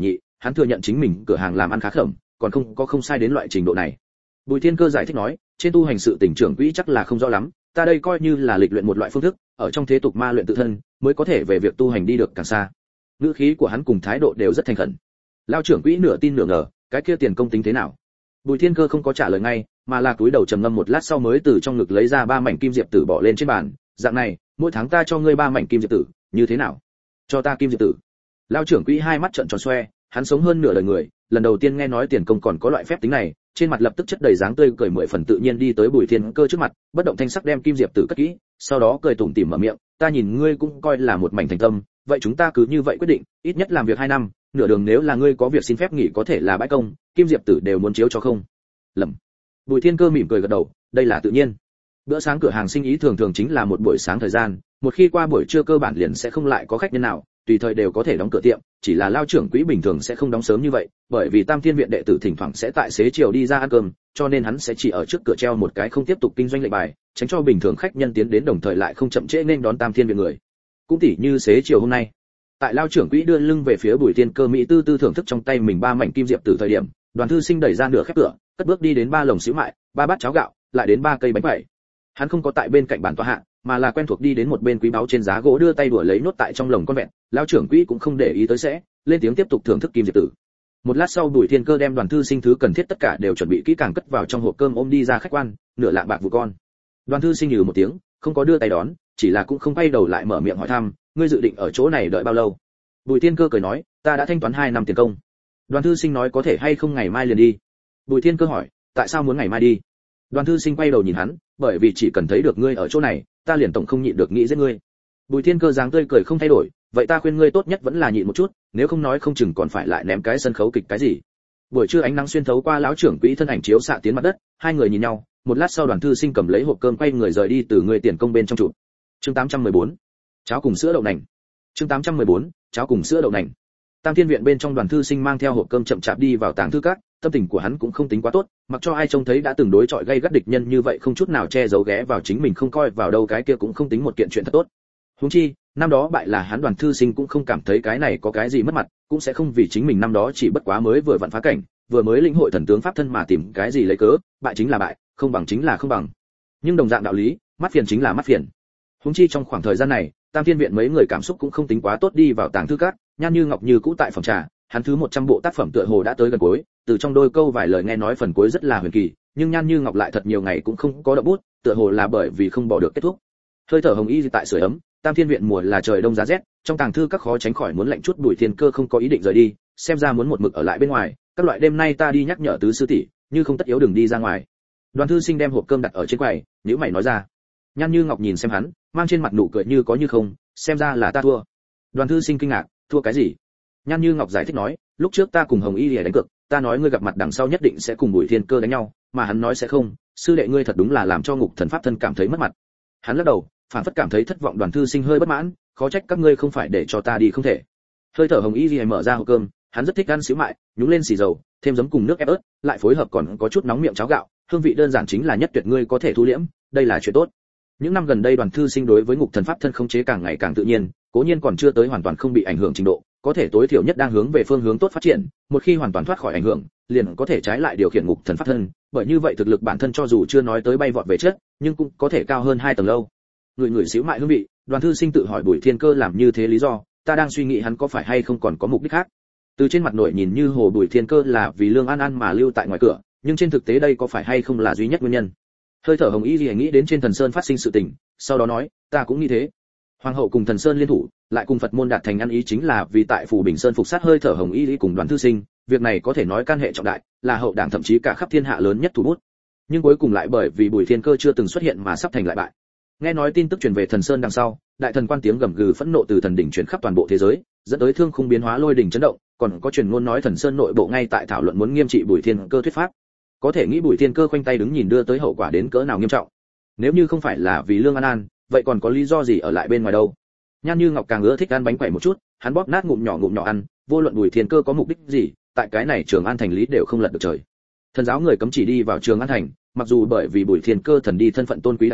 hắn thừa nhận chính mình cửa hàng làm ăn khá khẩm, còn không sai đến loại trình độ này. Bùi Thiên Cơ giải thích nói, trên tu hành sự tỉnh trưởng quỹ chắc là không rõ lắm, ta đây coi như là lịch luyện một loại phương thức, ở trong thế tục ma luyện tự thân, mới có thể về việc tu hành đi được càng xa. Ngữ khí của hắn cùng thái độ đều rất thành khẩn. Lão trưởng quỹ nửa tin nửa ngờ, cái kia tiền công tính thế nào? Bùi Thiên Cơ không có trả lời ngay, mà là cúi đầu trầm ngâm một lát sau mới từ trong ngực lấy ra 3 mảnh kim diệp tử bỏ lên trên bàn, dạng này, mỗi tháng ta cho ngươi 3 mảnh kim diệp tử, như thế nào? Cho ta kim diệp tử. Lão trưởng quỹ hai mắt trợn tròn xoe, hắn sống hơn nửa đời người, lần đầu tiên nghe nói tiền công còn có loại phép tính này, trên mặt lập tức chất đầy dáng tươi cười 10 phần tự nhiên đi tới Bùi Thiên Cơ trước mặt, bất động thanh sắc đem kim diệp tử cất kỹ, sau đó cười tủm tỉm mở miệng, ta nhìn ngươi cũng coi là một mảnh thành tâm, vậy chúng ta cứ như vậy quyết định, ít nhất làm việc 2 năm, nửa đường nếu là ngươi có việc xin phép nghỉ có thể là bãi công, kim diệp tử đều muốn chiếu cho không. Lầm. Bùi Thiên Cơ mỉm cười gật đầu, đây là tự nhiên. Bữa sáng cửa hàng sinh ý thường thường chính là một buổi sáng thời gian, một khi qua buổi trưa cơ bản liền sẽ không lại có khách nhân nào, tùy thời đều có thể đóng cửa tiệm, chỉ là lao trưởng quỹ bình thường sẽ không đóng sớm như vậy, bởi vì Tam Thiên viện đệ tử thỉnh thoảng sẽ tại xế chiều đi ra ăn cơm, cho nên hắn sẽ chỉ ở trước cửa treo một cái không tiếp tục kinh doanh lệnh bài, tránh cho bình thường khách nhân tiến đến đồng thời lại không chậm trễ nên đón Tam Thiên viện người. Cũng tỉ như xế chiều hôm nay, tại lao trưởng quỹ đưa lưng về phía Bùi Thiên Cơ mỹ tư tư thưởng thức trong tay mình 3 mảnh kim diệp từ thời điểm, Đoàn Thư Sinh đẩy ra nửa khép cửa, cất bước đi đến 3 lồng sữa mại, 3 bát cháo gạo, lại đến 3 cây bánh quẩy. Hắn không có tại bên cạnh bàn tọa hạ, mà là quen thuộc đi đến một bên quý báu trên giá gỗ đưa tay đùa lấy nốt tại trong lồng con vẹn, lão trưởng quỹ cũng không để ý tới sẽ, lên tiếng tiếp tục thưởng thức kim diệp tử. Một lát sau Bùi Thiên Cơ đem Đoàn Thư Sinh thứ cần thiết tất cả đều chuẩn bị kỹ càng cất vào trong hộp cơm ôm đi ra khách quan, nửa lạng bạc vụ con. Đoàn Thư Sinh nhừ một tiếng, không có đưa tay đón, chỉ là cũng không quay đầu lại mở miệng hỏi thăm, ngươi dự định ở chỗ này đợi bao lâu? Bùi Thiên Cơ cười nói, ta đã thanh toán 2 năm tiền công. Đoàn Thư Sinh nói có thể hay không ngày mai liền đi. Bùi Thiên Cơ hỏi, tại sao muốn ngày mai đi? Đoàn Thư Sinh quay đầu nhìn hắn, bởi vì chỉ cần thấy được ngươi ở chỗ này, ta liền tổng không nhịn được nghĩ giết ngươi. Bùi Thiên Cơ dáng tươi cười không thay đổi, vậy ta khuyên ngươi tốt nhất vẫn là nhịn một chút, nếu không nói không chừng còn phải lại ném cái sân khấu kịch cái gì. Buổi trưa ánh nắng xuyên thấu qua lão trưởng quỹ thân ảnh chiếu xạ tiến mặt đất, hai người nhìn nhau, một lát sau Đoàn Thư Sinh cầm lấy hộp cơm quay người rời đi từ người tiền công bên trong trụ. Chương 814. Cháo cùng sữa đậu nành. Chương 814. Cháo cùng sữa đậu nành. Tam Thiên viện bên trong Đoàn Thư Sinh mang theo hộp cơm chậm chạp đi vào tàng thư các, tâm tình của hắn cũng không tính quá tốt, mặc cho ai trông thấy đã từng đối chọi gây gắt địch nhân như vậy không chút nào che giấu ghé vào chính mình không coi vào đâu, cái kia cũng không tính một kiện chuyện thật tốt. Huống chi, năm đó bại là hắn Đoàn Thư Sinh cũng không cảm thấy cái này có cái gì mất mặt, cũng sẽ không vì chính mình năm đó chỉ bất quá mới vừa vặn phá cảnh, vừa mới lĩnh hội thần tướng pháp thân mà tìm cái gì lấy cớ, bại chính là bại, không bằng chính là không bằng. Nhưng đồng dạng đạo lý, mắt phiền chính là mắt phiền. Huống chi trong khoảng thời gian này, Tam Thiên viện mấy người cảm xúc cũng không tính quá tốt, đi vào tàng thư các, Nhan Như Ngọc như cũ tại phòng trà, hắn thứ 100 bộ tác phẩm tựa hồ đã tới gần cuối, từ trong đôi câu vài lời nghe nói phần cuối rất là huyền kỳ, nhưng Nhan Như Ngọc lại thật nhiều ngày cũng không có động bút, tựa hồ là bởi vì không bỏ được kết thúc. Hơi thở hồng y tại sưởi ấm, Tam Thiên viện mùa là trời đông giá rét, trong tàng thư các khó tránh khỏi muốn lạnh chút. Bùi Thiên Cơ không có ý định rời đi, xem ra muốn một mực ở lại bên ngoài, các loại đêm nay ta đi nhắc nhở tứ sư tỷ, như không tất yếu đừng đi ra ngoài. Đoàn Thư Sinh đem hộp cơm đặt ở trên quầy, nhíu mày nói ra. Nhan Như Ngọc nhìn xem hắn, mang trên mặt nụ cười như có như không, xem ra là ta thua. Đoàn Thư Sinh kinh ngạc, thua cái gì? Nhan Như Ngọc giải thích nói, lúc trước ta cùng Hồng Y Lìa đánh cược, ta nói ngươi gặp mặt đằng sau nhất định sẽ cùng Bùi Thiên Cơ đánh nhau, mà hắn nói sẽ không, sư đệ ngươi thật đúng là làm cho Ngục Thần pháp thân cảm thấy mất mặt. Hắn lắc đầu, phản phất cảm thấy thất vọng. Đoàn Thư Sinh hơi bất mãn, khó trách các ngươi không phải để cho ta đi không thể. Hơi thở Hồng Y Lìa mở ra hộp cơm, hắn rất thích ăn xíu mại, nhúng lên xì dầu, thêm giấm cùng nước ép ớt, lại phối hợp còn có chút nóng miệng cháo gạo, hương vị đơn giản chính là nhất tuyệt, ngươi có thể thu liễm, đây là chuyện tốt. Những năm gần đây Đoàn Thư Sinh đối với Ngục Thần pháp thân khống chế càng ngày càng tự nhiên, cố nhiên còn chưa tới hoàn toàn không bị ảnh hưởng trình độ, có thể tối thiểu nhất đang hướng về phương hướng tốt phát triển, một khi hoàn toàn thoát khỏi ảnh hưởng, liền có thể trái lại điều khiển Ngục Thần pháp thân, bởi như vậy thực lực bản thân cho dù chưa nói tới bay vọt về trước, nhưng cũng có thể cao hơn 2 tầng lâu. Người xíu mại hương vị, Đoàn Thư Sinh tự hỏi Bùi Thiên Cơ làm như thế lý do, ta đang suy nghĩ hắn có phải hay không còn có mục đích khác. Từ trên mặt nổi nhìn như hồ Bùi Thiên Cơ là vì Lương An An mà lưu tại ngoài cửa, nhưng trên thực tế đây có phải hay không là duy nhất nguyên nhân. Hơi thở Hồng Y Lìa nghĩ đến trên Thần Sơn phát sinh sự tình, sau đó nói, ta cũng nghĩ thế. Hoàng hậu cùng Thần Sơn liên thủ, lại cùng Phật môn đạt thành ăn ý chính là vì tại Phù Bình Sơn phục sát Hơi thở Hồng Y Lìa cùng Đoàn Thư Sinh, việc này có thể nói can hệ trọng đại, là hậu đảng thậm chí cả khắp thiên hạ lớn nhất thủ bút. Nhưng cuối cùng lại bởi vì Bùi Thiên Cơ chưa từng xuất hiện mà sắp thành lại bại. Nghe nói tin tức truyền về Thần Sơn đằng sau, đại thần quan tiếng gầm gừ phẫn nộ từ thần đỉnh truyền khắp toàn bộ thế giới, dẫn tới thương khung biến hóa, lôi đỉnh chấn động, còn có truyền ngôn nói Thần Sơn nội bộ ngay tại thảo luận muốn nghiêm trị Bùi Thiên Cơ thuyết pháp. Có thể nghĩ Bùi Thiên Cơ khoanh tay đứng nhìn đưa tới hậu quả đến cỡ nào nghiêm trọng. Nếu như không phải là vì Lương An An, vậy còn có lý do gì ở lại bên ngoài đâu? Nhan Như Ngọc càng ưa thích ăn bánh quẩy một chút, hắn bóp nát ngụm nhỏ ăn, vô luận Bùi Thiên Cơ có mục đích gì, tại cái này Trường An thành lý đều không lật được trời. Thần giáo người cấm chỉ đi vào Trường An thành, mặc dù bởi vì Bùi Thiên Cơ thần đi thân phận tôn quý đặc thù,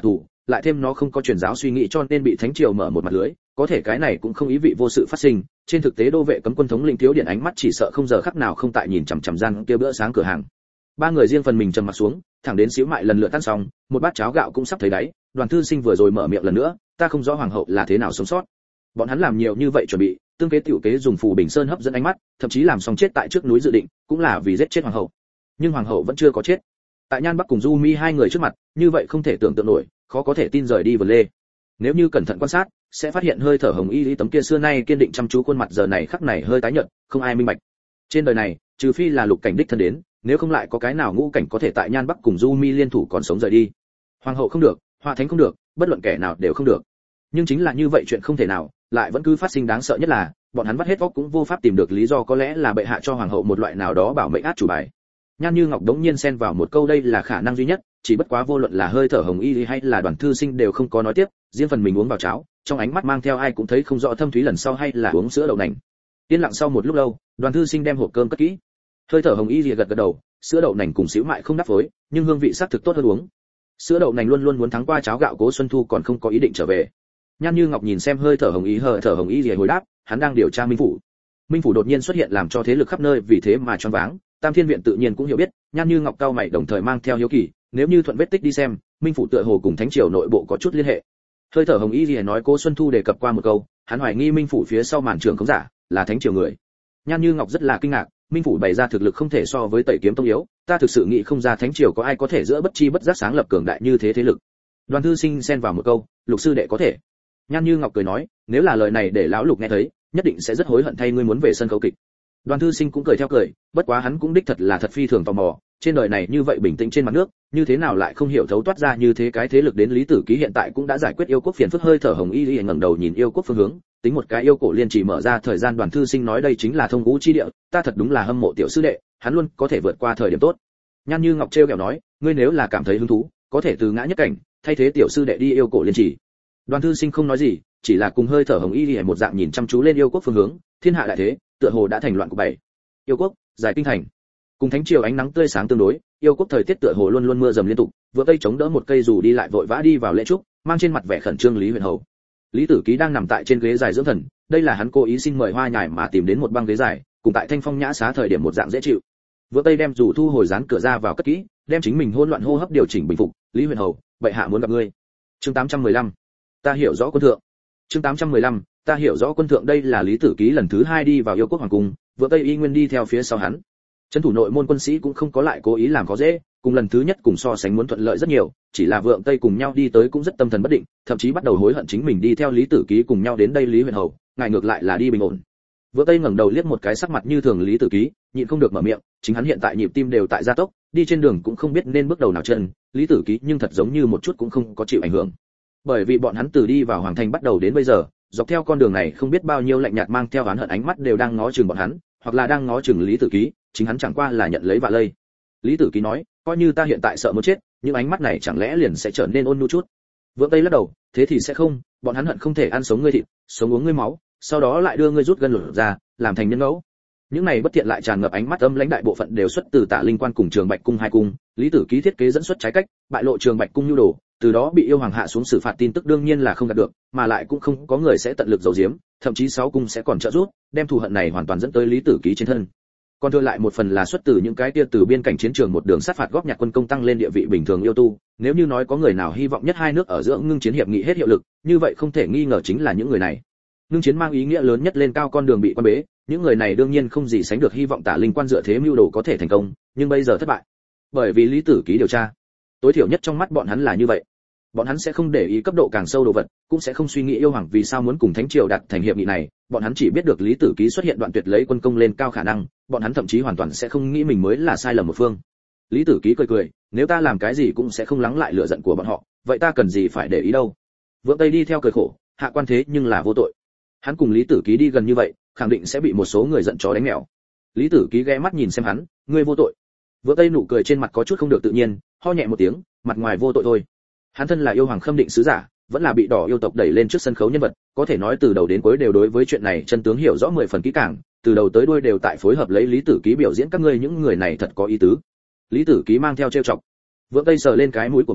lại thêm nó không có truyền giáo suy nghĩ cho nên bị thánh triều mở một mặt lưới, có thể cái này cũng không ý vị vô sự phát sinh, trên thực tế đô vệ cấm quân thống lĩnh Thiếu Điện ánh mắt chỉ sợ không giờ khắc nào không tại nhìn chằm chằm gian kia bữa sáng cửa hàng. Ba người riêng phần mình trầm mặt xuống, thẳng đến xíu mại lần lượt tan xong, một bát cháo gạo cũng sắp thấy đáy, Đoàn Thư Sinh vừa rồi mở miệng lần nữa, ta không rõ hoàng hậu là thế nào sống sót. Bọn hắn làm nhiều như vậy chuẩn bị, tương kế tiểu kế dùng phù bình sơn hấp dẫn ánh mắt, thậm chí làm xong chết tại trước núi dự định, cũng là vì giết chết hoàng hậu. Nhưng hoàng hậu vẫn chưa có chết. Tại Nhan Bắc cùng Du Mi hai người trước mặt, như vậy không thể tưởng tượng nổi, khó có thể tin rời đi vừa lê. Nếu như cẩn thận quan sát, sẽ phát hiện hơi thở hồng y lý tấm kia xưa nay kiên định chăm chú khuôn mặt giờ này khắc này hơi tái nhợt, không ai minh bạch. Trên đời này, trừ phi là Lục Cảnh đích thân đến, nếu không lại có cái nào ngũ cảnh có thể tại Nhan Bắc cùng Du Mi liên thủ còn sống rời đi. Hoàng hậu không được, Hoa Thánh không được, bất luận kẻ nào đều không được. Nhưng chính là như vậy chuyện không thể nào, lại vẫn cứ phát sinh. Đáng sợ nhất là, bọn hắn vắt hết óc cũng vô pháp tìm được lý do, có lẽ là bệ hạ cho hoàng hậu một loại nào đó bảo mệnh át chủ bài. Nhan Như Ngọc đống nhiên xen vào một câu, đây là khả năng duy nhất, chỉ bất quá vô luận là hơi thở hồng y hay là Đoàn Thư Sinh đều không có nói tiếp, riêng phần mình uống vào cháo, trong ánh mắt mang theo ai cũng thấy không rõ thâm thúy, lần sau hay là uống sữa đậu nành. Yên lặng sau một lúc lâu, Đoàn Thư Sinh đem hộp cơm cất kỹ. Hơi thở hồng y gật gật đầu, sữa đậu nành cùng xíu mại không đáp phối, nhưng hương vị xác thực tốt hơn uống. Sữa đậu nành luôn luôn muốn thắng qua cháo gạo, Cố Xuân Thu còn không có ý định trở về. Nhan Như Ngọc nhìn xem hơi thở hồng y hồi đáp, hắn đang điều tra Minh phủ. Minh phủ đột nhiên xuất hiện làm cho thế lực khắp nơi vì thế mà choáng váng, Tam Thiên viện tự nhiên cũng hiểu biết. Nhan Như Ngọc cao mày đồng thời mang theo hiếu kỳ, nếu như thuận vết tích đi xem, Minh phủ tựa hồ cùng thánh triều nội bộ có chút liên hệ. Hơi thở hồng y nói, Cố Xuân Thu đề cập qua một câu, hắn hoài nghi Minh phủ phía sau màn trưởng không giả, là thánh triều người. Nhan Như Ngọc rất là kinh ngạc, Minh phủ bày ra thực lực không thể so với Tẩy Kiếm Tông yếu, ta thực sự nghĩ không ra thánh triều có ai có thể giữa bất chi bất giác sáng lập cường đại như thế thế lực. Đoàn Thư Sinh xen vào một câu, Lục sư đệ có thể. Nhan Như Ngọc cười nói, nếu là lời này để lão Lục nghe thấy, nhất định sẽ rất hối hận thay ngươi muốn về sân khấu kịch. Đoàn Thư Sinh cũng cười theo cười, bất quá hắn cũng đích thật là thật phi thường tò mò, trên đời này như vậy bình tĩnh trên mặt nước, như thế nào lại không hiểu thấu toát ra như thế cái thế lực đến. Lý Tử Ký hiện tại cũng đã giải quyết yêu quốc phiền phức. Hơi thở hồng y ngẩng đầu nhìn yêu quốc phương hướng, tính một cái yêu cổ liên chỉ mở ra thời gian. Đoàn Thư Sinh nói, đây chính là thông ngũ chi địa, ta thật đúng là hâm mộ tiểu sư đệ, hắn luôn có thể vượt qua thời điểm tốt. Nhan Như Ngọc trêu ghẹo nói, ngươi nếu là cảm thấy hứng thú, có thể từ ngã nhất cảnh, thay thế tiểu sư đệ đi yêu cổ liên chỉ. Đoàn Thư Sinh không nói gì, chỉ là cùng hơi thở hồng y một dạng nhìn chăm chú lên yêu quốc phương hướng. Thiên hạ đại thế, tựa hồ đã thành loạn của bảy. Yêu quốc, giải kinh thành. Cùng thánh triều ánh nắng tươi sáng tương đối, yêu quốc thời tiết tựa hồ luôn luôn mưa dầm liên tục, vừa cây chống đỡ một cây dù đi lại vội vã đi vào lễ trúc, mang trên mặt vẻ khẩn trương Lý Huyền Hầu. Lý Tử Ký đang nằm tại trên ghế dài dưỡng thần, đây là hắn cố ý xin mời Hoa Nhài mà tìm đến một băng ghế dài, cùng tại Thanh Phong Nhã Xá thời điểm một dạng dễ chịu. Vừa cây đem dù thu hồi dán cửa ra vào cất kỹ, đem chính mình hỗn loạn hô hấp điều chỉnh bình phục. Lý Huyền Hầu, bệ hạ muốn gặp ngươi. Chương 815. Ta hiểu rõ quân thượng. Chương 815. Ta hiểu rõ quân thượng. Đây là Lý Tử Ký lần thứ 2 đi vào yêu quốc hoàng cung, vừa cây y nguyên đi theo phía sau hắn. Trấn thủ nội môn quân sĩ cũng không có lại cố ý làm khó dễ, cùng lần thứ nhất cùng so sánh muốn thuận lợi rất nhiều, chỉ là Vượng Tây cùng nhau đi tới cũng rất tâm thần bất định, thậm chí bắt đầu hối hận chính mình đi theo Lý Tử Ký cùng nhau đến đây. Lý Huyền Hầu, ngài ngược lại là đi bình ổn. Vượng Tây ngẩng đầu liếc một cái sắc mặt như thường Lý Tử Ký, nhịn không được mở miệng, chính hắn hiện tại nhịp tim đều tại gia tốc, đi trên đường cũng không biết nên bước đầu nào chân. Lý Tử Ký nhưng thật giống như một chút cũng không có chịu ảnh hưởng, bởi vì bọn hắn từ đi vào hoàng thành bắt đầu đến bây giờ, dọc theo con đường này không biết bao nhiêu lạnh nhạt mang theo oán hận ánh mắt đều đang ngó chừng bọn hắn, hoặc là đang ngó chừng Lý Tử Ký, chính hắn chẳng qua là nhận lấy vạ lây. Lý Tử Ký nói, coi như ta hiện tại sợ muốn chết, nhưng ánh mắt này chẳng lẽ liền sẽ trở nên ôn nhu chút. Vượng Tây lắc đầu, thế thì sẽ không, bọn hắn hận không thể ăn sống ngươi thịt, sống uống ngươi máu, sau đó lại đưa ngươi rút gân lột ra, làm thành nhân ngẫu. Những này bất thiện lại tràn ngập ánh mắt âm lãnh đại bộ phận đều xuất từ Tạ Linh Quan cùng Trường Bạch cung hai cung. Lý Tử Ký thiết kế dẫn xuất trái cách, bại lộ Trường Bạch cung nhu đồ, từ đó bị yêu hoàng hạ xuống xử phạt tin tức đương nhiên là không đạt được, mà lại cũng không có người sẽ tận lực giấu giếm, thậm chí sáu cung sẽ còn trợ giúp, đem thù hận này hoàn toàn dẫn tới Lý Tử Ký trên thân. Còn thừa lại một phần là xuất từ những cái kia từ biên cảnh chiến trường một đường sát phạt góp nhặt quân công tăng lên địa vị bình thường yêu tu. Nếu như nói có người nào hy vọng nhất hai nước ở giữa ngưng chiến hiệp nghị hết hiệu lực, như vậy không thể nghi ngờ chính là những người này. Ngưng chiến mang ý nghĩa lớn nhất lên cao con đường bị quan bế, những người này đương nhiên không gì sánh được hy vọng Tạ Linh Quan dựa thế mưu đồ có thể thành công, nhưng bây giờ thất bại. Bởi vì Lý Tử Ký điều tra, tối thiểu nhất trong mắt bọn hắn là như vậy. Bọn hắn sẽ không để ý cấp độ càng sâu đồ vật, cũng sẽ không suy nghĩ yêu hoàng vì sao muốn cùng thánh triều đạt thành hiệp nghị này, bọn hắn chỉ biết được Lý Tử Ký xuất hiện đoạn tuyệt lấy quân công lên cao khả năng, bọn hắn thậm chí hoàn toàn sẽ không nghĩ mình mới là sai lầm một phương. Lý Tử Ký cười cười, nếu ta làm cái gì cũng sẽ không lắng lại lửa giận của bọn họ, vậy ta cần gì phải để ý đâu. Vượng Tây đi theo cười khổ, hạ quan thế nhưng là vô tội. Hắn cùng Lý Tử Ký đi gần như vậy, khẳng định sẽ bị một số người giận chó đánh mèo. Lý Tử Ký ghé mắt nhìn xem hắn, ngươi vô tội. Vượng Tây nụ cười trên mặt có chút không được tự nhiên, ho nhẹ một tiếng, mặt ngoài vô tội thôi. Hắn thân là yêu hoàng khâm định sứ giả, vẫn là bị đỏ yêu tộc đẩy lên trước sân khấu nhân vật, có thể nói từ đầu đến cuối đều đối với chuyện này chân tướng hiểu rõ 10 phần kỹ càng, từ đầu tới đuôi đều tại phối hợp lấy Lý Tử Ký biểu diễn, các ngươi những người này thật có ý tứ. Lý Tử Ký mang theo trêu chọc. Vượng Tây sờ lên cái mũi của mình,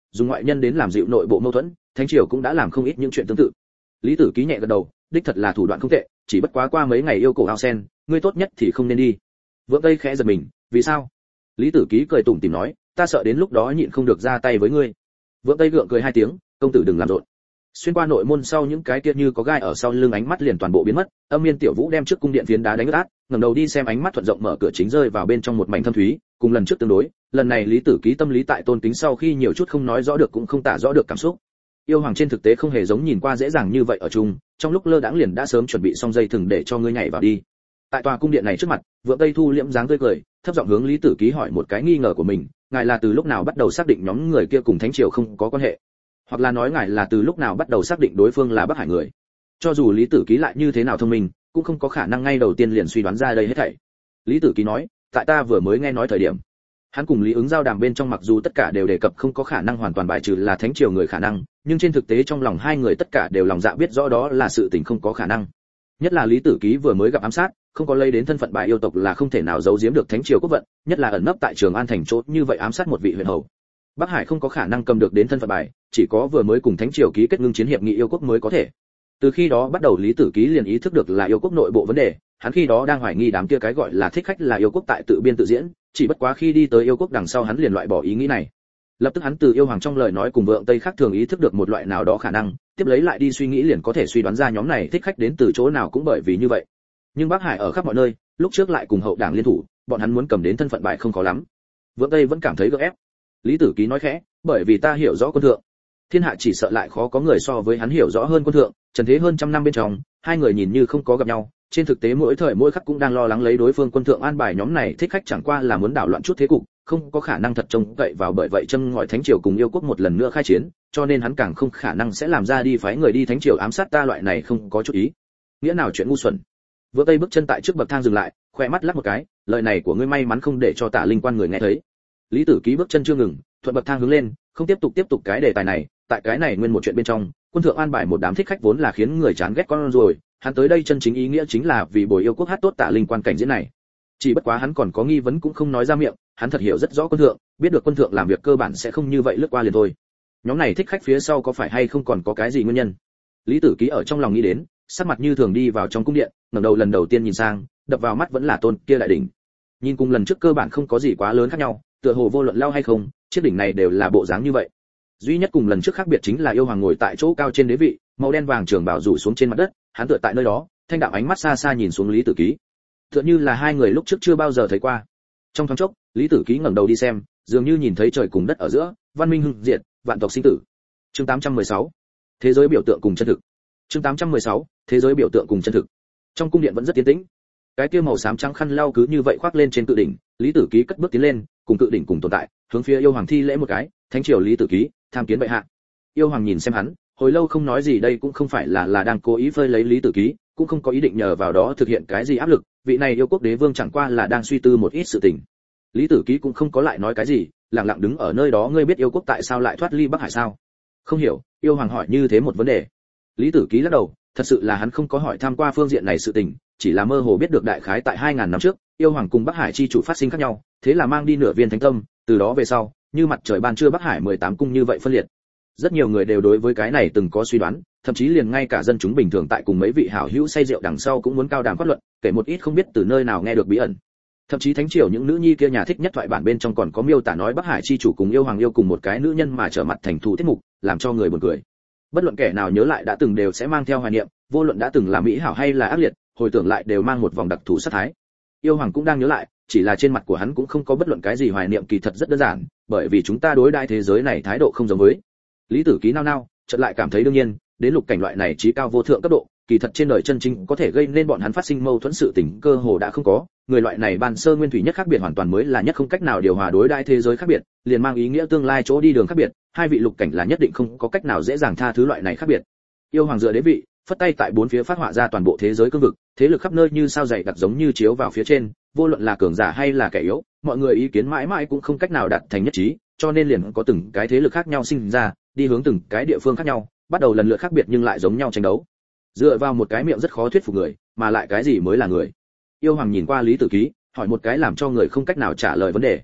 dùng ngoại nhân đến làm dịu nội bộ mâu thuẫn, thánh triều cũng đã làm không ít những chuyện tương tự. Lý Tử Ký nhẹ gật đầu, đích thật là thủ đoạn không tệ, chỉ bất quá qua mấy ngày yêu cổ ao sen, ngươi tốt nhất thì không nên đi. Vượng Tây khẽ giật mình, vì sao? Lý Tử Ký cười tủm tỉm nói, ta sợ đến lúc đó nhịn không được ra tay với ngươi. Vượng Tây gượng cười hai tiếng, công tử đừng làm rộn. Xuyên qua nội môn sau những cái kia như có gai ở sau lưng ánh mắt liền toàn bộ biến mất, Âm Miên Tiểu Vũ đem trước cung điện phiến đá đánh ướt át, ngẩng đầu đi xem ánh mắt thuận rộng mở cửa chính rơi vào bên trong một mảnh thâm thúy, cùng lần trước tương đối, lần này Lý Tử Ký tâm lý tại tôn kính sau khi nhiều chút không nói rõ được cũng không tả rõ được cảm xúc. Yêu hoàng trên thực tế không hề giống nhìn qua dễ dàng như vậy ở chung, trong lúc lơ đãng liền đã sớm chuẩn bị xong dây thừng để cho ngươi nhảy vào đi. Tại tòa cung điện này trước mặt, Vượng Tây thu liễm dáng tươi cười, thấp giọng hướng Lý Tử Ký hỏi một cái nghi ngờ của mình, ngài là từ lúc nào bắt đầu xác định nhóm người kia cùng thánh triều không có quan hệ, hoặc là nói ngài là từ lúc nào bắt đầu xác định đối phương là Bắc Hải người? Cho dù Lý Tử Ký lại như thế nào thông minh, cũng không có khả năng ngay đầu tiên liền suy đoán ra đây hết thảy. Lý Tử Ký nói, tại ta vừa mới nghe nói thời điểm, hắn cùng Lý Ứng giao đàm bên trong mặc dù tất cả đều đề cập không có khả năng hoàn toàn bài trừ là thánh triều người khả năng, nhưng trên thực tế trong lòng hai người tất cả đều lòng dạ biết rõ đó là sự tình không có khả năng. Nhất là Lý Tử Ký vừa mới gặp ám sát, không có lấy đến thân phận bài yêu tộc là không thể nào giấu giếm được thánh triều quốc vận, nhất là ẩn nấp tại Trường An thành chỗ như vậy ám sát một vị huyện hầu. Bắc Hải không có khả năng cầm được đến thân phận bài, chỉ có vừa mới cùng thánh triều ký kết ngưng chiến hiệp nghị yêu quốc mới có thể. Từ khi đó bắt đầu Lý Tử Ký liền ý thức được là yêu quốc nội bộ vấn đề, hắn khi đó đang hoài nghi đám kia cái gọi là thích khách là yêu quốc tại tự biên tự diễn, chỉ bất quá khi đi tới yêu quốc đằng sau hắn liền loại bỏ ý nghĩ này. Lập tức hắn từ yêu hoàng trong lời nói cùng Vượng Tây khác thường ý thức được một loại nào đó khả năng, tiếp lấy lại đi suy nghĩ liền có thể suy đoán ra nhóm này thích khách đến từ chỗ nào cũng bởi vì như vậy. Nhưng Bắc Hải ở khắp mọi nơi, lúc trước lại cùng hậu đảng liên thủ, bọn hắn muốn cầm đến thân phận bài không khó lắm. Vượng Tây vẫn cảm thấy gượng ép. Lý Tử Ký nói khẽ, bởi vì ta hiểu rõ quân thượng, thiên hạ chỉ sợ lại khó có người so với hắn hiểu rõ hơn quân thượng. Trần thế hơn trăm năm bên trong, hai người nhìn như không có gặp nhau, trên thực tế mỗi thời mỗi khắc cũng đang lo lắng lấy đối phương. Quân thượng an bài nhóm này thích khách chẳng qua là muốn đảo loạn chút thế cục, không có khả năng thật trông cậy vào bởi vậy châm ngòi thánh triều cùng yêu quốc một lần nữa khai chiến, cho nên hắn càng không khả năng sẽ làm ra đi phái người đi thánh triều ám sát ta loại này không có chút ý nghĩa nào chuyện ngu xuẩn. Vượng Tây bước chân tại trước bậc thang dừng lại, khoe mắt lắc một cái, lời này của ngươi may mắn không để cho Tả Linh Quan người nghe thấy. Lý Tử Ký bước chân chưa ngừng, thuận bậc thang hướng lên, không tiếp tục cái đề tài này. Tại cái này nguyên một chuyện bên trong, quân thượng an bài một đám thích khách vốn là khiến người chán ghét con rồi, hắn tới đây chân chính ý nghĩa chính là vì bồi yêu quốc hát tốt Tả Linh Quan cảnh diễn này. Chỉ bất quá hắn còn có nghi vấn cũng không nói ra miệng, hắn thật hiểu rất rõ quân thượng, biết được quân thượng làm việc cơ bản sẽ không như vậy lướt qua liền thôi. Nhóm này thích khách phía sau có phải hay không còn có cái gì nguyên nhân? Lý Tử Ký ở trong lòng nghĩ đến, sắc mặt như thường đi vào trong cung điện, ngẩng đầu lần đầu tiên nhìn sang, đập vào mắt vẫn là tôn kia đại đỉnh. Nhìn cùng lần trước cơ bản không có gì quá lớn khác nhau, tựa hồ vô luận lao hay không, chiếc đỉnh này đều là bộ dáng như vậy. Duy nhất cùng lần trước khác biệt chính là yêu hoàng ngồi tại chỗ cao trên đế vị, màu đen vàng trường bảo rủ xuống trên mặt đất, hắn tựa tại nơi đó, thanh đạo ánh mắt xa xa nhìn xuống Lý Tử Ký. Tựa như là hai người lúc trước chưa bao giờ thấy qua. Trong thoáng chốc, Lý Tử Ký ngẩng đầu đi xem, dường như nhìn thấy trời cùng đất ở giữa, văn minh hưng diệt, vạn tộc sinh tử. Chương 816. Thế giới biểu tượng cùng chân thực. Chương 816. Thế giới biểu tượng cùng chân thực. Trong cung điện vẫn rất yên tĩnh. Cái kia màu xám trắng khăn lau cứ như vậy khoác lên trên cự đỉnh, Lý Tử Ký cất bước tiến lên, cùng cự đỉnh cùng tồn tại, hướng phía yêu hoàng thi lễ một cái, thánh triều Lý Tử Ký, tham kiến bệ hạ. Yêu hoàng nhìn xem hắn, hồi lâu không nói gì, đây cũng không phải là đang cố ý phơi lấy Lý Tử Ký, cũng không có ý định nhờ vào đó thực hiện cái gì áp lực, vị này yêu quốc đế vương chẳng qua là đang suy tư một ít sự tình. Lý Tử Ký cũng không có lại nói cái gì, lặng lặng đứng ở nơi đó. Ngươi biết yêu quốc tại sao lại thoát ly Bắc Hải sao? Không hiểu. Yêu hoàng hỏi như thế một vấn đề. Lý Tử Ký lắc đầu, thật sự là hắn không có hỏi tham qua phương diện này sự tình, chỉ là mơ hồ biết được đại khái tại 2000 năm trước, yêu hoàng cùng Bắc Hải chi chủ phát sinh khác nhau, thế là mang đi nửa viên thánh tâm, từ đó về sau, như mặt trời ban trưa Bắc Hải 18 cung như vậy phân liệt. Rất nhiều người đều đối với cái này từng có suy đoán, thậm chí liền ngay cả dân chúng bình thường tại cùng mấy vị hảo hữu say rượu đằng sau cũng muốn cao đàm phát luận, kể một ít không biết từ nơi nào nghe được bí ẩn. Thậm chí thánh triều những nữ nhi kia nhà thích nhất thoại bản bên trong còn có miêu tả nói Bắc Hải chi chủ cùng yêu hoàng yêu cùng một cái nữ nhân mà trở mặt thành thù tiết mục, làm cho người buồn cười. Bất luận kẻ nào nhớ lại đã từng đều sẽ mang theo hoài niệm, vô luận đã từng là mỹ hảo hay là ác liệt, hồi tưởng lại đều mang một vòng đặc thù sát thái. Yêu hoàng cũng đang nhớ lại, chỉ là trên mặt của hắn cũng không có bất luận cái gì hoài niệm, kỳ thật rất đơn giản, bởi vì chúng ta đối đãi thế giới này thái độ không giống với. Lý Tử Ký nao nao, chợt lại cảm thấy đương nhiên, đến lục cảnh loại này trí cao vô thượng cấp độ, kỳ thật trên đời chân chính có thể gây nên bọn hắn phát sinh mâu thuẫn sự tình cơ hồ đã không có, người loại này ban sơ nguyên thủy nhất khác biệt hoàn toàn mới là nhất không cách nào điều hòa đối đãi thế giới khác biệt, liền mang ý nghĩa tương lai chỗ đi đường khác biệt, hai vị lục cảnh là nhất định không có cách nào dễ dàng tha thứ loại này khác biệt. Yêu hoàng dựa đế vị, phất tay tại bốn phía phát họa ra toàn bộ thế giới cương vực, thế lực khắp nơi như sao dày đặc giống như chiếu vào phía trên, vô luận là cường giả hay là kẻ yếu, mọi người ý kiến mãi mãi cũng không cách nào đạt thành nhất trí, cho nên liền có từng cái thế lực khác nhau sinh ra, đi hướng từng cái địa phương khác nhau, bắt đầu lần lượt khác biệt nhưng lại giống nhau tranh đấu. Dựa vào một cái miệng rất khó thuyết phục người, mà lại cái gì mới là người? Yêu hoàng nhìn qua Lý Tử Ký, hỏi một cái làm cho người không cách nào trả lời vấn đề.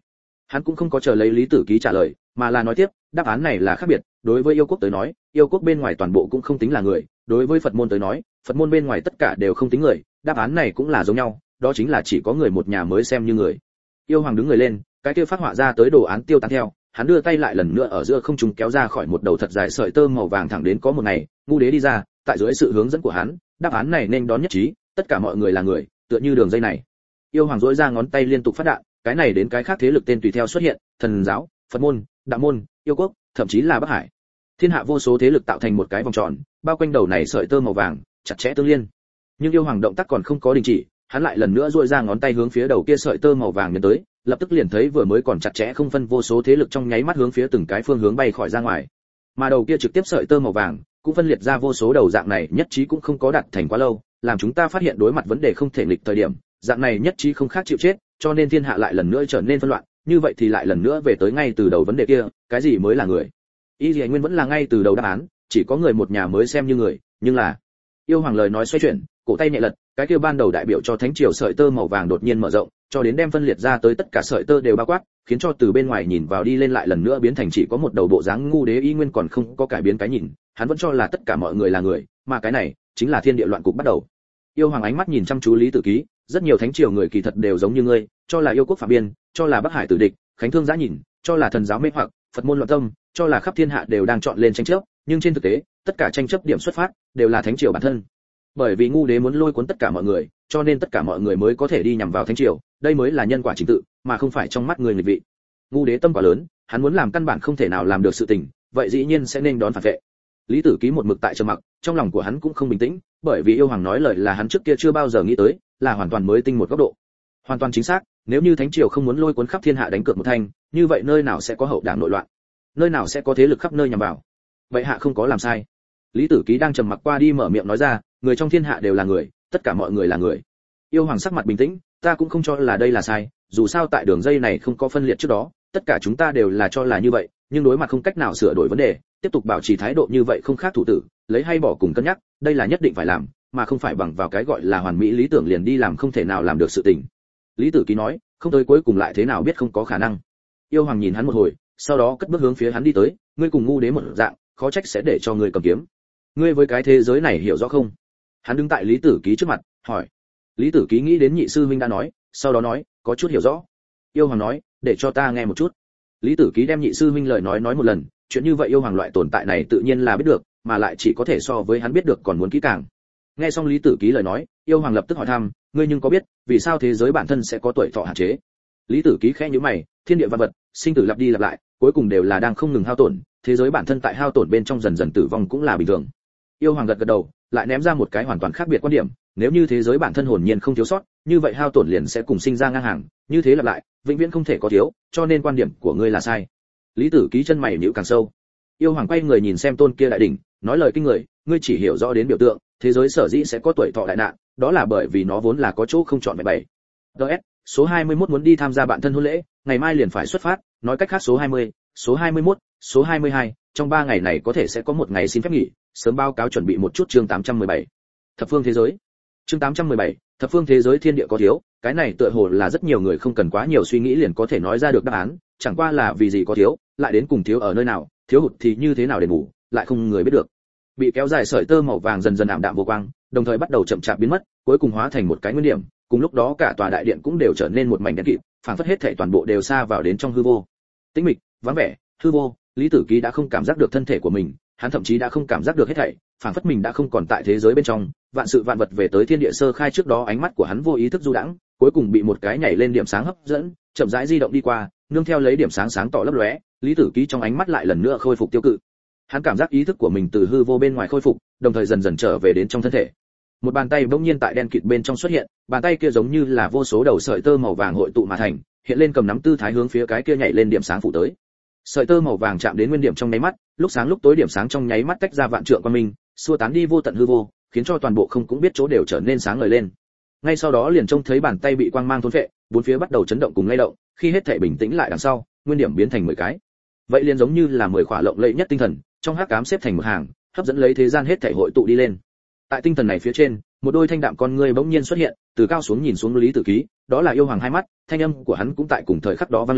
Hắn cũng không có chờ lấy Lý Tử Ký trả lời, mà là nói tiếp, đáp án này là khác biệt, đối với yêu quốc tới nói, yêu quốc bên ngoài toàn bộ cũng không tính là người, đối với Phật môn tới nói, Phật môn bên ngoài tất cả đều không tính người, đáp án này cũng là giống nhau, đó chính là chỉ có người một nhà mới xem như người. Yêu hoàng đứng người lên, cái kia phát họa ra tới đồ án tiêu tán theo, hắn đưa tay lại lần nữa ở giữa không trung kéo ra khỏi một đầu thật dài sợi tơ màu vàng thẳng đến có một ngày, ngu đế đi ra, tại dưới sự hướng dẫn của hắn, đáp án này nên đón nhất trí, tất cả mọi người là người, tựa như đường dây này. Yêu hoàng duỗi ra ngón tay liên tục phát đạn, cái này đến cái khác thế lực tên tùy theo xuất hiện, thần giáo, Phật môn, đạo môn, yêu quốc, thậm chí là Bắc Hải. Thiên hạ vô số thế lực tạo thành một cái vòng tròn, bao quanh đầu này sợi tơ màu vàng, chặt chẽ tương liên. Nhưng yêu hoàng động tác còn không có đình chỉ, hắn lại lần nữa duỗi ra ngón tay hướng phía đầu kia sợi tơ màu vàng nhấn tới, lập tức liền thấy vừa mới còn chặt chẽ không phân vô số thế lực trong nháy mắt hướng phía từng cái phương hướng bay khỏi ra ngoài. Mà đầu kia trực tiếp sợi tơ màu vàng cũng phân liệt ra vô số đầu dạng này nhất trí cũng không có đạt thành quá lâu, làm chúng ta phát hiện đối mặt vấn đề không thể nghịch thời điểm, dạng này nhất trí không khác chịu chết, cho nên thiên hạ lại lần nữa trở nên phân loạn, như vậy thì lại lần nữa về tới ngay từ đầu vấn đề kia, cái gì mới là người? Y Lệ Nguyên vẫn là ngay từ đầu đáp án, chỉ có người một nhà mới xem như người, nhưng là yêu hoàng lời nói xoay chuyển, cổ tay nhẹ lật, cái kia ban đầu đại biểu cho thánh triều sợi tơ màu vàng đột nhiên mở rộng, cho đến đem phân liệt ra tới tất cả sợi tơ đều bao quát, khiến cho từ bên ngoài nhìn vào đi lên lại lần nữa biến thành chỉ có một đầu bộ dáng ngu đế y nguyên còn không có cải biến cái nhìn, hắn vẫn cho là tất cả mọi người là người, mà cái này chính là thiên địa loạn cục bắt đầu. Yêu hoàng ánh mắt nhìn chăm chú Lý Tử Ký, rất nhiều thánh triều người kỳ thật đều giống như ngươi, cho là yêu quốc phạm biên, cho là Bắc Hải tử địch, Khánh Thương giã nhìn, cho là thần giáo mê hoặc, Phật môn loạn tâm, cho là khắp thiên hạ đều đang chọn lên tranh chấp, nhưng trên thực tế, tất cả tranh chấp điểm xuất phát đều là thánh triều bản thân. Bởi vì ngu đế muốn lôi cuốn tất cả mọi người, cho nên tất cả mọi người mới có thể đi nhằm vào thánh triều, đây mới là nhân quả chính tự, mà không phải trong mắt người nghịch vị. Ngu đế tâm quá lớn, hắn muốn làm căn bản không thể nào làm được sự tình, vậy dĩ nhiên sẽ nên đón phản vệ. Lý Tử Ký một mực tại trầm mặc, trong lòng của hắn cũng không bình tĩnh, bởi vì yêu hoàng nói lời là hắn trước kia chưa bao giờ nghĩ tới, là hoàn toàn mới tinh một góc độ. Hoàn toàn chính xác, nếu như thánh triều không muốn lôi cuốn khắp thiên hạ đánh cược một thanh, như vậy nơi nào sẽ có hậu đảng nội loạn, nơi nào sẽ có thế lực khắp nơi nhằm vào. Vậy hạ không có làm sai. Lý Tử Ký đang trầm mặc qua đi mở miệng nói ra, người trong thiên hạ đều là người, tất cả mọi người là người. Yêu hoàng sắc mặt bình tĩnh, ta cũng không cho là đây là sai, dù sao tại đường dây này không có phân liệt trước đó, tất cả chúng ta đều là cho là như vậy, nhưng đối mặt không cách nào sửa đổi vấn đề, tiếp tục bảo trì thái độ như vậy không khác thủ tử, lấy hay bỏ cùng cân nhắc, đây là nhất định phải làm, mà không phải bằng vào cái gọi là hoàn mỹ lý tưởng liền đi làm không thể nào làm được sự tình. Lý Tử Ký nói, không tới cuối cùng lại thế nào biết không có khả năng. Yêu hoàng nhìn hắn một hồi, sau đó cất bước hướng phía hắn đi tới, ngươi cùng ngu đế một dạng, khó trách sẽ để cho ngươi cầm kiếm. Ngươi với cái thế giới này hiểu rõ không? Hắn đứng tại Lý Tử Ký trước mặt, hỏi. Lý Tử Ký nghĩ đến nhị sư huynh đã nói, sau đó nói, có chút hiểu rõ. Yêu hoàng nói, để cho ta nghe một chút. Lý Tử Ký đem nhị sư huynh lời nói một lần, chuyện như vậy yêu hoàng loại tồn tại này tự nhiên là biết được, mà lại chỉ có thể so với hắn biết được còn muốn kỹ càng. Nghe xong Lý Tử Ký lời nói, yêu hoàng lập tức hỏi thăm, ngươi nhưng có biết vì sao thế giới bản thân sẽ có tuổi thọ hạn chế? Lý Tử Ký khẽ nhíu mày, thiên địa văn vật, sinh tử lặp đi lặp lại, cuối cùng đều là đang không ngừng hao tổn, thế giới bản thân tại hao tổn bên trong dần dần tử vong cũng là bình thường. Yêu hoàng gật gật đầu, lại ném ra một cái hoàn toàn khác biệt quan điểm, nếu như thế giới bản thân hồn nhiên không thiếu sót, như vậy hao tổn liền sẽ cùng sinh ra ngang hàng, như thế lặp lại, vĩnh viễn không thể có thiếu, cho nên quan điểm của ngươi là sai. Lý Tử Ký chân mày nhíu càng sâu. Yêu hoàng quay người nhìn xem tôn kia đại đỉnh, nói lời kinh người, ngươi chỉ hiểu rõ đến biểu tượng, thế giới sở dĩ sẽ có tuổi thọ đại nạn, đó là bởi vì nó vốn là có chỗ không chọn bảy. DS, số 21 muốn đi tham gia bạn thân hôn lễ, ngày mai liền phải xuất phát, nói cách khác số 20, số 21, số 22, trong 3 ngày này có thể sẽ có một ngày xin phép nghỉ, sớm báo cáo chuẩn bị một chút. Chương 817. Thập phương thế giới. Chương 817, thập phương thế giới thiên địa có thiếu, cái này tựa hồ là rất nhiều người không cần quá nhiều suy nghĩ liền có thể nói ra được đáp án, chẳng qua là vì gì có thiếu, lại đến cùng thiếu ở nơi nào, thiếu hụt thì như thế nào đền bù, lại không người biết được. Bị kéo dài sợi tơ màu vàng dần dần ảm đạm vô quang, đồng thời bắt đầu chậm chạp biến mất, cuối cùng hóa thành một cái nguyên điểm, cùng lúc đó cả tòa đại điện cũng đều trở nên một mảnh đen kịt, phảng phất hết thảy toàn bộ đều xa vào đến trong hư vô. Tĩnh mịch, vắng vẻ, hư vô, Lý Tử Ký đã không cảm giác được thân thể của mình, hắn thậm chí đã không cảm giác được hết thảy, phảng phất mình đã không còn tại thế giới bên trong, vạn sự vạn vật về tới thiên địa sơ khai trước đó ánh mắt của hắn vô ý thức du đãng, cuối cùng bị một cái nhảy lên điểm sáng hấp dẫn, chậm rãi di động đi qua, nương theo lấy điểm sáng sáng tỏ lấp lóe, Lý Tử Ký trong ánh mắt lại lần nữa khôi phục tiêu cự. Hắn cảm giác ý thức của mình từ hư vô bên ngoài khôi phục, đồng thời dần dần trở về đến trong thân thể. Một bàn tay bỗng nhiên tại đen kịt bên trong xuất hiện, bàn tay kia giống như là vô số đầu sợi tơ màu vàng hội tụ mà thành, hiện lên cầm nắm tư thái hướng phía cái kia nhảy lên điểm sáng phủ tới. Sợi tơ màu vàng chạm đến nguyên điểm trong nháy mắt, lúc sáng lúc tối điểm sáng trong nháy mắt tách ra vạn trượng quang minh, xua tán đi vô tận hư vô, khiến cho toàn bộ không cũng biết chỗ đều trở nên sáng ngời lên. Ngay sau đó liền trông thấy bàn tay bị quang mang thôn phệ, bốn phía bắt đầu chấn động cùng lay động, khi hết thảy bình tĩnh lại đằng sau, nguyên điểm biến thành 10 cái. Vậy liền giống như là 10 khỏa lộng lẫy nhất tinh thần, trong hắc ám xếp thành một hàng, hấp dẫn lấy thế gian hết thảy hội tụ đi lên. Tại tinh thần này phía trên, một đôi thanh đạm con ngươi bỗng nhiên xuất hiện, từ cao xuống nhìn xuống Lý Tử Ký, đó là yêu hoàng hai mắt, thanh âm của hắn cũng tại cùng thời khắc đó vang lên,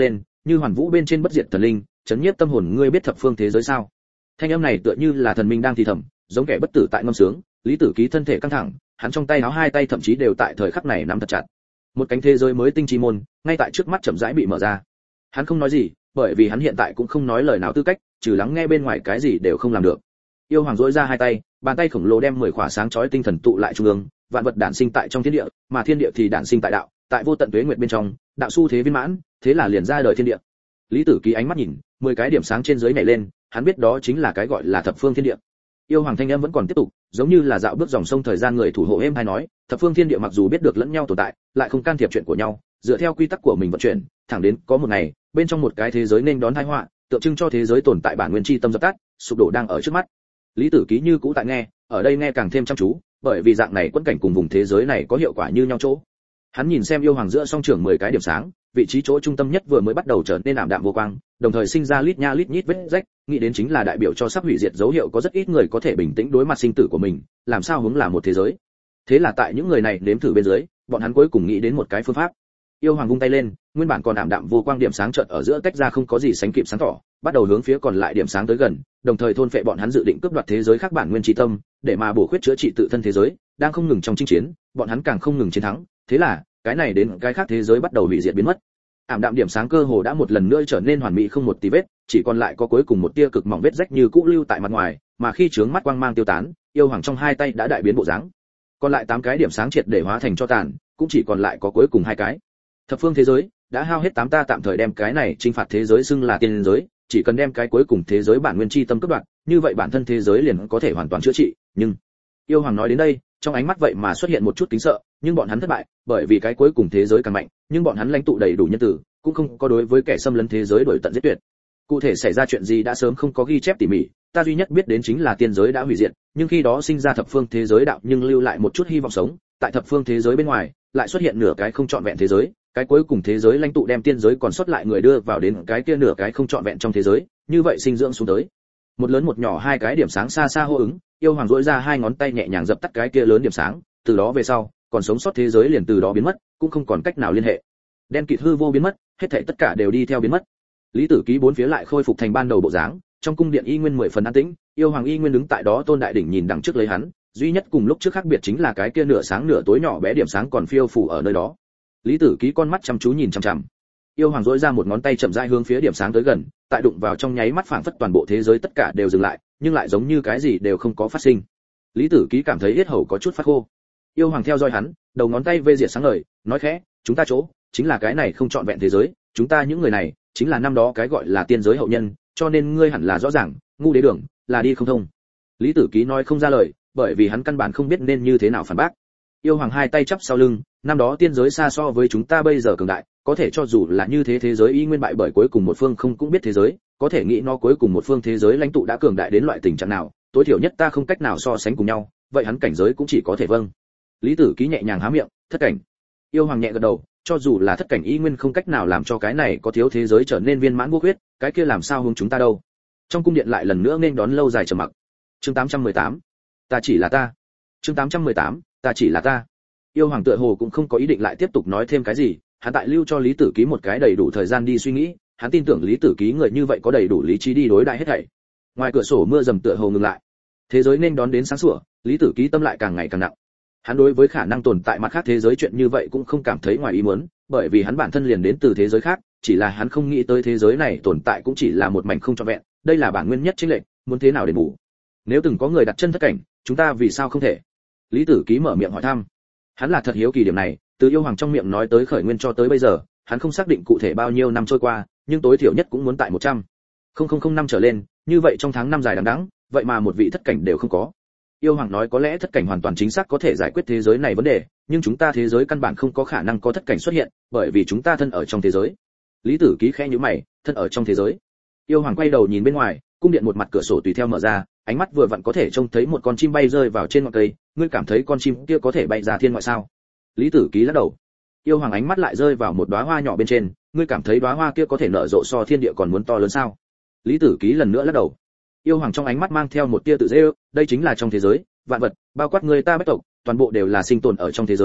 như hoàn vũ bên trên bất diệt thần linh, chấn nhiếp tâm hồn ngươi biết thập phương thế giới sao? Thanh âm này tựa như là thần minh đang thì thầm, giống kẻ bất tử tại ngâm sướng. Lý Tử Ký thân thể căng thẳng, hắn trong tay áo hai tay thậm chí đều tại thời khắc này nắm thật chặt. Một cánh thế giới mới tinh chi môn, ngay tại trước mắt chậm rãi bị mở ra. Hắn không nói gì, bởi vì hắn hiện tại cũng không nói lời nào tư cách, trừ lắng nghe bên ngoài cái gì đều không làm được. Yêu Hoàng duỗi ra hai tay, bàn tay khổng lồ đem 10 khỏa sáng chói tinh thần tụ lại trung ương, vạn vật đản sinh tại trong thiên địa, mà thiên địa thì đản sinh tại đạo, tại vô tận tuế nguyệt bên trong, đạo xu thế viên mãn, thế là liền ra đời thiên địa. Lý Tử Ký ánh mắt nhìn, 10 cái điểm sáng trên dưới nhảy lên, hắn biết đó chính là cái gọi là thập phương thiên địa. Yêu Hoàng thanh âm vẫn còn tiếp tục, giống như là dạo bước dòng sông thời gian người thủ hộ êm hay nói, thập phương thiên địa mặc dù biết được lẫn nhau tồn tại, lại không can thiệp chuyện của nhau, dựa theo quy tắc của mình vận chuyển, thẳng đến có một ngày, bên trong một cái thế giới nên đón tai họa, tượng trưng cho thế giới tồn tại bản nguyên chi tâm dập tắt, sụp đổ đang ở trước mắt. Lý Tử Ký như cũ tại nghe, ở đây nghe càng thêm chăm chú, bởi vì dạng này quẫn cảnh cùng vùng thế giới này có hiệu quả như nhau chỗ. Hắn nhìn xem Yêu Hoàng giữa song trưởng 10 cái điểm sáng, vị trí chỗ trung tâm nhất vừa mới bắt đầu trở nên ảm đạm vô quang, đồng thời sinh ra lít nha lít nhít vết rách, nghĩ đến chính là đại biểu cho sắp hủy diệt dấu hiệu, có rất ít người có thể bình tĩnh đối mặt sinh tử của mình, làm sao hướng là một thế giới. Thế là tại những người này nếm thử bên dưới, bọn hắn cuối cùng nghĩ đến một cái phương pháp. Yêu Hoàng vung tay lên, nguyên bản còn ảm đạm vô quang điểm sáng chợt ở giữa tách ra không có gì sánh kịp sáng tỏ, bắt đầu hướng phía còn lại điểm sáng tới gần, đồng thời thôn phệ bọn hắn dự định cướp đoạt thế giới khác bản nguyên chi tâm, để mà bổ khuyết chữa trị tự thân thế giới, đang không ngừng trong chinh chiến, bọn hắn càng không ngừng chiến thắng, thế là, cái này đến cái khác thế giới bắt đầu hủy diệt biến mất. Ảm đạm điểm sáng cơ hồ đã một lần nữa trở nên hoàn mỹ không một tí vết, chỉ còn lại có cuối cùng một tia cực mỏng vết rách như cũ lưu tại mặt ngoài, mà khi chướng mắt quang mang tiêu tán, Yêu Hoàng trong hai tay đã đại biến bộ dáng. Còn lại 8 cái điểm sáng triệt để hóa thành cho tàn, cũng chỉ còn lại có cuối cùng 2 cái. Thập phương thế giới đã hao hết 8, ta tạm thời đem cái này chinh phạt thế giới xưng là tiên giới, chỉ cần đem cái cuối cùng thế giới bản nguyên chi tâm cướp đoạt, như vậy bản thân thế giới liền có thể hoàn toàn chữa trị, nhưng Yêu Hoàng nói đến đây, trong ánh mắt vậy mà xuất hiện một chút kính sợ, nhưng bọn hắn thất bại, bởi vì cái cuối cùng thế giới càng mạnh, nhưng bọn hắn lãnh tụ đầy đủ nhân tử, cũng không có đối với kẻ xâm lấn thế giới đổi tận giết tuyệt. Cụ thể xảy ra chuyện gì đã sớm không có ghi chép tỉ mỉ, ta duy nhất biết đến chính là tiên giới đã hủy diệt, nhưng khi đó sinh ra thập phương thế giới đạo nhưng lưu lại một chút hy vọng sống, tại thập phương thế giới bên ngoài, lại xuất hiện nửa cái không trọn vẹn thế giới, cái cuối cùng thế giới lãnh tụ đem tiên giới còn sót lại người đưa vào đến cái kia nửa cái không trọn vẹn trong thế giới, như vậy sinh dưỡng xuống tới. Một lớn một nhỏ 2 cái điểm sáng xa xa hô ứng, Yêu Hoàng duỗi ra 2 ngón tay nhẹ nhàng dập tắt cái kia lớn điểm sáng, từ đó về sau, còn sống sót thế giới liền từ đó biến mất, cũng không còn cách nào liên hệ. Đen kịt hư vô biến mất, hết thảy tất cả đều đi theo biến mất. Lý Tử Ký bốn phía lại khôi phục thành ban đầu bộ dáng, trong cung điện y nguyên 10 phần an tĩnh, Yêu Hoàng y nguyên đứng tại đó tôn đại đỉnh nhìn đằng trước lấy hắn, duy nhất cùng lúc trước khác biệt chính là cái kia nửa sáng nửa tối nhỏ bé điểm sáng còn phiêu phù ở nơi đó. Lý Tử Ký con mắt chăm chú nhìn chằm chằm. Yêu Hoàng duỗi ra một ngón tay chậm rãi hướng phía điểm sáng tới gần, tại đụng vào trong nháy mắt phảng phất toàn bộ thế giới tất cả đều dừng lại, nhưng lại giống như cái gì đều không có phát sinh. Lý Tử Ký cảm thấy yết hầu có chút phát khô. Yêu Hoàng theo dõi hắn, đầu ngón tay vê diệt sáng ngời, nói khẽ, chúng ta chỗ chính là cái này không trọn vẹn thế giới, chúng ta những người này chính là năm đó cái gọi là tiên giới hậu nhân, cho nên ngươi hẳn là rõ ràng, ngu đế đường là đi không thông. Lý Tử Ký nói không ra lời, bởi vì hắn căn bản không biết nên như thế nào phản bác. Yêu Hoàng hai tay chắp sau lưng, năm đó tiên giới xa so với chúng ta bây giờ cường đại, có thể cho dù là như thế thế giới y nguyên bại bởi cuối cùng một phương không cũng biết thế giới, có thể nghĩ nó cuối cùng một phương thế giới lãnh tụ đã cường đại đến loại tình trạng nào, tối thiểu nhất ta không cách nào so sánh cùng nhau, vậy hắn cảnh giới cũng chỉ có thể vâng. Lý Tử Ký nhẹ nhàng há miệng, thất cảnh. Yêu Hoàng nhẹ gật đầu, cho dù là thất cảnh y nguyên không cách nào làm cho cái này có thiếu thế giới trở nên viên mãn vô khuyết, cái kia làm sao hướng chúng ta đâu. Trong cung điện lại lần nữa nên đón lâu dài trầm mặc. Chương 818. Ta chỉ là ta. Chương 818. Ta chỉ là ta. Yêu Hoàng tựa hồ cũng không có ý định lại tiếp tục nói thêm cái gì, hắn tại lưu cho Lý Tử Ký một cái đầy đủ thời gian đi suy nghĩ, hắn tin tưởng Lý Tử Ký người như vậy có đầy đủ lý trí đi đối đãi hết thảy. Ngoài cửa sổ mưa rầm tựa hồ ngừng lại. Thế giới nên đón đến sáng sủa, Lý Tử Ký tâm lại càng ngày càng nặng. Hắn đối với khả năng tồn tại mặt khác thế giới chuyện như vậy cũng không cảm thấy ngoài ý muốn, bởi vì hắn bản thân liền đến từ thế giới khác, chỉ là hắn không nghĩ tới thế giới này tồn tại cũng chỉ là một mảnh không trọn vẹn, đây là bản nguyên nhất chênh lệch, muốn thế nào để bù? Nếu từng có người đặt chân thất cảnh, chúng ta vì sao không thể? Lý Tử Ký mở miệng hỏi thăm. Hắn là thật hiếu kỳ điểm này, từ Yêu Hoàng trong miệng nói tới khởi nguyên cho tới bây giờ, hắn không xác định cụ thể bao nhiêu năm trôi qua, nhưng tối thiểu nhất cũng muốn tại 100. 000 năm trở lên, như vậy trong tháng năm dài đằng đẵng, vậy mà một vị thất cảnh đều không có. Yêu Hoàng nói có lẽ thất cảnh hoàn toàn chính xác có thể giải quyết thế giới này vấn đề, nhưng chúng ta thế giới căn bản không có khả năng có thất cảnh xuất hiện, bởi vì chúng ta thân ở trong thế giới. Lý Tử Ký khẽ nhíu mày, thân ở trong thế giới. Yêu Hoàng quay đầu nhìn bên ngoài, cung điện một mặt cửa sổ tùy theo mở ra, ánh mắt vừa vặn có thể trông thấy một con chim bay rơi vào trên ngọn cây, ngươi cảm thấy con chim kia có thể bay ra thiên ngoại sao? Lý Tử Ký lắc đầu. Yêu Hoàng ánh mắt lại rơi vào một đóa hoa nhỏ bên trên, ngươi cảm thấy đóa hoa kia có thể nở rộ so thiên địa còn muốn to lớn sao? Lý Tử Ký lần nữa lắc đầu. Yêu Hoàng trong ánh mắt mang theo một tia tự dễ ước, đây chính là trong thế giới, vạn vật, bao quát người ta bách tộc, toàn bộ đều là sinh tồn ở trong thế giới,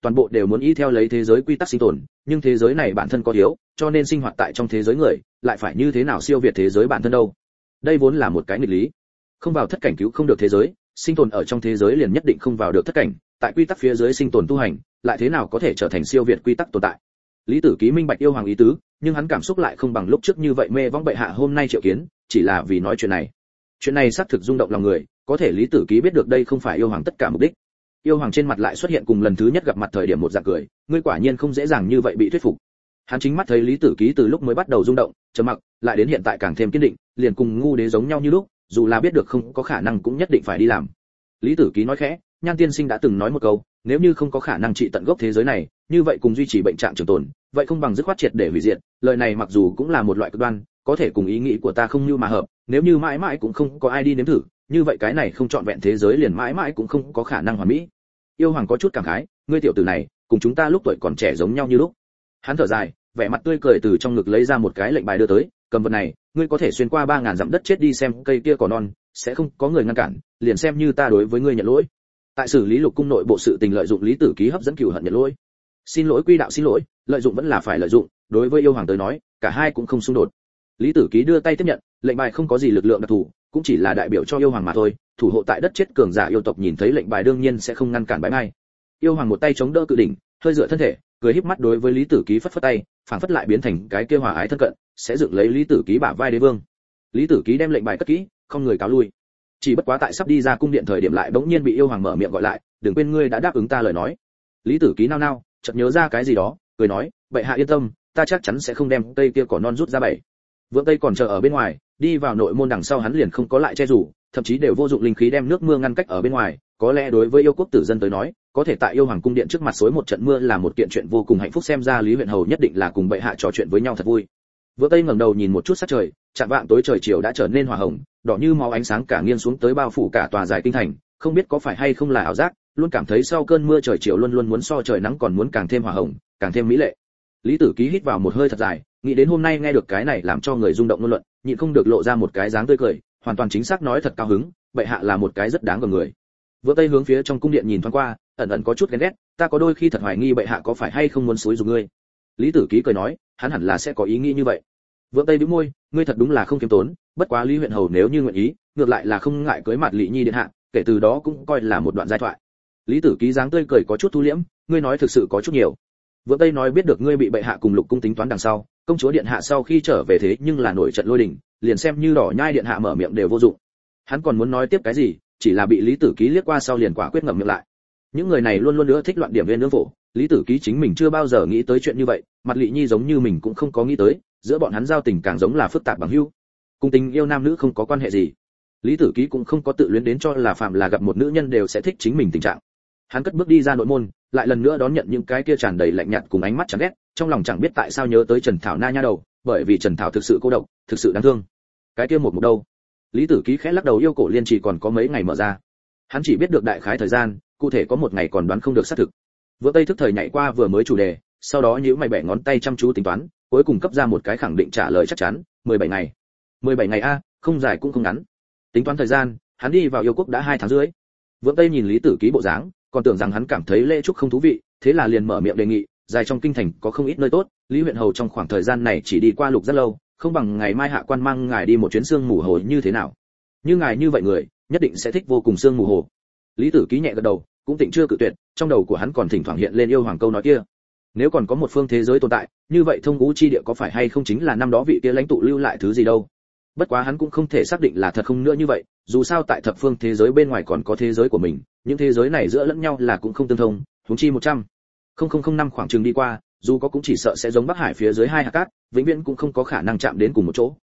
toàn bộ đều muốn y theo lấy thế giới quy tắc sinh tồn, nhưng thế giới này bản thân có thiếu, cho nên sinh hoạt tại trong thế giới người, lại phải như thế nào siêu việt thế giới bản thân đâu? Đây vốn là một cái nghịch lý. Không vào thất cảnh cứu không được thế giới, sinh tồn ở trong thế giới liền nhất định không vào được thất cảnh, tại quy tắc phía dưới sinh tồn tu hành, lại thế nào có thể trở thành siêu việt quy tắc tồn tại? Lý Tử Ký minh bạch yêu hoàng ý tứ, nhưng hắn cảm xúc lại không bằng lúc trước như vậy mê võng bệ hạ hôm nay triệu kiến, chỉ là vì nói chuyện này. Chuyện này xác thực rung động lòng người, có thể Lý Tử Ký biết được đây không phải yêu hoàng tất cả mục đích. Yêu hoàng trên mặt lại xuất hiện cùng lần thứ nhất gặp mặt thời điểm một dạng cười, ngươi quả nhiên không dễ dàng như vậy bị thuyết phục. Hắn chính mắt thấy Lý Tử Ký từ lúc mới bắt đầu rung động, trầm mặc, lại đến hiện tại càng thêm kiên định, liền cùng ngu đế giống nhau như lúc, dù là biết được không có khả năng cũng nhất định phải đi làm. Lý Tử Ký nói khẽ, Nhan tiên sinh đã từng nói một câu, nếu như không có khả năng trị tận gốc thế giới này, như vậy cùng duy trì bệnh trạng trường tồn, vậy không bằng dứt khoát triệt để hủy diệt. Lời này mặc dù cũng là một loại cực đoan, có thể cùng ý nghĩ của ta không như mà hợp, nếu như mãi mãi cũng không có ai đi nếm thử, như vậy cái này không trọn vẹn thế giới liền mãi mãi cũng không có khả năng hoàn mỹ. Yêu hoàng có chút cảm khái, ngươi tiểu tử này, cùng chúng ta lúc tuổi còn trẻ giống nhau như lúc. Hắn thở dài, vẻ mặt tươi cười từ trong ngực lấy ra một cái lệnh bài đưa tới, cầm vật này, ngươi có thể xuyên qua 3000 dặm đất chết đi xem cây kia cỏ non, sẽ không có người ngăn cản, liền xem như ta đối với ngươi nhận lỗi. Tại xử lý lục cung nội bộ sự tình lợi dụng Lý Tử Ký hấp dẫn cừu hận nhận lỗi. Xin lỗi quy đạo xin lỗi, lợi dụng vẫn là phải lợi dụng, đối với yêu hoàng tới nói, cả hai cũng không xung đột. Lý Tử Ký đưa tay tiếp nhận, lệnh bài không có gì lực lượng đặc thù, cũng chỉ là đại biểu cho yêu hoàng mà thôi, thủ hộ tại đất chết cường giả yêu tộc nhìn thấy lệnh bài đương nhiên sẽ không ngăn cản bái mai. Yêu hoàng một tay chống đỡ cự đỉnh, hơi dựa thân thể, cười híp mắt đối với Lý Tử Ký phất phất tay, phảng phất lại biến thành cái kia hòa ái thân cận, sẽ dựng lấy Lý Tử Ký bả vai đế vương. Lý Tử Ký đem lệnh bài cất kỹ, không người cáo lui. Chỉ bất quá tại sắp đi ra cung điện thời điểm lại bỗng nhiên bị yêu hoàng mở miệng gọi lại, đừng quên ngươi đã đáp ứng ta lời nói. Lý Tử Ký nao nao, chợt nhớ ra cái gì đó, cười nói, bệ hạ yên tâm, ta chắc chắn sẽ không đem cây kia cỏ non rút ra bẫy. Vượng Tây còn chờ ở bên ngoài, đi vào nội môn đằng sau hắn liền không có lại che rủ, thậm chí đều vô dụng linh khí đem nước mưa ngăn cách ở bên ngoài, có lẽ đối với yêu quốc tử dân tới nói, có thể tại yêu hoàng cung điện trước mặt xối một trận mưa là một kiện chuyện vô cùng hạnh phúc, xem ra Lý huyện hầu nhất định là cùng bệ hạ trò chuyện với nhau thật vui. Vượng Tây ngẩng đầu nhìn một chút sắc trời, chạng vạng tối trời chiều đã trở nên hỏa hồng, đỏ như máu ánh sáng cả nghiêng xuống tới bao phủ cả tòa dài kinh thành, không biết có phải hay không là ảo giác, luôn cảm thấy sau cơn mưa trời chiều luôn luôn muốn so trời nắng còn muốn càng thêm hỏa hồng, càng thêm mỹ lệ. Lý Tử Ký hít vào một hơi thật dài, nghĩ đến hôm nay nghe được cái này làm cho người rung động ngôn luận, nhịn không được lộ ra một cái dáng tươi cười, hoàn toàn chính xác nói thật cao hứng, bệ hạ là một cái rất đáng gờm người. Vượng Tây hướng phía trong cung điện nhìn thoáng qua, ẩn ẩn có chút ghen ghét, ta có đôi khi thật hoài nghi bệ hạ có phải hay không muốn xúi giục ngươi. Lý Tử Ký cười nói, hắn hẳn là sẽ có ý nghĩ như vậy. Vượng Tây bĩu môi, ngươi thật đúng là không kiêm tốn, bất quá Lý huyện hầu nếu như nguyện ý, ngược lại là không ngại cưới mặt Lệ Nhi điện hạ, kể từ đó cũng coi là một đoạn giai thoại. Lý Tử Ký dáng tươi cười có chút thu liễm, ngươi nói thực sự có chút nhiều. Vượng Tây nói biết được ngươi bị bệ hạ cùng Lục cung tính toán đằng sau, công chúa điện hạ sau khi trở về thế nhưng là nổi trận lôi đình, liền xem như Đỏ Nhai điện hạ mở miệng đều vô dụng. Hắn còn muốn nói tiếp cái gì, chỉ là bị Lý Tử Ký liếc qua sau liền quả quyết ngậm miệng lại. Những người này luôn luôn nữa thích loạn điểm viên nướng phổ, Lý Tử Ký chính mình chưa bao giờ nghĩ tới chuyện như vậy, mặt Lệ Nhi giống như mình cũng không có nghĩ tới, giữa bọn hắn giao tình càng giống là phức tạp bằng hữu. Cùng tình yêu nam nữ không có quan hệ gì. Lý Tử Ký cũng không có tự luyến đến cho là phạm là gặp một nữ nhân đều sẽ thích chính mình tình trạng. Hắn cất bước đi ra nội môn, lại lần nữa đón nhận những cái kia tràn đầy lạnh nhạt cùng ánh mắt chán ghét, trong lòng chẳng biết tại sao nhớ tới Trần Thảo Na nha đầu, bởi vì Trần Thảo thực sự cô độc, thực sự đáng thương. Cái kia một mục đâu? Lý Tử Ký khẽ lắc đầu, yêu cổ liên chỉ còn có mấy ngày mở ra. Hắn chỉ biết được đại khái thời gian, cụ thể có một ngày còn đoán không được xác thực. Vượng Tây thức thời nhảy qua vừa mới chủ đề, sau đó nhíu mày bẻ ngón tay chăm chú tính toán, cuối cùng cấp ra một cái khẳng định trả lời chắc chắn, 17 ngày. 17 ngày a, không dài cũng không ngắn. Tính toán thời gian, hắn đi vào yêu quốc đã 2 tháng rưỡi. Vượng Tây nhìn Lý Tử Ký bộ dáng, còn tưởng rằng hắn cảm thấy lễ chúc không thú vị, thế là liền mở miệng đề nghị, dài trong kinh thành có không ít nơi tốt, Lý huyện hầu trong khoảng thời gian này chỉ đi qua Lục rất lâu, không bằng ngày mai hạ quan mang ngài đi một chuyến sương mù hồ như thế nào? Như ngài như vậy người, nhất định sẽ thích vô cùng sương mù hồ. Lý Tử Ký nhẹ gật đầu, cũng tỉnh chưa cự tuyệt, trong đầu của hắn còn thỉnh thoảng hiện lên yêu hoàng câu nói kia. Nếu còn có một phương thế giới tồn tại, như vậy thông ngũ chi địa có phải hay không chính là năm đó vị kia lãnh tụ lưu lại thứ gì đâu? Bất quá hắn cũng không thể xác định là thật không nữa như vậy, dù sao tại thập phương thế giới bên ngoài còn có thế giới của mình, những thế giới này giữa lẫn nhau là cũng không tương thông, huống chi 100,005 khoảng chừng đi qua, dù có cũng chỉ sợ sẽ giống Bắc Hải phía dưới hai hạt cát, vĩnh viễn cũng không có khả năng chạm đến cùng một chỗ.